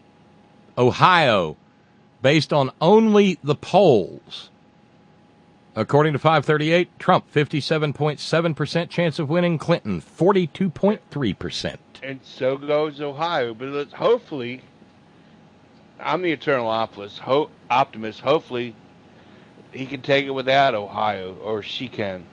Ohio, based on only the polls. According to five thirty-eight, Trump, fifty-seven point seven percent chance of winning. Clinton, forty-two point three percent. And so goes Ohio. But let's, hopefully, I'm the eternal optimist. Ho- optimist. Hopefully, he can take it without Ohio, or she can.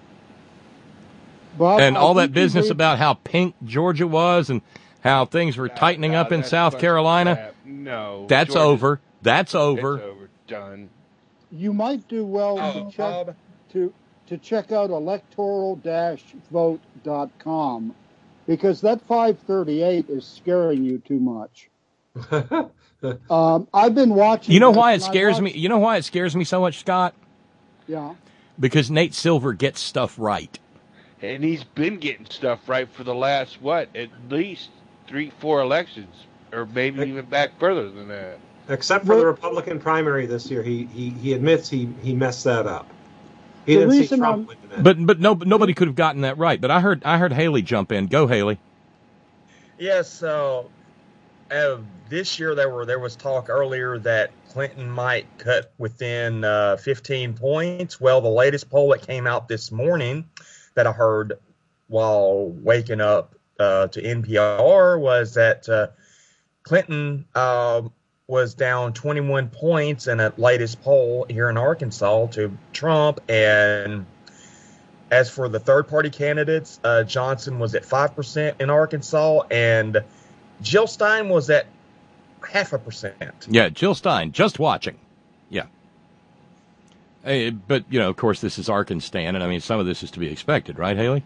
Bob, and I all that business made... about how pink Georgia was and how things were tightening no, up in South Carolina. No. That's Georgia's, over. That's over. It's over. Done. You might do well oh, to, check, to, to check out electoral dash vote dot com because that five thirty-eight is scaring you too much. um, I've been watching. You know this, why it and I scares watched- me? You know why it scares me so much, Scott? Yeah. Because Nate Silver gets stuff right. And he's been getting stuff right for the last, what, at least three, four elections, or maybe even back further than that. Except for the Republican primary this year, he he, he admits he, he messed that up. He The didn't see reason Trump I'm- winning that. But but no, nobody could have gotten that right. But I heard I heard Haley jump in. Go, Haley. Yes, so uh, this year there were there was talk earlier that Clinton might cut within uh, fifteen points. Well, the latest poll that came out this morning that I heard while waking up uh, to N P R was that uh, Clinton uh, was down twenty-one points in a latest poll here in Arkansas to Trump. And as for the third-party candidates, uh, Johnson was at five percent in Arkansas, and Jill Stein was at half a percent. Yeah, Jill Stein, just watching. Yeah. Hey, but, you know, of course, this is Arkansas, and I mean, some of this is to be expected, right, Haley?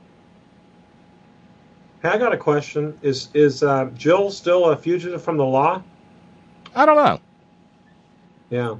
Hey, I got a question. Is is uh, Jill still a fugitive from the law? I don't know. Yeah.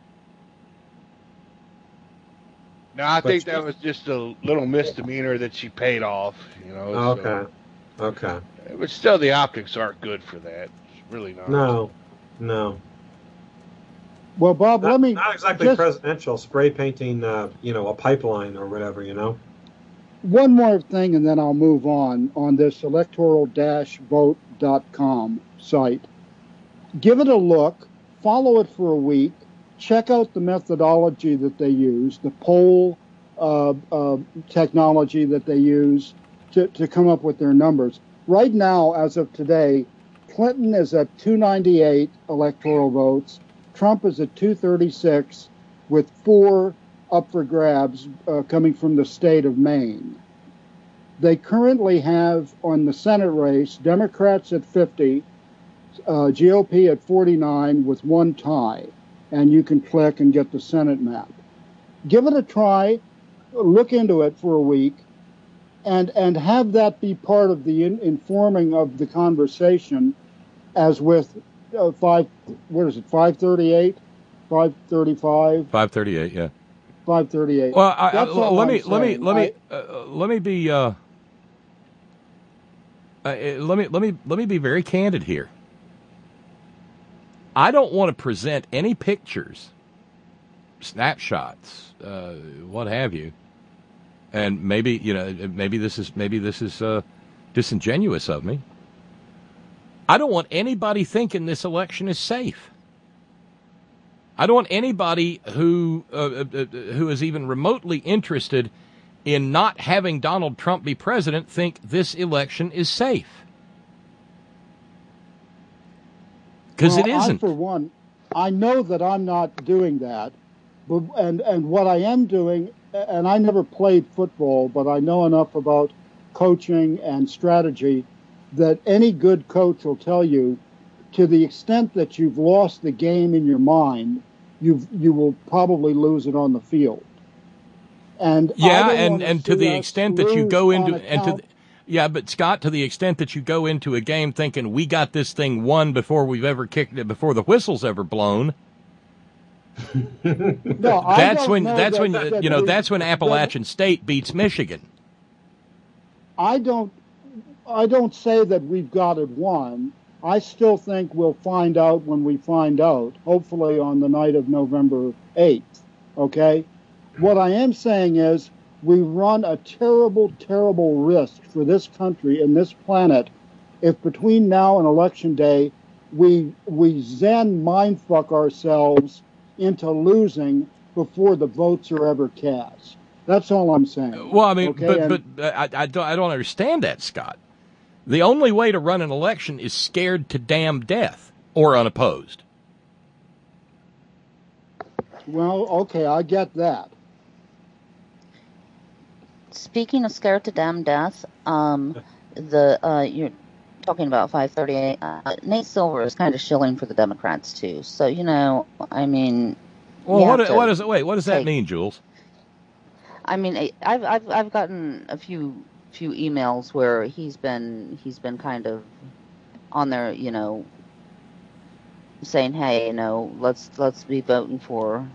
No, I But think she- that was just a little misdemeanor that she paid off. You know. Okay. so- Okay. But still, the optics aren't good for that. It's really not. No. No. Well, Bob, Not, let me not exactly just presidential. Spray painting, uh, you know, a pipeline or whatever. You know. one more thing, and then I'll move on on this electoral dash vote dot com site. Give it a look. Follow it for a week. Check out the methodology that they use, the poll uh, uh, technology that they use to, to come up with their numbers. Right now, as of today, Clinton is at two ninety-eight electoral votes. Trump is at two thirty-six, with four up for grabs uh, coming from the state of Maine. They currently have on the Senate race, Democrats at fifty, uh, G O P at forty-nine with one tie. And you can click and get the Senate map. Give it a try, look into it for a week, and and have that be part of the in, informing of the conversation, as with uh, five, what is it, five thirty-eight, five thirty-five, five thirty-eight, yeah. five thirty-eight. Well, I, I, That's all let I'm me let me saying. let me I- uh, let me be uh, uh, let me let me let me be very candid here. I don't want to present any pictures, snapshots, uh, what have you, and maybe you know maybe this is maybe this is uh, disingenuous of me. I don't want anybody thinking this election is safe. I don't want anybody who uh, uh, uh, who is even remotely interested in not having Donald Trump be president think this election is safe. Because Well, it I, isn't. for one, I know that I'm not doing that, but and and what I am doing, and I never played football, but I know enough about coaching and strategy that any good coach will tell you, to the extent that you've lost the game in your mind, you you will probably lose it on the field. And I Yeah, don't and, wanna and to see the us extent that you lose go on into and to account- the, yeah, but Scott, to the extent that you go into a game thinking we got this thing won before we've ever kicked it, before the whistle's ever blown. No, I that's don't when know that's that- when that you know we- that's when that- Appalachian State beats Michigan. I don't I don't say that we've got it won. I still think we'll find out when we find out, hopefully on the night of November eighth. Okay? What I am saying is we run a terrible, terrible risk for this country and this planet if between now and election day we we zen mindfuck ourselves into losing before the votes are ever cast. That's all I'm saying. Well, I mean, Okay? but And- but I, I don't I don't understand that, Scott. The only way to run an election is scared to damn death or unopposed. Well, okay, I get that. Speaking of scared to damn death, um, the uh, you're talking about five thirty-eight. Uh, Nate Silver is kind of shilling for the Democrats too. So you know, I mean, Well, you what have to what is wait? What does that take- mean, Jules? I mean, I- I've I've I've gotten a few few emails where he's been he's been kind of on there, you know, saying, hey, you know, let's let's be voting for,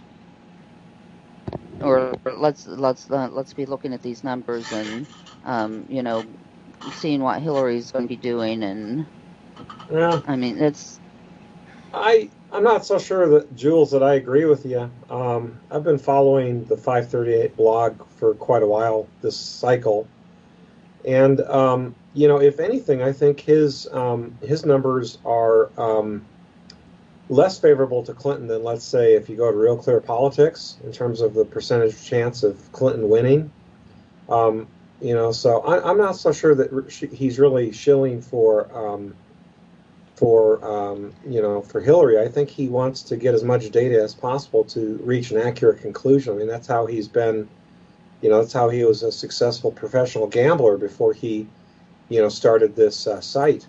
or let's let's uh, let's be looking at these numbers and um, you know, seeing what Hillary's going to be doing. And Yeah. I mean, it's I I'm not so sure that Jules that I agree with you. Um, I've been following the five thirty-eight blog for quite a while this cycle, and um, you know, if anything, I think his um, his numbers are um, less favorable to Clinton than, let's say, if you go to Real Clear Politics in terms of the percentage chance of Clinton winning. Um, you know, so I, I'm not so sure that he's really shilling for. Um, For um, you know, for Hillary. I think he wants to get as much data as possible to reach an accurate conclusion. I mean, that's how he's been. You know, that's how he was a successful professional gambler before he, you know, started this uh, site.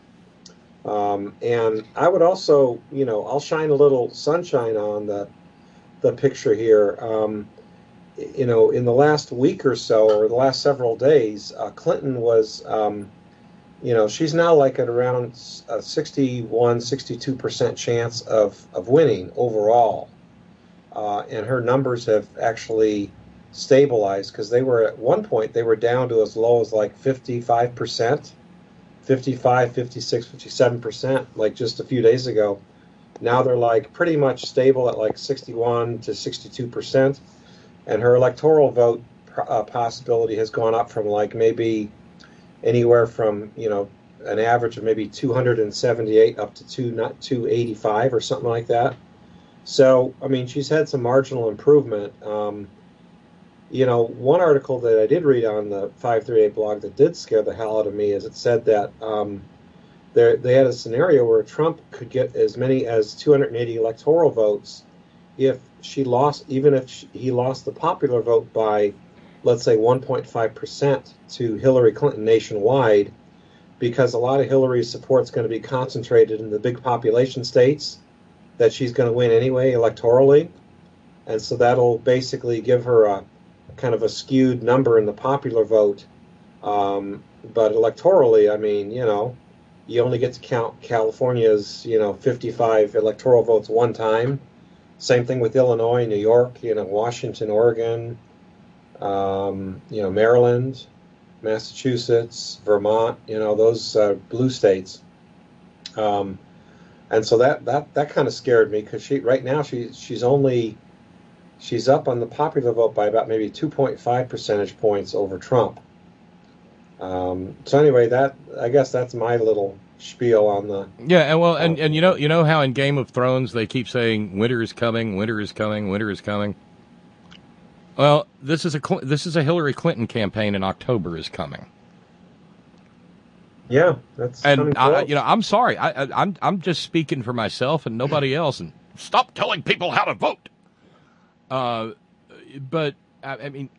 Um, and I would also, you know, I'll shine a little sunshine on the the picture here. Um, you know, in the last week or so, or the last several days, uh, Clinton was. Um, You know, she's now like at around a sixty-one, sixty-two percent chance of, of winning overall. Uh, and her numbers have actually stabilized because they were at one point, they were down to as low as like fifty-five percent, fifty-five, fifty-six, fifty-seven percent, like just a few days ago. Now they're like pretty much stable at like sixty-one to sixty-two percent. And her electoral vote uh, possibility has gone up from like maybe anywhere from, you know, an average of maybe two hundred seventy-eight up to two, not two eighty-five or something like that. So, I mean, she's had some marginal improvement. Um, you know, one article that I did read on the five thirty-eight blog that did scare the hell out of me is it said that um, there, they had a scenario where Trump could get as many as two hundred eighty electoral votes if she lost, even if she, he lost the popular vote by, let's say, one point five percent to Hillary Clinton nationwide, because a lot of Hillary's support is going to be concentrated in the big population states that she's going to win anyway electorally. And so that'll basically give her a kind of a skewed number in the popular vote. Um, but electorally, I mean, you know, you only get to count California's, you know, fifty-five electoral votes one time. Same thing with Illinois, New York, you know, Washington, Oregon, Um, you know, Maryland, Massachusetts, Vermont, you know, those uh, blue states. Um, and so that, that, that kind of scared me because she, right now she, she's only, she's up on the popular vote by about maybe two point five percentage points over Trump. Um, so anyway, that, I guess that's my little spiel on the. Yeah. And well, and, and you know, you know how in Game of Thrones, they keep saying winter is coming, winter is coming, winter is coming. Well, this is a this is a Hillary Clinton campaign in October is coming. Yeah, that's and I, you know I'm sorry I, I I'm I'm just speaking for myself and nobody else. And stop telling people how to vote. Uh, but I, I mean,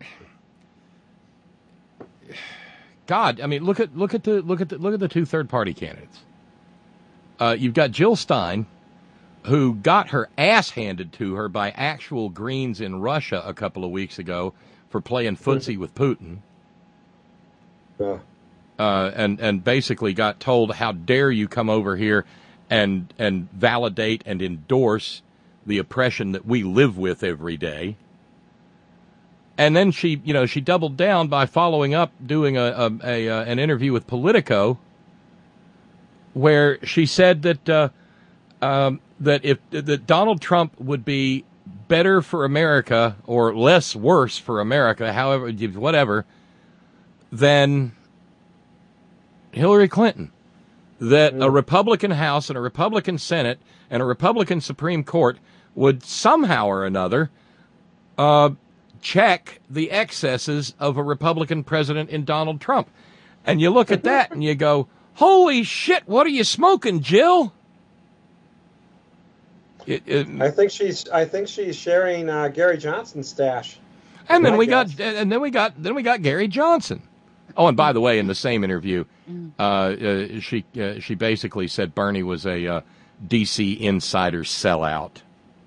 God, I mean look at look at the look at the look at the two third party candidates. Uh, you've got Jill Stein, who got her ass handed to her by actual Greens in Russia a couple of weeks ago for playing footsie with Putin. Yeah. Uh, and, and basically got told, how dare you come over here and, and validate and endorse the oppression that we live with every day. And then she, you know, she doubled down by following up, doing a, a, a uh, an interview with Politico, where she said that, uh, um, that if that Donald Trump would be better for America or less worse for America, however, whatever, than Hillary Clinton. That a Republican House and a Republican Senate and a Republican Supreme Court would somehow or another uh, check the excesses of a Republican president in Donald Trump. And you look at that and you go, holy shit, what are you smoking, Jill? It, it, I think she's. I think she's sharing uh, Gary Johnson's stash. And then we guess. got. And then we got. Then we got Gary Johnson. Oh, and by the way, in the same interview, uh, uh, she uh, she basically said Bernie was a uh, D C insider sellout.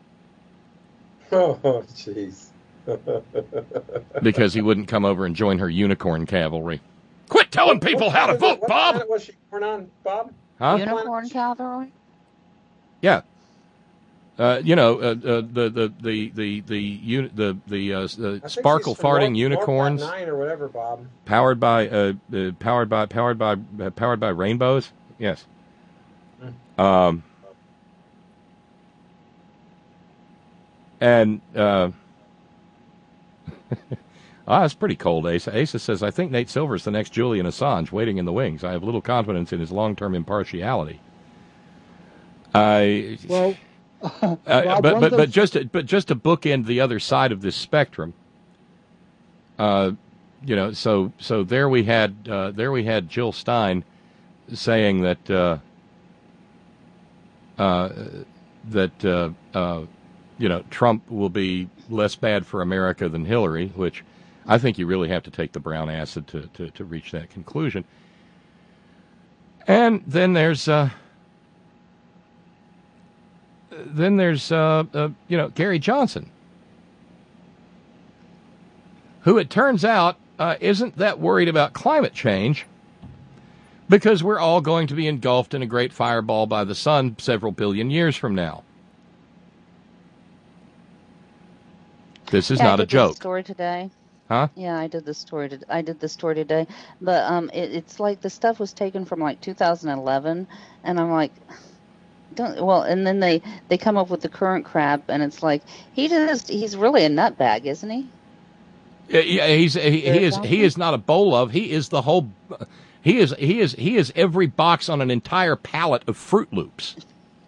Oh, jeez. Because he wouldn't come over and join her unicorn cavalry. like telling people how to What- vote, what Bob. planet was she born on, Bob? Huh? Unicorn cavalry? Yeah. Uh, you know, uh, uh, the the the the the uni- the the, uh, the I think sparkle she's from farting North- unicorns, North Nine or whatever, Bob. powered by uh, uh, powered by powered by uh, powered by rainbows. Yes. Um. And uh, ah, it's pretty cold. Asa Asa says, "I think Nate Silver's the next Julian Assange, waiting in the wings. I have little confidence in his long-term impartiality." I Well. Uh, but but but just to, but just to bookend the other side of this spectrum, uh, you know, so so there we had uh, there we had Jill Stein saying that uh, uh, that uh, uh, you know Trump will be less bad for America than Hillary, which I think you really have to take the brown acid to to, to reach that conclusion. And then there's. Uh, Then there's, uh, uh, you know, Gary Johnson, who it turns out uh, isn't that worried about climate change because we're all going to be engulfed in a great fireball by the sun several billion years from now. This is yeah, not I a did joke. This story today. Huh? Yeah, I did this story. To, I did this story today, but um, it, it's like the stuff was taken from like two thousand eleven, and I'm like. Don't, well, and then they, they come up with the current crap, and it's like he just he's really a nutbag, isn't he? Yeah, yeah, he's he, he is he is not a bowl of. He is the whole. He is he is he is every box on an entire pallet of Fruit Loops.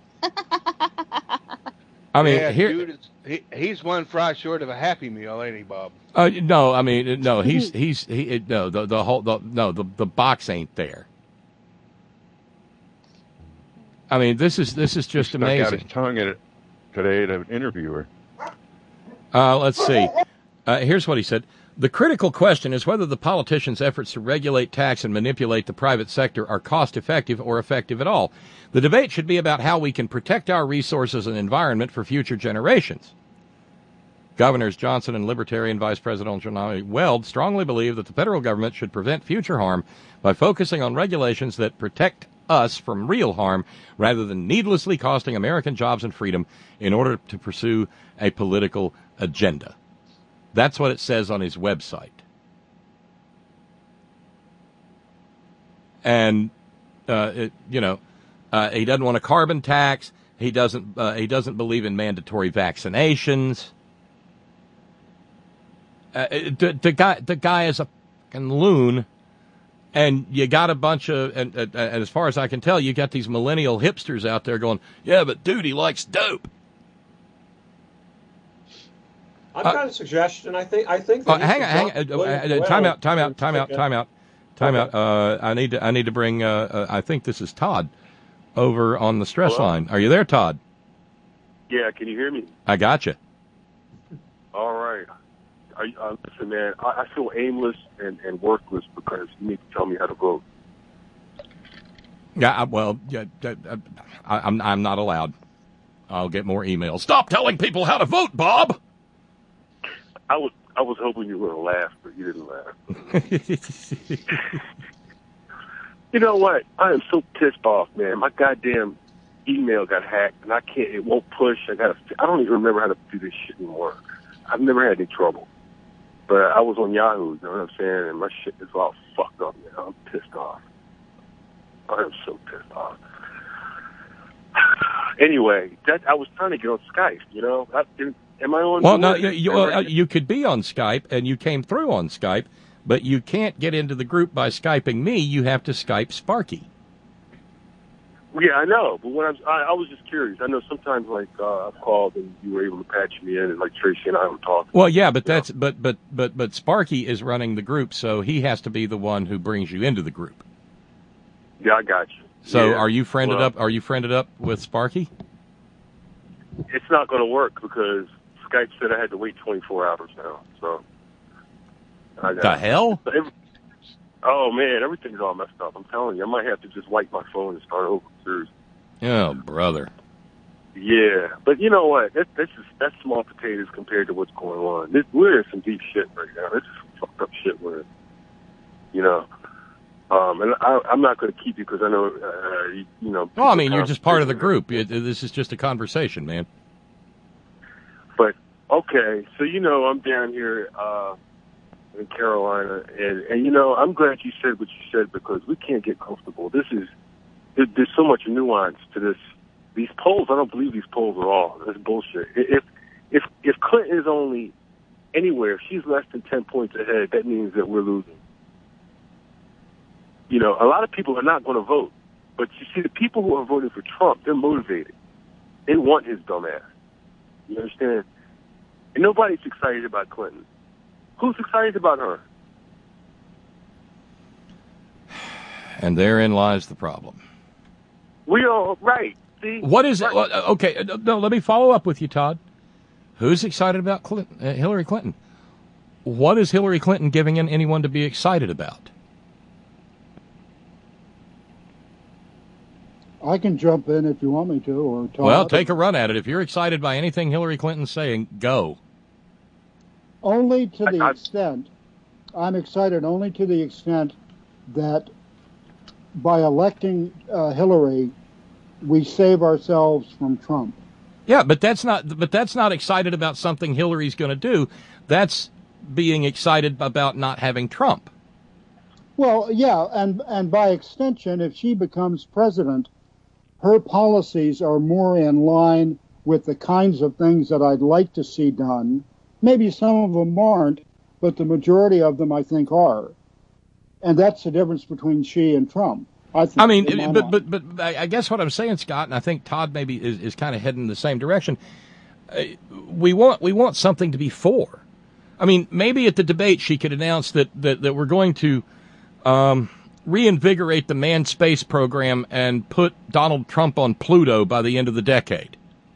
I mean, yeah, here dude, it's, he, he's one fry short of a Happy Meal, ain't he, Bob? Uh, no, I mean no. He's he's he no the the whole the, no the the box ain't there. I mean, this is this is just he stuck amazing. out his tongue at it today at an interviewer. Uh, let's see. Uh, here's what he said. The critical question is whether the politicians' efforts to regulate, tax, and manipulate the private sector are cost-effective or effective at all. The debate should be about how we can protect our resources and environment for future generations. Governors Johnson and Libertarian Vice Presidential nominee Weld strongly believe that the federal government should prevent future harm by focusing on regulations that protect us from real harm rather than needlessly costing American jobs and freedom in order to pursue a political agenda. That's what it says on his website. And, uh, it, you know, uh, he doesn't want a carbon tax. He doesn't, uh, he doesn't believe in mandatory vaccinations. Uh, the, the guy, the guy is a fucking loon. And you got a bunch of, and, and, and as far as I can tell, you got these millennial hipsters out there going, yeah, but dude, he likes dope. I've Uh, got a suggestion. I think. I think. Uh, that hang you on, should hang drop on. Uh, William uh, time Weld out, time out, and time out, take a- time out, time Okay. out. Uh, I need to, I need to bring, uh, uh, I think this is Todd over on the stress Hello? line. Are you there, Todd? Yeah, can you hear me? I got you. All right. Are you, uh, listen, man, I, I feel aimless and, and worthless because you need to tell me how to vote. Yeah, I- well, yeah, uh, uh, I, I'm, I'm not allowed. I'll get more emails. Stop telling people how to vote, Bob. I was I was hoping you were going to laugh, but you didn't laugh. You know what? I am so pissed off, man. My goddamn email got hacked, and I can't. It won't push. I got. I don't even remember how to do this shit anymore. I've never had any trouble, but I was on Yahoo. You know what I'm saying? And my shit is all fucked up now. I'm pissed off. I am so pissed off. Anyway, that I was trying to get on Skype. You know, I, am I on? Well, no, board? you, you, uh, you could be on Skype, and you came through on Skype, but you can't get into the group by Skyping me. You have to Skype Sparky. Yeah, I know, but what I'm, I, I was just curious. I know sometimes, like, uh, I've called and you were able to patch me in, and like Tracy and I were talking. Well, yeah, but that's but but but but Sparky is running the group, so he has to be the one who brings you into the group. Yeah, I got you. So, Yeah. are you friended Well, up? Are you friended up with Sparky? It's not going to work because Skype said I had to wait twenty-four hours now. So, I got The hell? So every, oh man, everything's all messed up. I'm telling you, I might have to just wipe my phone and start over. Seriously. Oh, brother. Yeah, but you know what? That, this is that's small potatoes compared to what's going on. This, we're in some deep shit right now. This is some fucked up shit. Where, you know, Um, and I, I'm not going to keep you because I know, uh, you, you know. Well, I mean, you're just part of the group. It, this is just a conversation, man. But, okay, so, you know, I'm down here uh, in Carolina, and, and, you know, I'm glad you said what you said because we can't get comfortable. This is, there, there's so much nuance to this. These polls, I don't believe these polls at all. That's bullshit. If, if, if Clinton is only anywhere, if she's less than ten points ahead, that means that we're losing. You know, a lot of people are not going to vote. But you see, the people who are voting for Trump, they're motivated. They want his dumb ass. You understand? And nobody's excited about Clinton. Who's excited about her? And therein lies the problem. We are, right. See? What is it? Right. Okay, no, let me follow up with you, Todd. Who's excited about Clinton, uh, Hillary Clinton? What is Hillary Clinton giving in anyone to be excited about? I can jump in if you want me to, or Todd. Well, take a run at it. If you're excited by anything Hillary Clinton's saying, go. Only to the I, I, extent, I'm excited only to the extent that by electing uh, Hillary, we save ourselves from Trump. Yeah, but that's not. But that's not excited about something Hillary's going to do. That's being excited about not having Trump. Well, yeah, and and by extension, if she becomes president, her policies are more in line with the kinds of things that I'd like to see done. Maybe some of them aren't, but the majority of them I think are. And that's the difference between she and Trump. I, think, I mean, but, but but but I guess what I'm saying, Scott, and I think Todd maybe is, is kind of heading in the same direction. Uh, we want we want something to be for. I mean, maybe at the debate she could announce that that, that we're going to um, reinvigorate the manned space program and put Donald Trump on Pluto by the end of the decade.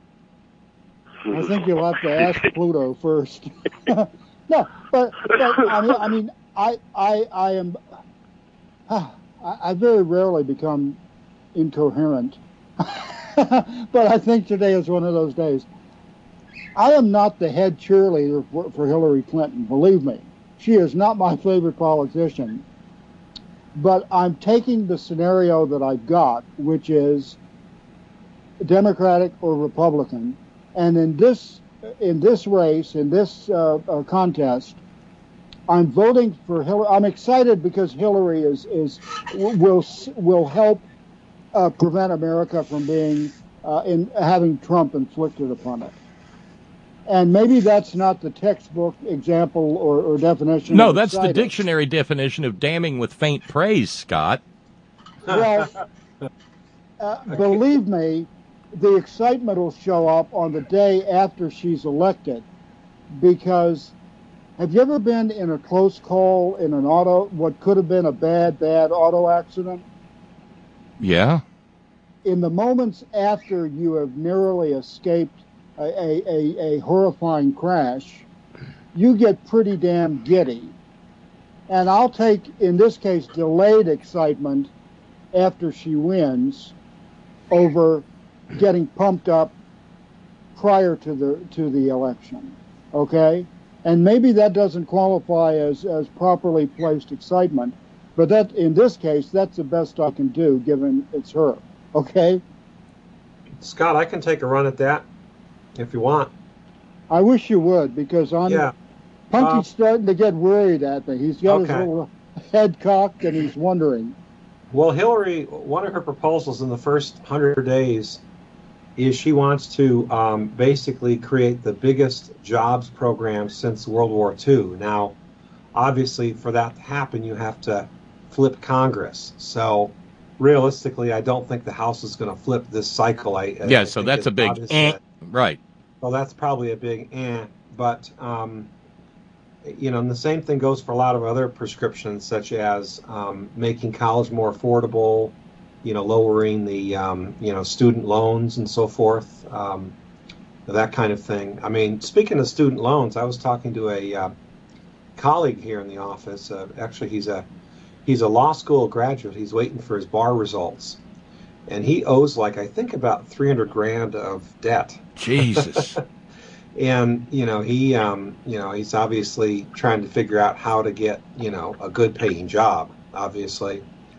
I think you'll have to ask Pluto first. no, but, but I mean, I mean, I I I am. Uh, I very rarely become incoherent, but I think today is one of those days. I am not the head cheerleader for, for Hillary Clinton, believe me. She is not my favorite politician, but I'm taking the scenario that I've got, which is Democratic or Republican, and in this in this race, in this uh, uh, contest, I'm voting for Hillary. I'm excited because Hillary is is will will help uh, prevent America from being uh, in having Trump inflicted upon it. And maybe that's not the textbook example or, or definition. No, that's excited. the dictionary definition of damning with faint praise, Scott. Well, uh, believe me, the excitement will show up on the day after she's elected, because. Have you ever been in a close call in an auto, what could have been a bad, bad auto accident? Yeah. In the moments after you have narrowly escaped a, a, a, a horrifying crash, you get pretty damn giddy. And I'll take, in this case, delayed excitement after she wins over getting pumped up prior to the to the election. Okay? And maybe that doesn't qualify as, as properly placed excitement, but that in this case, that's the best I can do, given it's her. Okay? Scott, I can take a run at that if you want. I wish you would, because I'm yeah. Punky's uh, starting to get worried at me. He's got okay. his little head cocked and he's wondering. Well, Hillary, one of her proposals in the first hundred days is she wants to um, basically create the biggest jobs program since World War Two. Now, obviously, for that to happen, you have to flip Congress. So, realistically, I don't think the House is going to flip this cycle. I, yeah, I so that's a big eh, right. Well, that's probably a big eh. But, um, you know, and the same thing goes for a lot of other prescriptions, such as um, making college more affordable, you know, lowering the, um, you know, student loans and so forth, um, that kind of thing. I mean, speaking of student loans, I was talking to a uh, colleague here in the office. Uh, actually, he's a he's a law school graduate. He's waiting for his bar results, and he owes like I think about three hundred grand of debt. Jesus. And you know he, um, you know, he's obviously trying to figure out how to get, you know, a good paying job, obviously.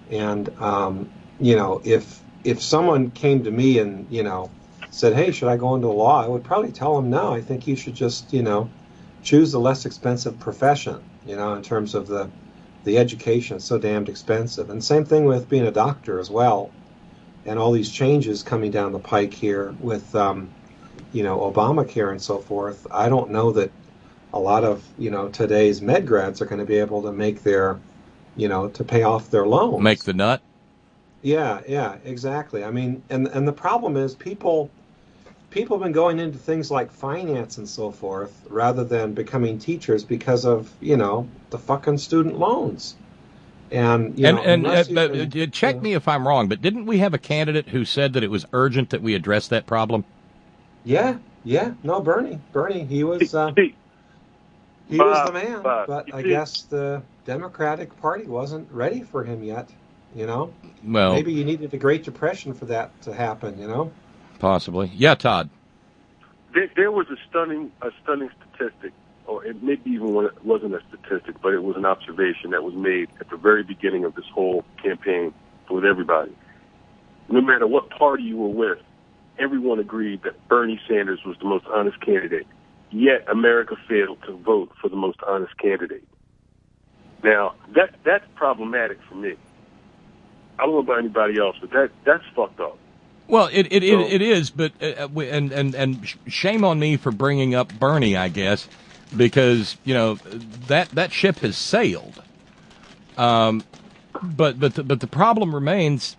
And um, you know, if if someone came to me and you know said, "Hey, should I go into law?" I would probably tell them, "No, I think you should just you know choose the less expensive profession." You know, in terms of the the education, it's so damned expensive. And same thing with being a doctor as well. And all these changes coming down the pike here with um, you know Obamacare and so forth. I don't know that a lot of you know today's med grads are going to be able to make their you know to pay off their loans. Make the nut. Yeah, yeah, exactly. I mean, and and the problem is people people have been going into things like finance and so forth rather than becoming teachers because of you know the fucking student loans. And you and know, and uh, unless you uh, can- uh, check me if I'm wrong, but didn't we have a candidate who said that it was urgent that we address that problem? yeah, yeah, no, Bernie, Bernie, he was uh, he was Bob, the man, Bob, but you I see- guess the Democratic Party wasn't ready for him yet. You know, Well, maybe you needed a Great Depression for that to happen. You know. possibly. Yeah, Todd. There, there was a stunning, a stunning statistic, or it maybe even one, it wasn't a statistic, but it was an observation that was made at the very beginning of this whole campaign with everybody. No matter what party you were with, everyone agreed that Bernie Sanders was the most honest candidate. Yet America failed to vote for the most honest candidate. Now that that's problematic for me. I don't know about anybody else, but that that's fucked up. Well, it it, So- it, it is, but uh, we- and and and sh- shame on me for bringing up Bernie, I guess, because you know that that ship has sailed. Um, but but the, but the problem remains.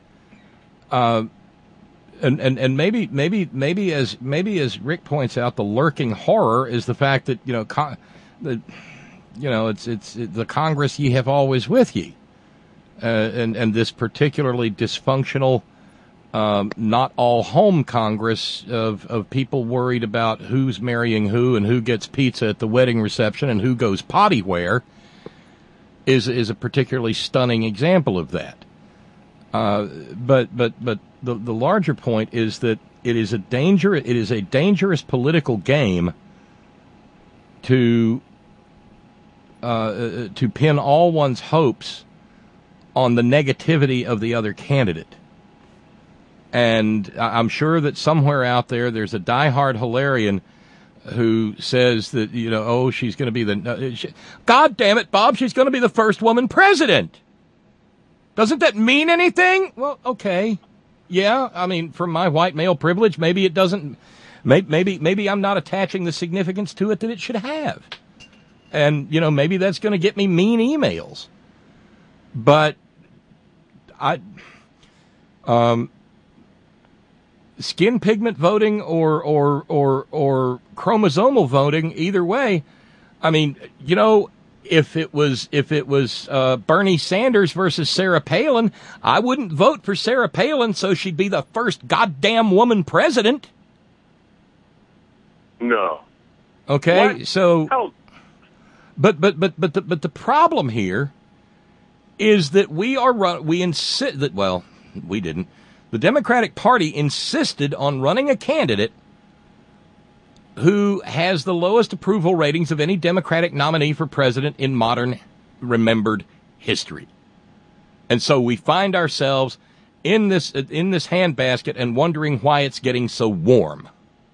Uh, and, and and maybe maybe maybe as maybe as Rick points out, the lurking horror is the fact that you know con- the you know it's it's it, the Congress ye have always with ye, uh, and and this particularly dysfunctional. Um, not all home Congress of, of people worried about who's marrying who and who gets pizza at the wedding reception and who goes potty where is is a particularly stunning example of that. Uh, but but but the the larger point is that it is a danger it is a dangerous political game to uh, to pin all one's hopes on the negativity of the other candidate. And I'm sure that somewhere out there, there's a diehard Hilarian who says that, you know, oh, she's going to be the, uh, she, God damn it, Bob, she's going to be the first woman president. Doesn't that mean anything? Well, okay. Yeah, I mean, from my white male privilege, maybe it doesn't, maybe, maybe, maybe I'm not attaching the significance to it that it should have. And, you know, maybe that's going to get me mean emails. But I, um, skin pigment voting or, or, or, or chromosomal voting, either way. I mean, you know, if it was, if it was, uh, Bernie Sanders versus Sarah Palin, I wouldn't vote for Sarah Palin so she'd be the first goddamn woman president. No. Okay. What? So, How? but, but, but, but the, but the problem here is that we are run, we insist that, well, we didn't. The Democratic Party insisted on running a candidate who has the lowest approval ratings of any Democratic nominee for president in modern remembered history. And so we find ourselves in this in this handbasket and wondering why it's getting so warm.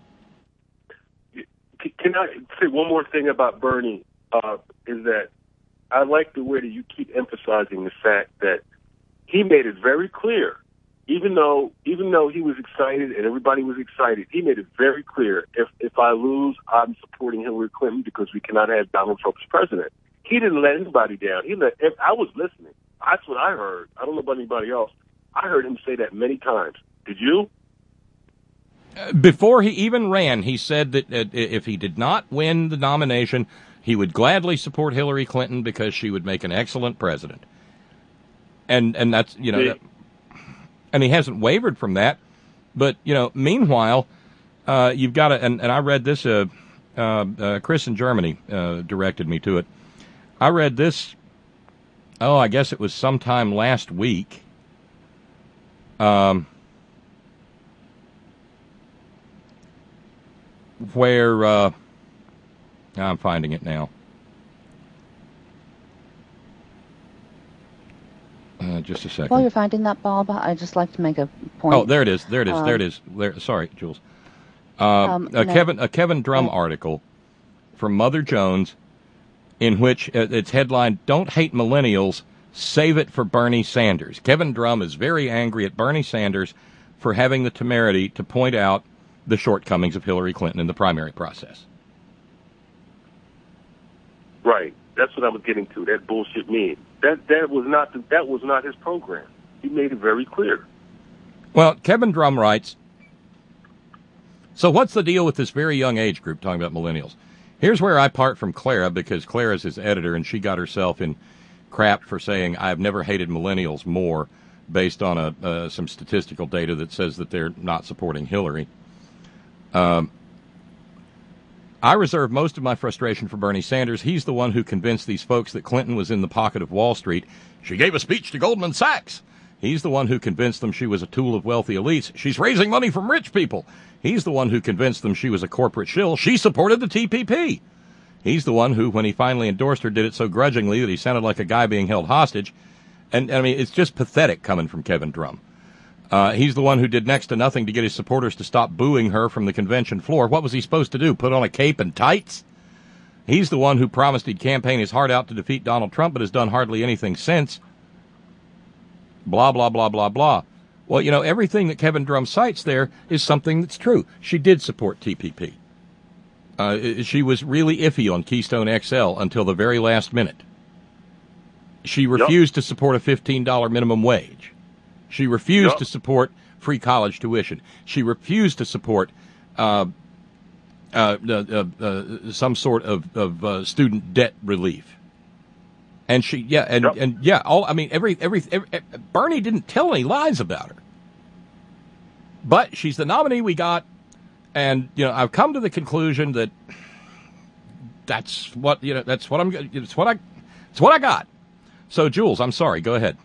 Can I say one more thing about Bernie? Uh, is that I like the way that you keep emphasizing the fact that he made it very clear. Even though, even though he was excited and everybody was excited, he made it very clear: if if I lose, I'm supporting Hillary Clinton because we cannot have Donald Trump as president. He didn't let anybody down. He let. If I was listening. That's what I heard. I don't know about anybody else. I heard him say that many times. Did you? Before he even ran, he said that uh, if he did not win the nomination, he would gladly support Hillary Clinton because she would make an excellent president. And and that's you know. See? That, And he hasn't wavered from that. But, you know, meanwhile, uh, you've got to, and, and I read this, uh, uh, uh, Chris in Germany uh, directed me to it. I read this, oh, I guess it was sometime last week. Um, where, uh, I'm finding it now. Uh, on just a second. While you're finding that, Bob, I'd just like to make a point. Oh, there it is. There it is. Um, there it is. There, sorry, Jules. Uh, Um, a no. Kevin a Kevin Drum article from Mother Jones, in which uh, it's headlined "Don't Hate Millennials, Save It for Bernie Sanders." Kevin Drum is very angry at Bernie Sanders for having the temerity to point out the shortcomings of Hillary Clinton in the primary process. Right. That's what I was getting to. That bullshit meme. That that was not the, that was not his program. He made it very clear. Well, Kevin Drum writes, so what's the deal with this very young age group talking about millennials? Here's where I part from Clara, because Clara's his editor, and she got herself in crap for saying, I've never hated millennials more, based on a uh, some statistical data that says that they're not supporting Hillary. Um, I reserve most of my frustration for Bernie Sanders. He's the one who convinced these folks that Clinton was in the pocket of Wall Street. She gave a speech to Goldman Sachs. He's the one who convinced them she was a tool of wealthy elites. She's raising money from rich people. He's the one who convinced them she was a corporate shill. She supported the T P P. He's the one who, when he finally endorsed her, did it so grudgingly that he sounded like a guy being held hostage. And, I mean, it's just pathetic coming from Kevin Drum. Uh, he's the one who did next to nothing to get his supporters to stop booing her from the convention floor. What was he supposed to do, put on a cape and tights? He's the one who promised he'd campaign his heart out to defeat Donald Trump, but has done hardly anything since. Blah, blah, blah, blah, blah. Well, you know, everything that Kevin Drum cites there is something that's true. She did support T P P. Uh, she was really iffy on Keystone X L until the very last minute. She refused yep. to support a fifteen dollars minimum wage. She refused yep. to support free college tuition. She refused to support uh, uh, uh, uh, some sort of, of uh, student debt relief. And she, yeah, and, yep. and yeah, all I mean, every, every every Bernie didn't tell any lies about her. But she's the nominee we got, and you know, I've come to the conclusion that that's what you know. That's what I'm. It's what I. It's what I got. So, Jules, I'm sorry. Go ahead.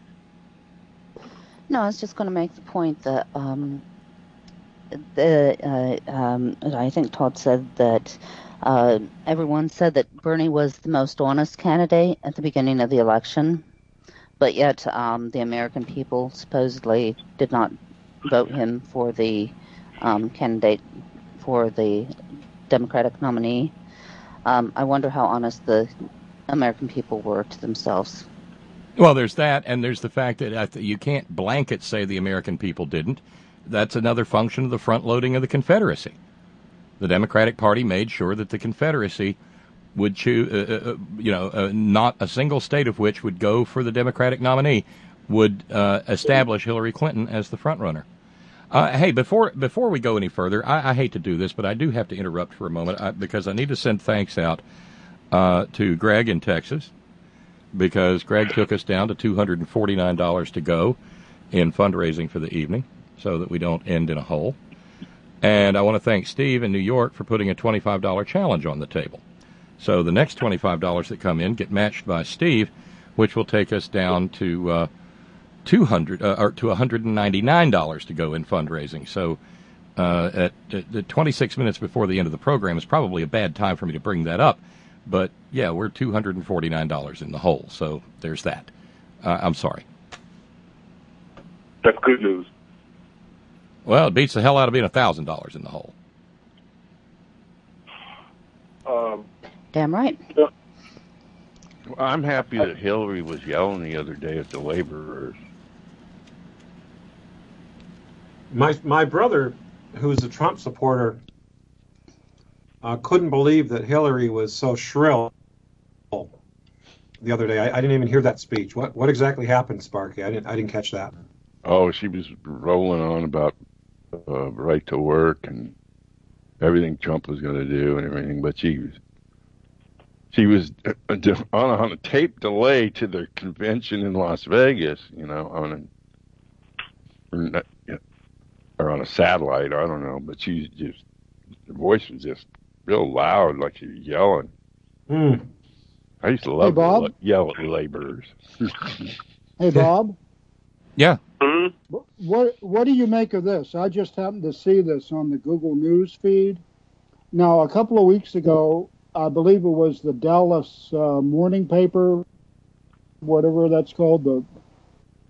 No, I was just going to make the point that um, the uh, um, I think Todd said that uh, everyone said that Bernie was the most honest candidate at the beginning of the election, but yet um, the American people supposedly did not vote him for the um, candidate for the Democratic nominee. Um, I wonder how honest the American people were to themselves. Well, there's that, and there's the fact that you can't blanket say the American people didn't. That's another function of the front-loading of the Confederacy. The Democratic Party made sure that the Confederacy would choose, uh, uh, you know, uh, not a single state of which would go for the Democratic nominee would uh, establish Hillary Clinton as the frontrunner. Uh, hey, before before we go any further, I, I hate to do this, but I do have to interrupt for a moment I, because I need to send thanks out uh, to Greg in Texas, because Greg took us down to two hundred forty-nine dollars to go in fundraising for the evening so that we don't end in a hole. And I want to thank Steve in New York for putting a twenty-five dollars challenge on the table. So the next twenty-five dollars that come in get matched by Steve, which will take us down to uh, two hundred uh, or to one hundred ninety-nine dollars to go in fundraising. So uh, at, at, at twenty-six minutes before the end of the program is probably a bad time for me to bring that up. But, yeah, we're two hundred forty-nine dollars in the hole, so there's that. Uh, I'm sorry. That's good news. Well, it beats the hell out of being one thousand dollars in the hole. Um, Damn right. Well, I'm happy that Hillary was yelling the other day at the laborers. My my brother, who's a Trump supporter, uh, couldn't believe that Hillary was so shrill the other day. I, I didn't even hear that speech. What what exactly happened, Sparky? I didn't I didn't catch that. Oh, she was rolling on about uh, right to work and everything Trump was going to do and everything, but she was she was on a, on a tape delay to the convention in Las Vegas, you know, on a or, not, or on a satellite, I don't know, but she just her voice was just real loud, like she was yelling. Mm. I used to love hey, Bob. to yell at laborers. Hey, Bob. Yeah. Mm-hmm. What What do you make of this? I just happened to see this on the Google News feed. Now, a couple of weeks ago, I believe it was the Dallas uh, morning paper, whatever that's called, the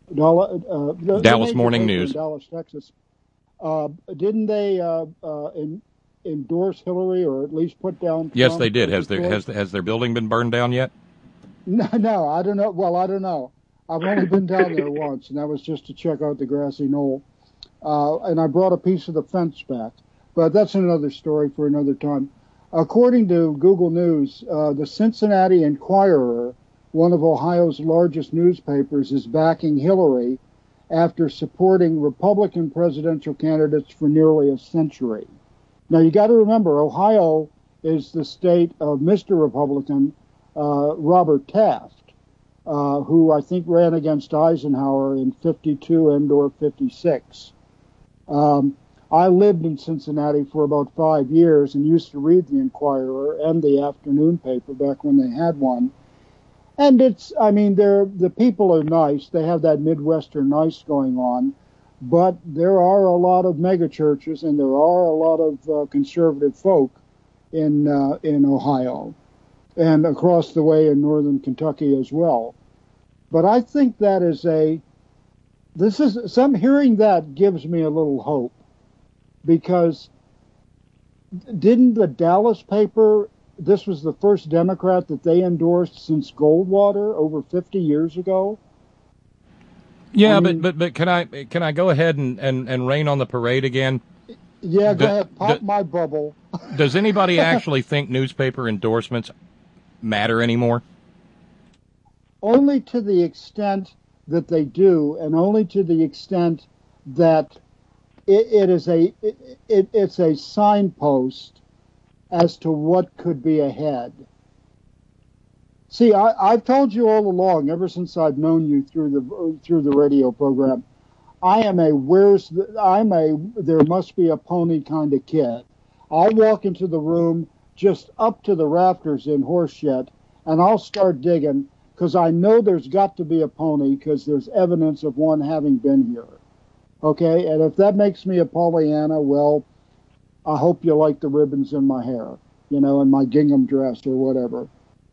Dallas, uh, the, Dallas the Morning paper News. in Dallas, Texas. Uh, didn't they uh, uh, in, endorse Hillary, or at least put down? Yes, Trump they did. as Has a their choice? has has their building been burned down yet? No, no, I don't know. Well, I don't know. I've only been down there once, and that was just to check out the grassy knoll. Uh, and I brought a piece of the fence back. But that's another story for another time. According to Google News, uh, the Cincinnati Enquirer, one of Ohio's largest newspapers, is backing Hillary after supporting Republican presidential candidates for nearly a century. Now, you got to remember, Ohio is the state of Mister Republican, uh, Robert Taft. Uh, who I think ran against Eisenhower in fifty-two and or fifty-six. Um, I lived in Cincinnati for about five years and used to read the Enquirer and the afternoon paper back when they had one. And it's, I mean, they're, the people are nice. They have that Midwestern nice going on. But there are a lot of megachurches and there are a lot of uh, conservative folk in uh, in Ohio. And across the way in northern Kentucky as well. But I think that is a, this is, some hearing that gives me a little hope, because didn't the Dallas paper, this was the first Democrat that they endorsed since Goldwater over fifty years ago? Yeah, I mean, but, but but can I can I go ahead and, and, and rain on the parade again? Yeah, go Do- ahead, pop do- my bubble. Does anybody actually think newspaper endorsements matter anymore? Only to the extent that they do, and only to the extent that it, it is a it, it, it's a signpost as to what could be ahead. See, I, I've told you all along, ever since I've known you through the through the radio program, I am a where's the, I'm a there must be a pony kind of kid. I'll walk into the room just up to the rafters in horse shit, and I'll start digging, because I know there's got to be a pony, because there's evidence of one having been here. Okay, and if that makes me a Pollyanna, well, I hope you like the ribbons in my hair, you know, and my gingham dress or whatever.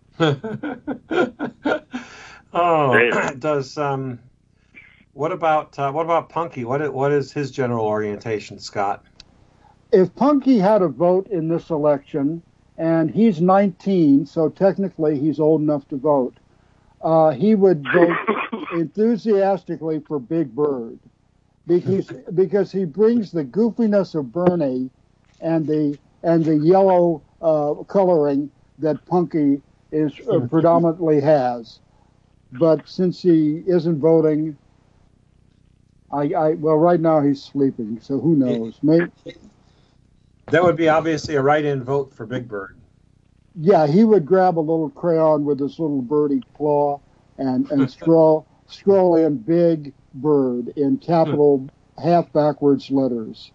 Oh, does um, what about uh, what about Punky? What i- what is his general orientation, Scott? If Punky had a vote in this election, and he's nineteen, so technically he's old enough to vote, uh, he would vote enthusiastically for Big Bird, because because he brings the goofiness of Bernie and the and the yellow uh, coloring that Punky is uh, predominantly has. But since he isn't voting, I, I well right now he's sleeping, so who knows? Maybe. That would be obviously a write-in vote for Big Bird. Yeah, he would grab a little crayon with his little birdie claw and, and scroll scroll in Big Bird in capital half backwards letters.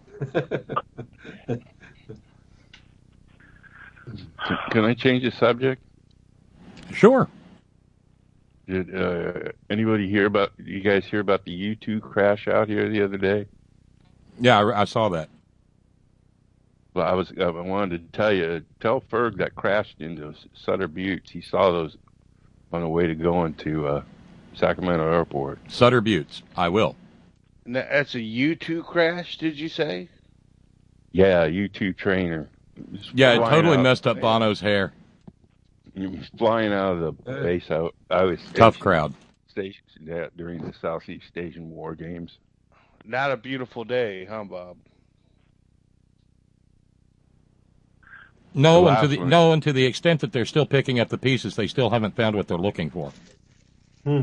Can I change the subject? Sure. Did uh, anybody hear about? You guys hear about the U two crash out here the other day? Yeah, I, I saw that. Well, I was I wanted to tell you, tell Ferg that crashed into Sutter Buttes. He saw those on the way to going to uh, Sacramento Airport. Sutter Buttes. I will. And that- that's a U two crash, did you say? Yeah, U two trainer. was Yeah, it flying totally out- messed up Bono's hair. He was flying out of the base. I, I was Tough stationed- crowd. Stationed at during the Southeast Asian War Games. Not a beautiful day, huh, Bob? No, The and to last the one. no, and to the extent that they're still picking up the pieces, they still haven't found what they're looking for. I,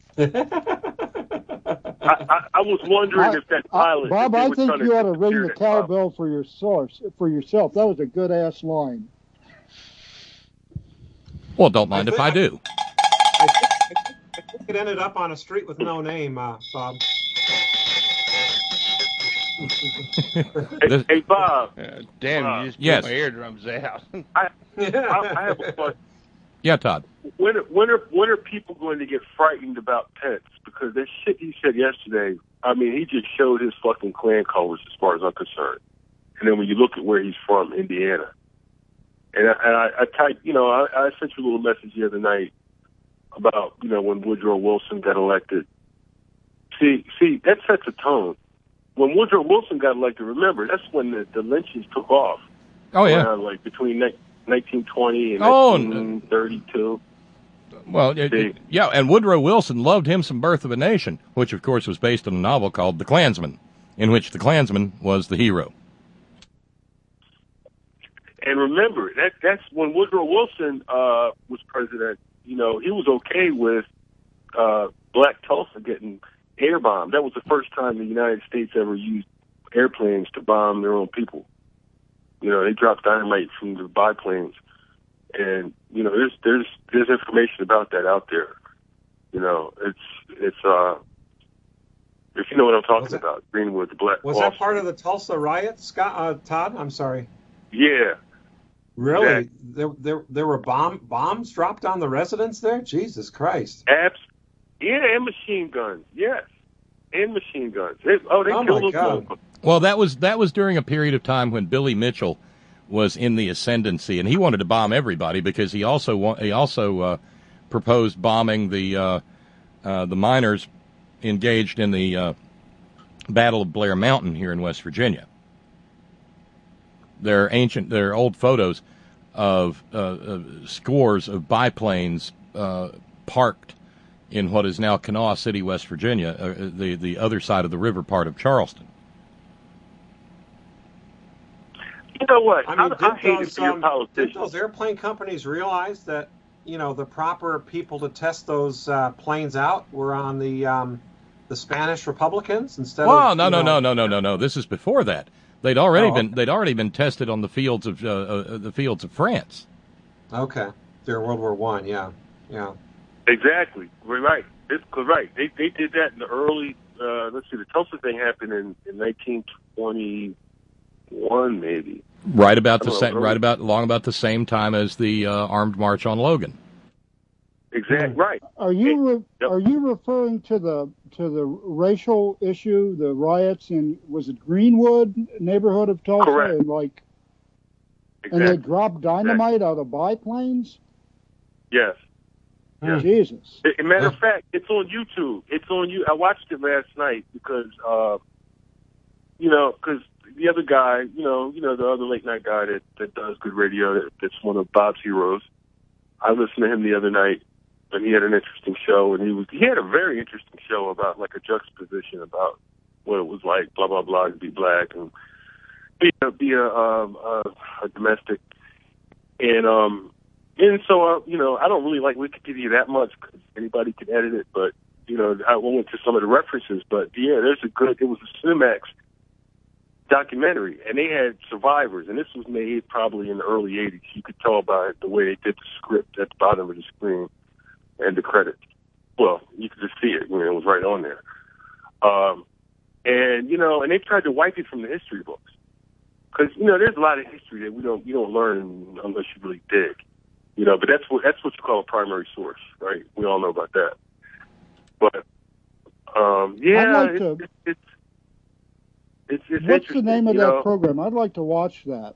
I, I was wondering if that pilot. Bob, if they I were think trying to you ought to ring disappear the that pilot. cowbell for your source for yourself. That was a good ass line. Well, don't mind if I do. I think, I think it ended up on a street with no name, uh, Bob. Hey, hey, Bob. Uh, damn, Uh, you just yes. blew my eardrums out. I, I, I have a question. Yeah, Todd. When, are- when are when are people going to get frightened about Pence? Because that shit he said yesterday, I mean, he just showed his fucking clan colors as far as I'm concerned. And then when you look at where he's from, Indiana, and I, and I, I typed, you know, I, I sent you a little message the other night about, you know, when Woodrow Wilson got elected, See, see, that sets a tone. When Woodrow Wilson got elected, remember, that's when the, the lynchings took off. Oh, yeah. Around, like between nineteen twenty and Oh, nineteen thirty-two. Well, it, it, yeah, and Woodrow Wilson loved him some Birth of a Nation, which, of course, was based on a novel called The Klansman, in which the Klansman was the hero. And remember, that that's when Woodrow Wilson uh, was president. You know, he was okay with uh, Black Tulsa getting air bombed. That was the first time the United States ever used airplanes to bomb their own people. You know, they dropped dynamite from the biplanes, and you know, there's there's there's information about that out there. You know, it's it's uh, if you know what I'm talking about, Greenwood, the Black. Was Wall that part of the Tulsa riots, Scott? Uh, Todd, I'm sorry. Yeah. Really? Exactly. There, there, there were bomb bombs dropped on the residents there. Jesus Christ! Abs- yeah, and machine guns. Yes, and machine guns. They, oh, they Oh, killed my those God. motherfuckers. Well, that was that was during a period of time when Billy Mitchell was in the ascendancy, and he wanted to bomb everybody because he also wa- he also uh, proposed bombing the uh, uh, the miners engaged in the uh, Battle of Blair Mountain here in West Virginia. There are ancient, there are old photos of, uh, of scores of biplanes uh, parked in what is now Kanawha City, West Virginia, uh, the the other side of the river part of Charleston. You know what? I mean, I, did I hate those, it for your um, politicians. did those airplane companies realize that, you know, the proper people to test those uh, planes out were on the um, the Spanish Republicans instead Well, of? no, you no, know, no, no, no, no, no. This is before that. They'd already Oh, been they'd already been tested on the fields of uh, uh, the fields of France. Okay, during World War One, yeah, yeah. Exactly. We're right. It's right. They they did that in the early. Uh, let's see. The Tulsa thing happened in, in nineteen twenty-one, maybe. Right about the I don't same, know. right about long about the same time as the uh, armed march on Logan. Exactly. Right. Are you re- are you referring to the to the racial issue, the riots in was it Greenwood neighborhood of Tulsa? Correct. And like, Exactly. and they dropped dynamite out of biplanes. Yes. Oh, Jesus. As a matter of fact, it's on YouTube. It's on you. I watched it last night because, uh, you know, because the other guy, you know, you know, the other late night guy that, that does good radio, that, that's one of Bob's heroes. I listened to him the other night, and he had an interesting show, and he was he had a very interesting show about like a juxtaposition about what it was like, blah blah blah, to be black and be a be a, um, a, a domestic, and um. And so, uh, you know, I don't really like Wikipedia that much because anybody can edit it. But, you know, I went to some of the references. But, yeah, there's a good, it was a Cinemax documentary. And they had survivors. And this was made probably in the early eighties. You could tell by the way they did the script at the bottom of the screen and the credits. Well, you could just see it. You know, it was right on there. Um, and, you know, and they tried to wipe it from the history books. Because, you know, there's a lot of history that we don't, you don't learn unless you really dig. You know, but that's what that's what you call a primary source, right? We all know about that. But um, yeah, I'd like it's, to- it's, it's it's it's What's the interesting, name of you that know? program? I'd like to watch that.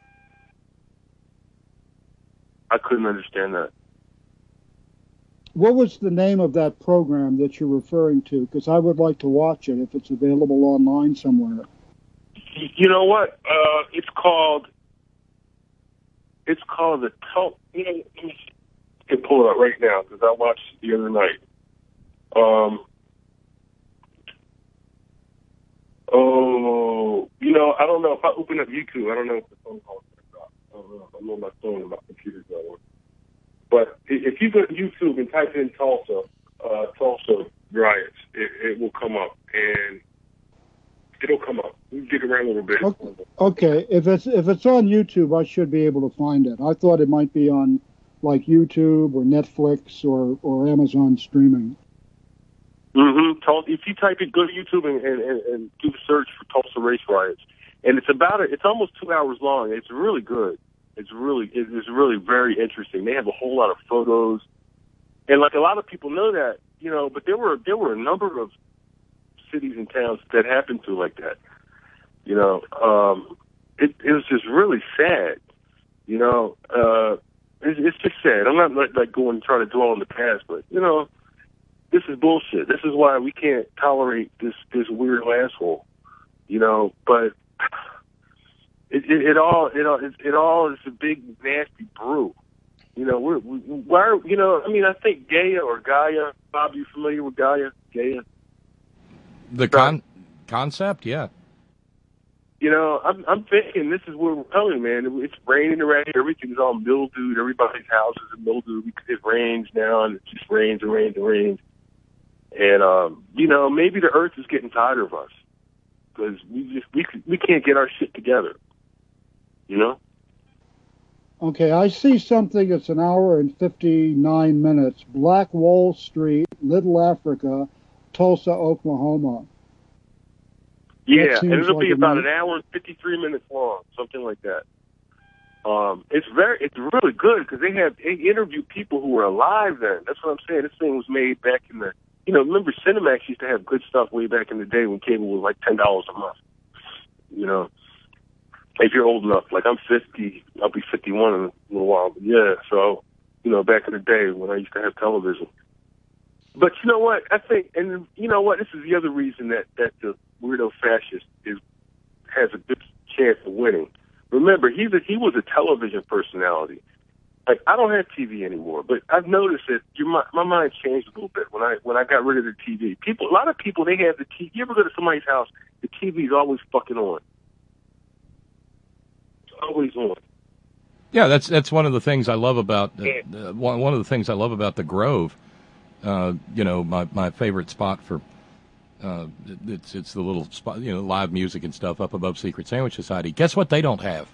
I couldn't understand that. What was the name of that program that you're referring to? Because I would like to watch it if it's available online somewhere. You know what? Uh, it's called. It's called the Tul. You know, let me see. I can pull it up right now because I watched it the other night. Um. Oh, you know, I don't know if I open up YouTube. I don't know if the phone call is up. I don't know if I'm on my phone and my computer's not on. But i- if you go to YouTube and type in Tulsa, uh, Tulsa riots, it, it will come up, and it'll come up. You dig around a little bit. Okay, if it's if it's on YouTube, I should be able to find it. I thought it might be on like YouTube or Netflix or, or Amazon streaming. Mm-hmm. If you type it, go to YouTube and, and, and, and do the search for Tulsa race riots, and it's about it. It's almost two hours long. It's really good. It's really it's really very interesting. They have a whole lot of photos, and like a lot of people know that, you know. But there were there were a number of cities and towns that happened to like that. You know, um, it, it was just really sad. You know, uh, it's, it's just sad. I'm not like, like going trying to dwell on the past, but you know, this is bullshit. This is why we can't tolerate this this weirdo asshole. You know, but it, it, it all it all it, it all is a big nasty brew. You know, we're we, why are, you know, I mean, I think Gaia or Gaia. Bob, you familiar with Gaia? Gaia. The con concept, yeah. You know, I'm I'm thinking this is where we're going, man. It's raining around here. Everything's all mildewed. Everybody's houses are mildewed. It rains now, and it just rains and rains and rains. And um, you know, maybe the Earth is getting tired of us because we just we we can't get our shit together. You know. Okay, I see something. It's an hour and fifty-nine minutes. Black Wall Street, Little Africa, Tulsa, Oklahoma. Yeah, and it'll like be about minute. an hour and fifty-three minutes long, something like that. Um, it's very, it's really good because they have they interview people who were alive then. That's what I'm saying. This thing was made back in the, you know, remember Cinemax used to have good stuff way back in the day when cable was like ten dollars a month. You know, if you're old enough, like I'm fifty, I'll be fifty-one in a little while. But yeah, so you know, back in the day when I used to have television. But you know what? I think, and you know what? This is the other reason that that the weirdo fascist is has a good chance of winning. Remember, he's a, he was a television personality. Like I don't have T V anymore, but I've noticed that your, my, my mind changed a little bit when I when I got rid of the T V. People, a lot of people, they have the T V. You ever go to somebody's house? The T V is always fucking on. It's always on. Yeah, that's that's one of the things I love about uh, one one of the things I love about the Grove. Uh, you know, my, my favorite spot for uh, it's it's the little spot, you know, live music and stuff up above Secret Sandwich Society. Guess what? They don't have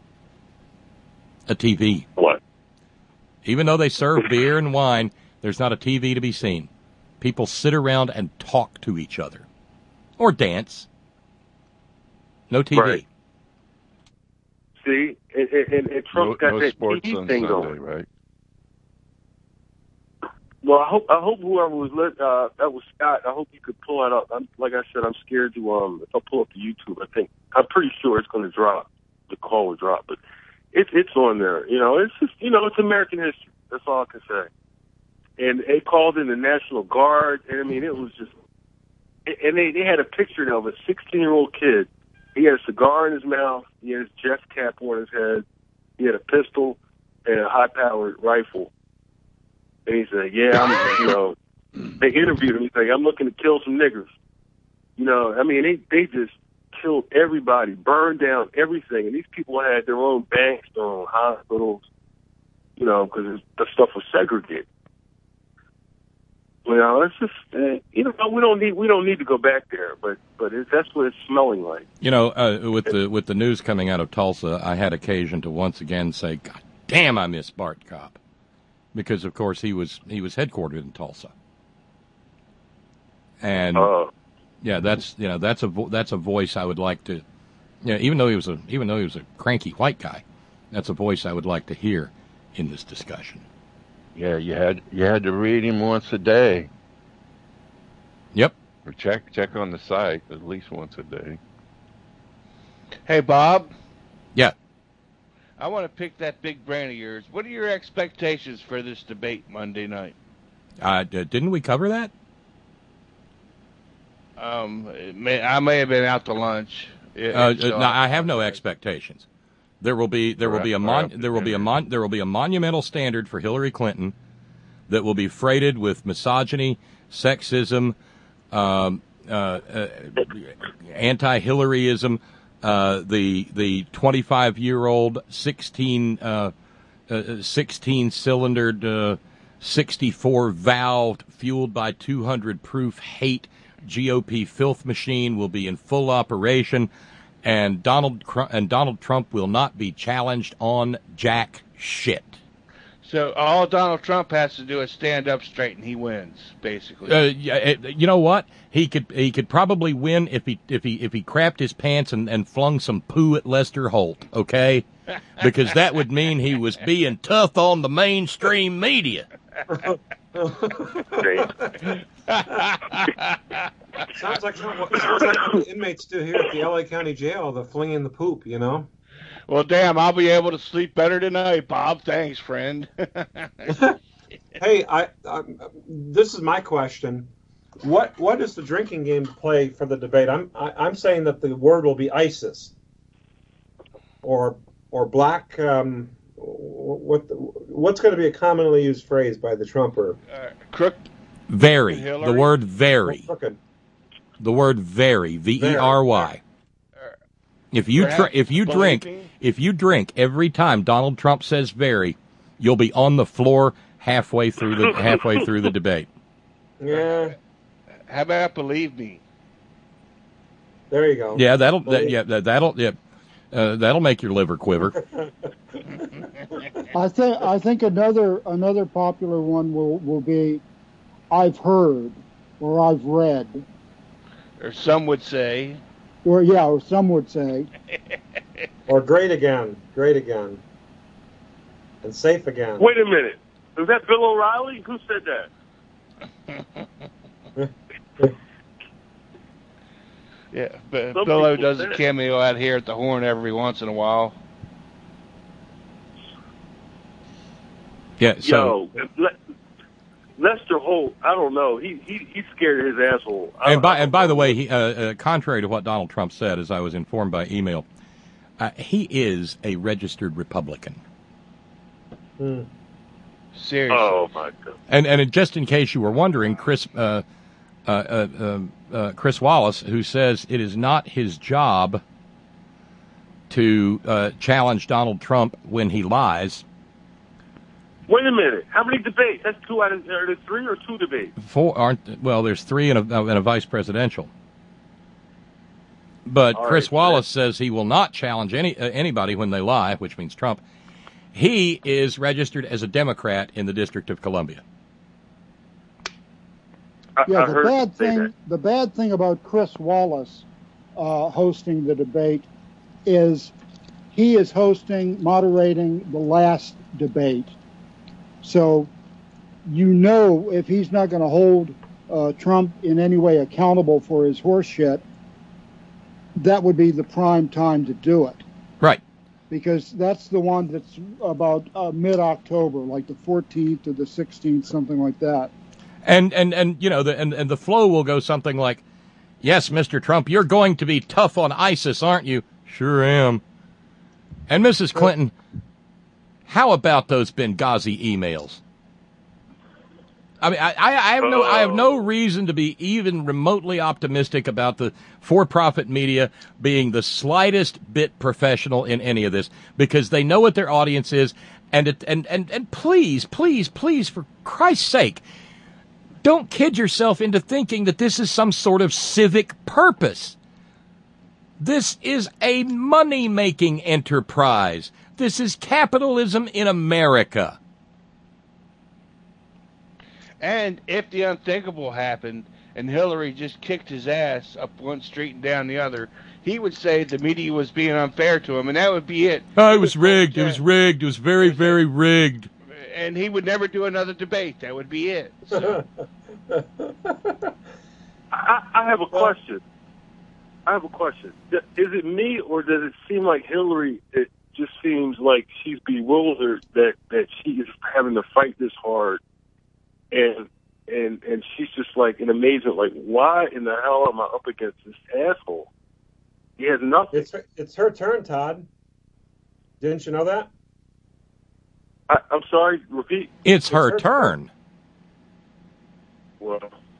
a T V. What? Even though they serve beer and wine, there's not a T V to be seen. People sit around and talk to each other or dance. No T V. Right. See, and, and, and Trump's no, got no that sports T V on thing Sunday, going. right? Well, I hope I hope whoever was lit, uh, that was Scott. I hope you could pull that up. I'm, like I said, I'm scared to um. If I pull up the YouTube, I think I'm pretty sure it's going to drop. The call will drop, but it's it's on there. You know, it's just you know, it's American history. That's all I can say. And they called in the National Guard, and I mean, it was just. And they they had a picture of a sixteen year old kid. He had a cigar in his mouth. He had his Jets cap on his head. He had a pistol and a high powered rifle. And he said, yeah, I'm, you know, they interviewed him. He's like, I'm looking to kill some niggers. You know, I mean, they, they just killed everybody, burned down everything. And these people had their own banks, their own hospitals, you know, because the stuff was segregated. You know, it's just, uh, you know, we don't need, we don't need to go back there, but, but it, that's what it's smelling like. You know, uh, with the, with the news coming out of Tulsa, I had occasion to once again say, God damn, I miss Bart Kopp. Because of course he was he was headquartered in Tulsa, and uh, yeah, that's you know that's a vo- that's a voice I would like to, you know, even though he was a even though he was a cranky white guy, that's a voice I would like to hear in this discussion. Yeah, you had you had to read him once a day. Yep. Or check check on the site at least once a day. Hey, Bob. Yeah. I want to pick that big brain of yours. What are your expectations for this debate Monday night? Uh, d- didn't we cover that? Um, it may, I may have been out to lunch. It, Uh, so no, I have no expectations. There will be there will be a mon- there will be a mon- there will be a monumental standard for Hillary Clinton that will be freighted with misogyny, sexism, um, uh, uh, anti-Hillaryism. Uh, the the twenty-five year old sixteen uh, uh, sixteen cylindered uh, sixty-four valved fueled by two hundred proof hate G O P filth machine will be in full operation, and Donald and Donald Trump will not be challenged on jack shit. So all Donald Trump has to do is stand up straight, and he wins, basically. Uh, you know what? He could he could probably win if he if he if he crapped his pants and, and flung some poo at Lester Holt, okay? Because that would mean he was being tough on the mainstream media. sounds like sounds like what the inmates do here at the L A County Jail, the flinging the poop, you know? Well, damn, I'll be able to sleep better tonight, Bob. Thanks, friend. Hey, I, I this is my question. What what is the drinking game play for the debate? I'm I, I'm saying that the word will be ISIS or or black. Um, what what's going to be a commonly used phrase by the Trumper? Uh, crook. Very. Hillary? The word very. Oh, crooked. The word very. V E R Y. If you tr- if you drink if you drink every time Donald Trump says very, you'll be on the floor halfway through the halfway through the debate. Yeah. How about believe me? There you go. Yeah, that'll that, yeah that, that'll yeah uh, that'll make your liver quiver. I think I think another another popular one will, will be I've heard or I've read. Or some would say. Or yeah, or some would say. Or great again, great again. And safe again. Wait a minute. Is that Bill O'Reilly? Who said that? Yeah, but Some Billo people does a said it. cameo out here at the Horn every once in a while. Yeah, so Yo, Le- Lester Holt, I don't know. He he he's scared of his asshole. I and don't- by and by the way, he, uh, uh, contrary to what Donald Trump said, as I was informed by email, uh, he is a registered Republican. Hmm. Seriously. Oh my God. And and just in case you were wondering, Chris uh, uh, uh, uh, uh, Chris Wallace, who says it is not his job to uh, challenge Donald Trump when he lies. Wait a minute. How many debates? That's two out of are there three or two debates? Four aren't well. There's three and a, and a vice presidential. But All Chris right, Wallace says he will not challenge any uh, anybody when they lie, which means Trump. He is registered as a Democrat in the District of Columbia. I, Yeah, I the heard bad you say thing that. the bad thing about Chris Wallace uh, hosting the debate is he is hosting, moderating the last debate. So you know if he's not going to hold uh, Trump in any way accountable for his horse shit, that would be the prime time to do it. Right. Because that's the one that's about uh, mid-October, like the fourteenth or the sixteenth, something like that. And and and you know the and, and the flow will go something like, "Yes, Mister Trump, you're going to be tough on ISIS, aren't you?" "Sure am." And Missus Clinton, how about those Benghazi emails? I mean, I, I have no I have no reason to be even remotely optimistic about the for-profit media being the slightest bit professional in any of this, because they know what their audience is, and it, and and and please, please, please, for Christ's sake, don't kid yourself into thinking that this is some sort of civic purpose. This is a money-making enterprise. This is capitalism in America. And if the unthinkable happened and Hillary just kicked his ass up one street and down the other, he would say the media was being unfair to him, and that would be it. Oh, it was rigged. It was rigged. It was very, very rigged. And he would never do another debate. That would be it. So. I, I have a question. I have a question. Is it me, or does it seem like Hillary, it just seems like she's bewildered that, that she is having to fight this hard, and and and she's just like in amazement, like, why in the hell am I up against this asshole? He has nothing. It's her, it's her turn, Todd. Didn't you know that? I, I'm sorry, repeat. It's her turn. Well,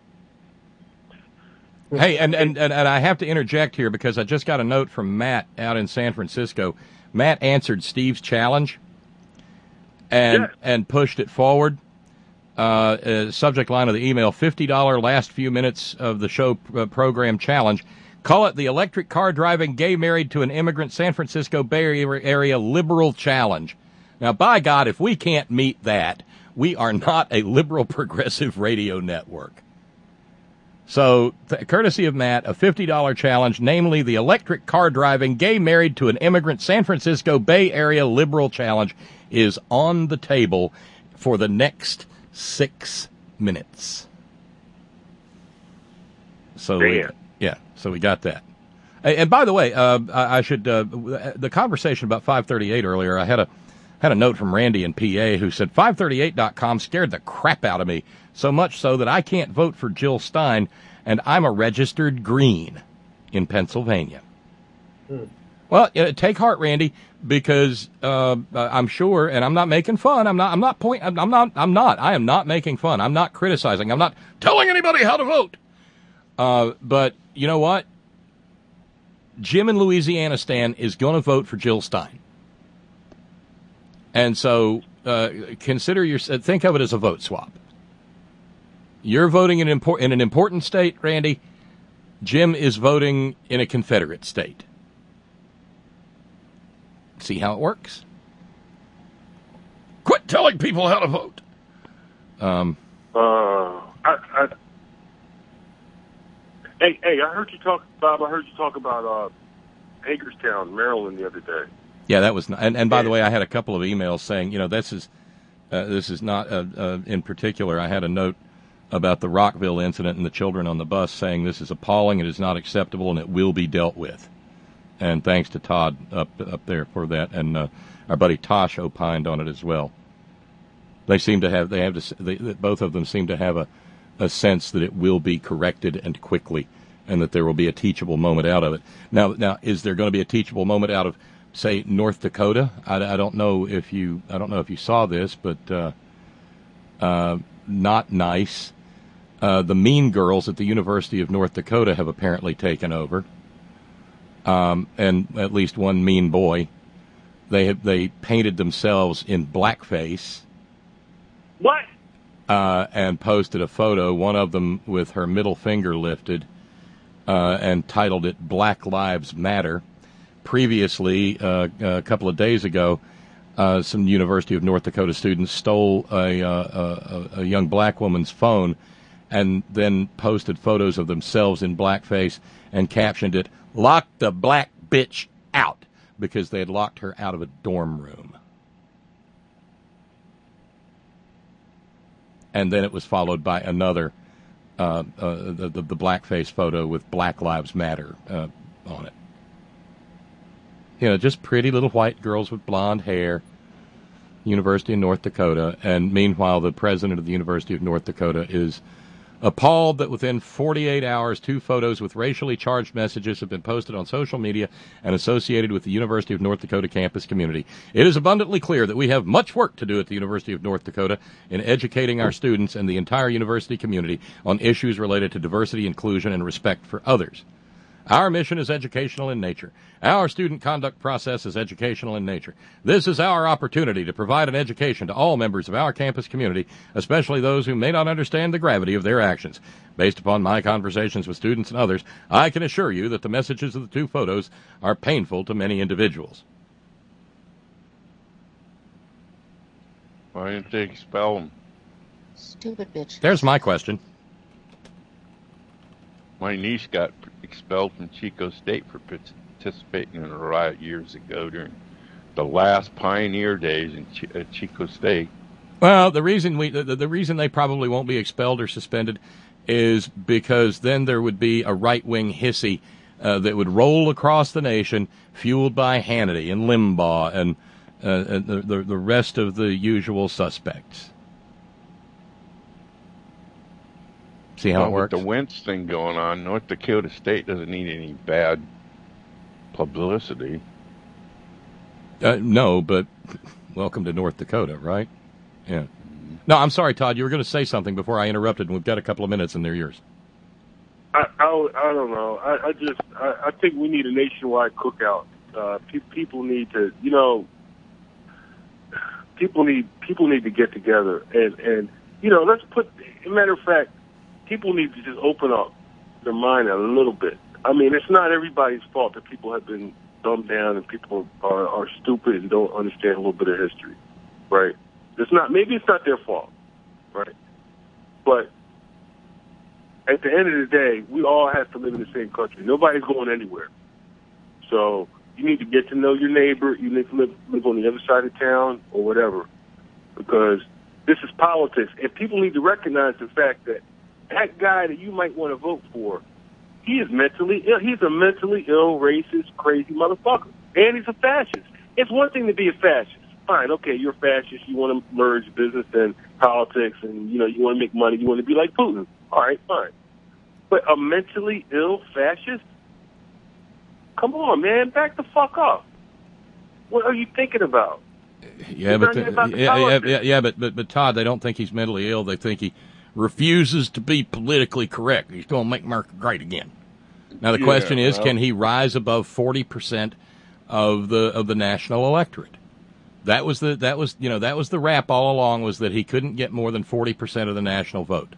Hey, and, and, and, and I have to interject here because I just got a note from Matt out in San Francisco. Matt answered Steve's challenge and Yes. and pushed it forward. Uh, uh, subject line of the email, fifty dollars last few minutes of the show uh, program challenge. Call it the electric car driving gay married to an immigrant San Francisco Bay Area liberal challenge. Now, by God, if we can't meet that, we are not a liberal progressive radio network. So, th- courtesy of Matt, a fifty dollars challenge, namely the electric car driving gay married to an immigrant San Francisco Bay Area liberal challenge, is on the table for the next six minutes. So, we, yeah, so we got that. And, and by the way, uh, I, I should uh, the conversation about five thirty-eight earlier. I had a Had a note from Randy in P A who said, five thirty-eight dot com scared the crap out of me, so much so that I can't vote for Jill Stein, and I'm a registered Green in Pennsylvania. Hmm. Well, uh, take heart, Randy, because uh, I'm sure, and I'm not making fun. I'm not. I'm not point. I'm not. I'm not. I am not making fun. I'm not criticizing. I'm not telling anybody how to vote. Uh, but you know what? Jim in Louisiana Stan is going to vote for Jill Stein, and so uh, consider your. Think of it as a vote swap. You're voting in, import, in an important state, Randy. Jim is voting in a Confederate state. See how it works? Quit telling people how to vote. Um. Uh, I, I, hey, hey, I heard you talk, Bob. I heard you talk about uh, Hagerstown, Maryland, the other day. Yeah, that was. And, and by the way, I had a couple of emails saying, you know, this is uh, this is not uh, uh, in particular. I had a note about the Rockville incident and the children on the bus saying this is appalling, it is not acceptable, and it will be dealt with. And thanks to Todd up up there for that, and uh, our buddy Tosh opined on it as well. They seem to have they have to, they, both of them seem to have a, a sense that it will be corrected and quickly, and that there will be a teachable moment out of it. Now, now is there going to be a teachable moment out of, say, North Dakota? I, I don't know if you I don't know if you saw this, but uh, uh, not nice. Uh, the Mean Girls at the University of North Dakota have apparently taken over. Um, and at least one mean boy, they have, they painted themselves in blackface. What? Uh, and posted a photo, one of them with her middle finger lifted, uh, and titled it Black Lives Matter. Previously, uh, a couple of days ago, uh, some University of North Dakota students stole a, uh, a, a young black woman's phone and then posted photos of themselves in blackface and captioned it, "Lock the black bitch out," because they had locked her out of a dorm room. And then it was followed by another, uh, uh, the, the, the blackface photo with Black Lives Matter uh, on it. You know, just pretty little white girls with blonde hair, University of North Dakota. And meanwhile, the president of the University of North Dakota is appalled that within forty-eight hours, two photos with racially charged messages have been posted on social media and associated with the University of North Dakota campus community. It is abundantly clear that we have much work to do at the University of North Dakota in educating our students and the entire university community on issues related to diversity, inclusion, and respect for others. Our mission is educational in nature. Our student conduct process is educational in nature. This is our opportunity to provide an education to all members of our campus community, especially those who may not understand the gravity of their actions. Based upon my conversations with students and others, I can assure you that the messages of the two photos are painful to many individuals. Why didn't they expel them? Stupid bitch. There's my question. My niece got expelled from Chico State for participating in a riot years ago during the last pioneer days in Ch- at Chico State. Well, the reason we the, the reason they probably won't be expelled or suspended is because then there would be a right-wing hissy uh, that would roll across the nation, fueled by Hannity and Limbaugh and, uh, and the, the the rest of the usual suspects. See how well, it works? With the Wentz thing going on, North Dakota State doesn't need any bad publicity. Uh, no, but welcome to North Dakota, right? Yeah. No, I'm sorry, Todd. You were going to say something before I interrupted, and we've got a couple of minutes, and they're yours. I, I, I don't know. I, I just I, I think we need a nationwide cookout. Uh, pe- people need to, you know, people need people need to get together and and you know, let's put. As a matter of fact, people need to just open up their mind a little bit. I mean, it's not everybody's fault that people have been dumbed down and people are, are stupid and don't understand a little bit of history, right? It's not. Maybe it's not their fault, right? But at the end of the day, we all have to live in the same country. Nobody's going anywhere. So you need to get to know your neighbor. You need to live, live on the other side of town or whatever, because this is politics. And people need to recognize the fact that that guy that you might want to vote for, he is mentally ill. He's a mentally ill, racist, crazy motherfucker. And he's a fascist. It's one thing to be a fascist. fine. Okay, you're fascist. You want to merge business and politics, and you know you want to make money. You want to be like Putin. All right, fine. But a mentally ill fascist? Come on, man, back the fuck up. What are you thinking about? Yeah, but the, yeah, yeah, yeah, yeah, but, but but Todd, they don't think he's mentally ill. They think he refuses to be politically correct. He's going to make America great again. Now the Yeah, question is, well. can he rise above forty percent of the of the national electorate? That was the that was you know that was the rap all along, was that he couldn't get more than forty percent of the national vote.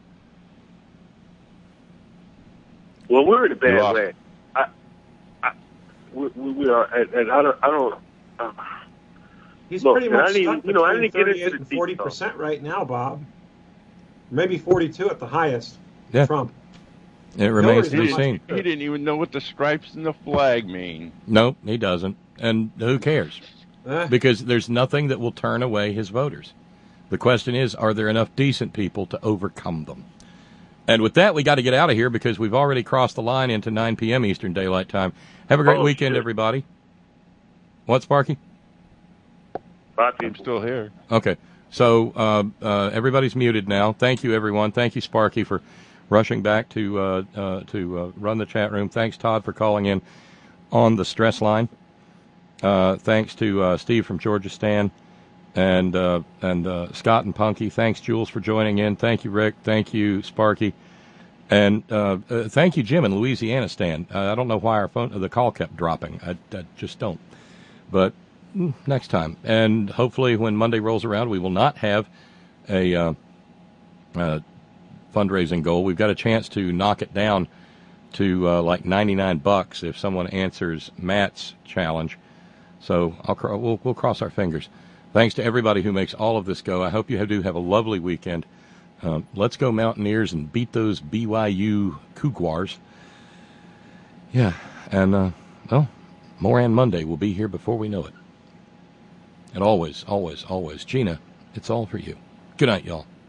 Well, we're in a bad Yeah. way. I, I, we, we are, and, and I don't, I don't. Uh, He's look, pretty and I much didn't stuck even, you know, I between didn't get thirty-eight into and the forty details. percent right now, Bob. Maybe forty-two at the highest. Yeah. Trump. It remains to Hillary's be not seen. much He didn't even know what the stripes and the flag mean. No, he doesn't, and who cares? Eh. Because there's nothing that will turn away his voters. The question is, are there enough decent people to overcome them? And with that, we got to get out of here because we've already crossed the line into nine p.m. Eastern Daylight Time. Have a great Oh, weekend, shit. everybody. What, Sparky? I'm still here. Okay. So uh, uh, everybody's muted now. Thank you, everyone. Thank you, Sparky, for rushing back to uh, uh, to uh, run the chat room. Thanks, Todd, for calling in on the stress line. Uh, thanks to uh, Steve from Georgia Stan and uh, and uh, Scott and Punky. Thanks, Jules, for joining in. Thank you, Rick. Thank you, Sparky. And uh, uh, thank you, Jim in Louisiana, Stan. Uh, I don't know why our phone the call kept dropping. I, I just don't. But mm, next time, and hopefully when Monday rolls around, we will not have a uh, uh, fundraising goal. We've got a chance to knock it down to uh, like ninety-nine bucks if someone answers Matt's challenge. So I'll cr- we'll, we'll cross our fingers. Thanks to everybody who makes all of this go. I hope you do have a lovely weekend. Um, let's go Mountaineers and beat those B Y U Couguars. Yeah, and, uh, well, Moran Monday will be here before we know it. And always, always, always, Gina, it's all for you. Good night, y'all.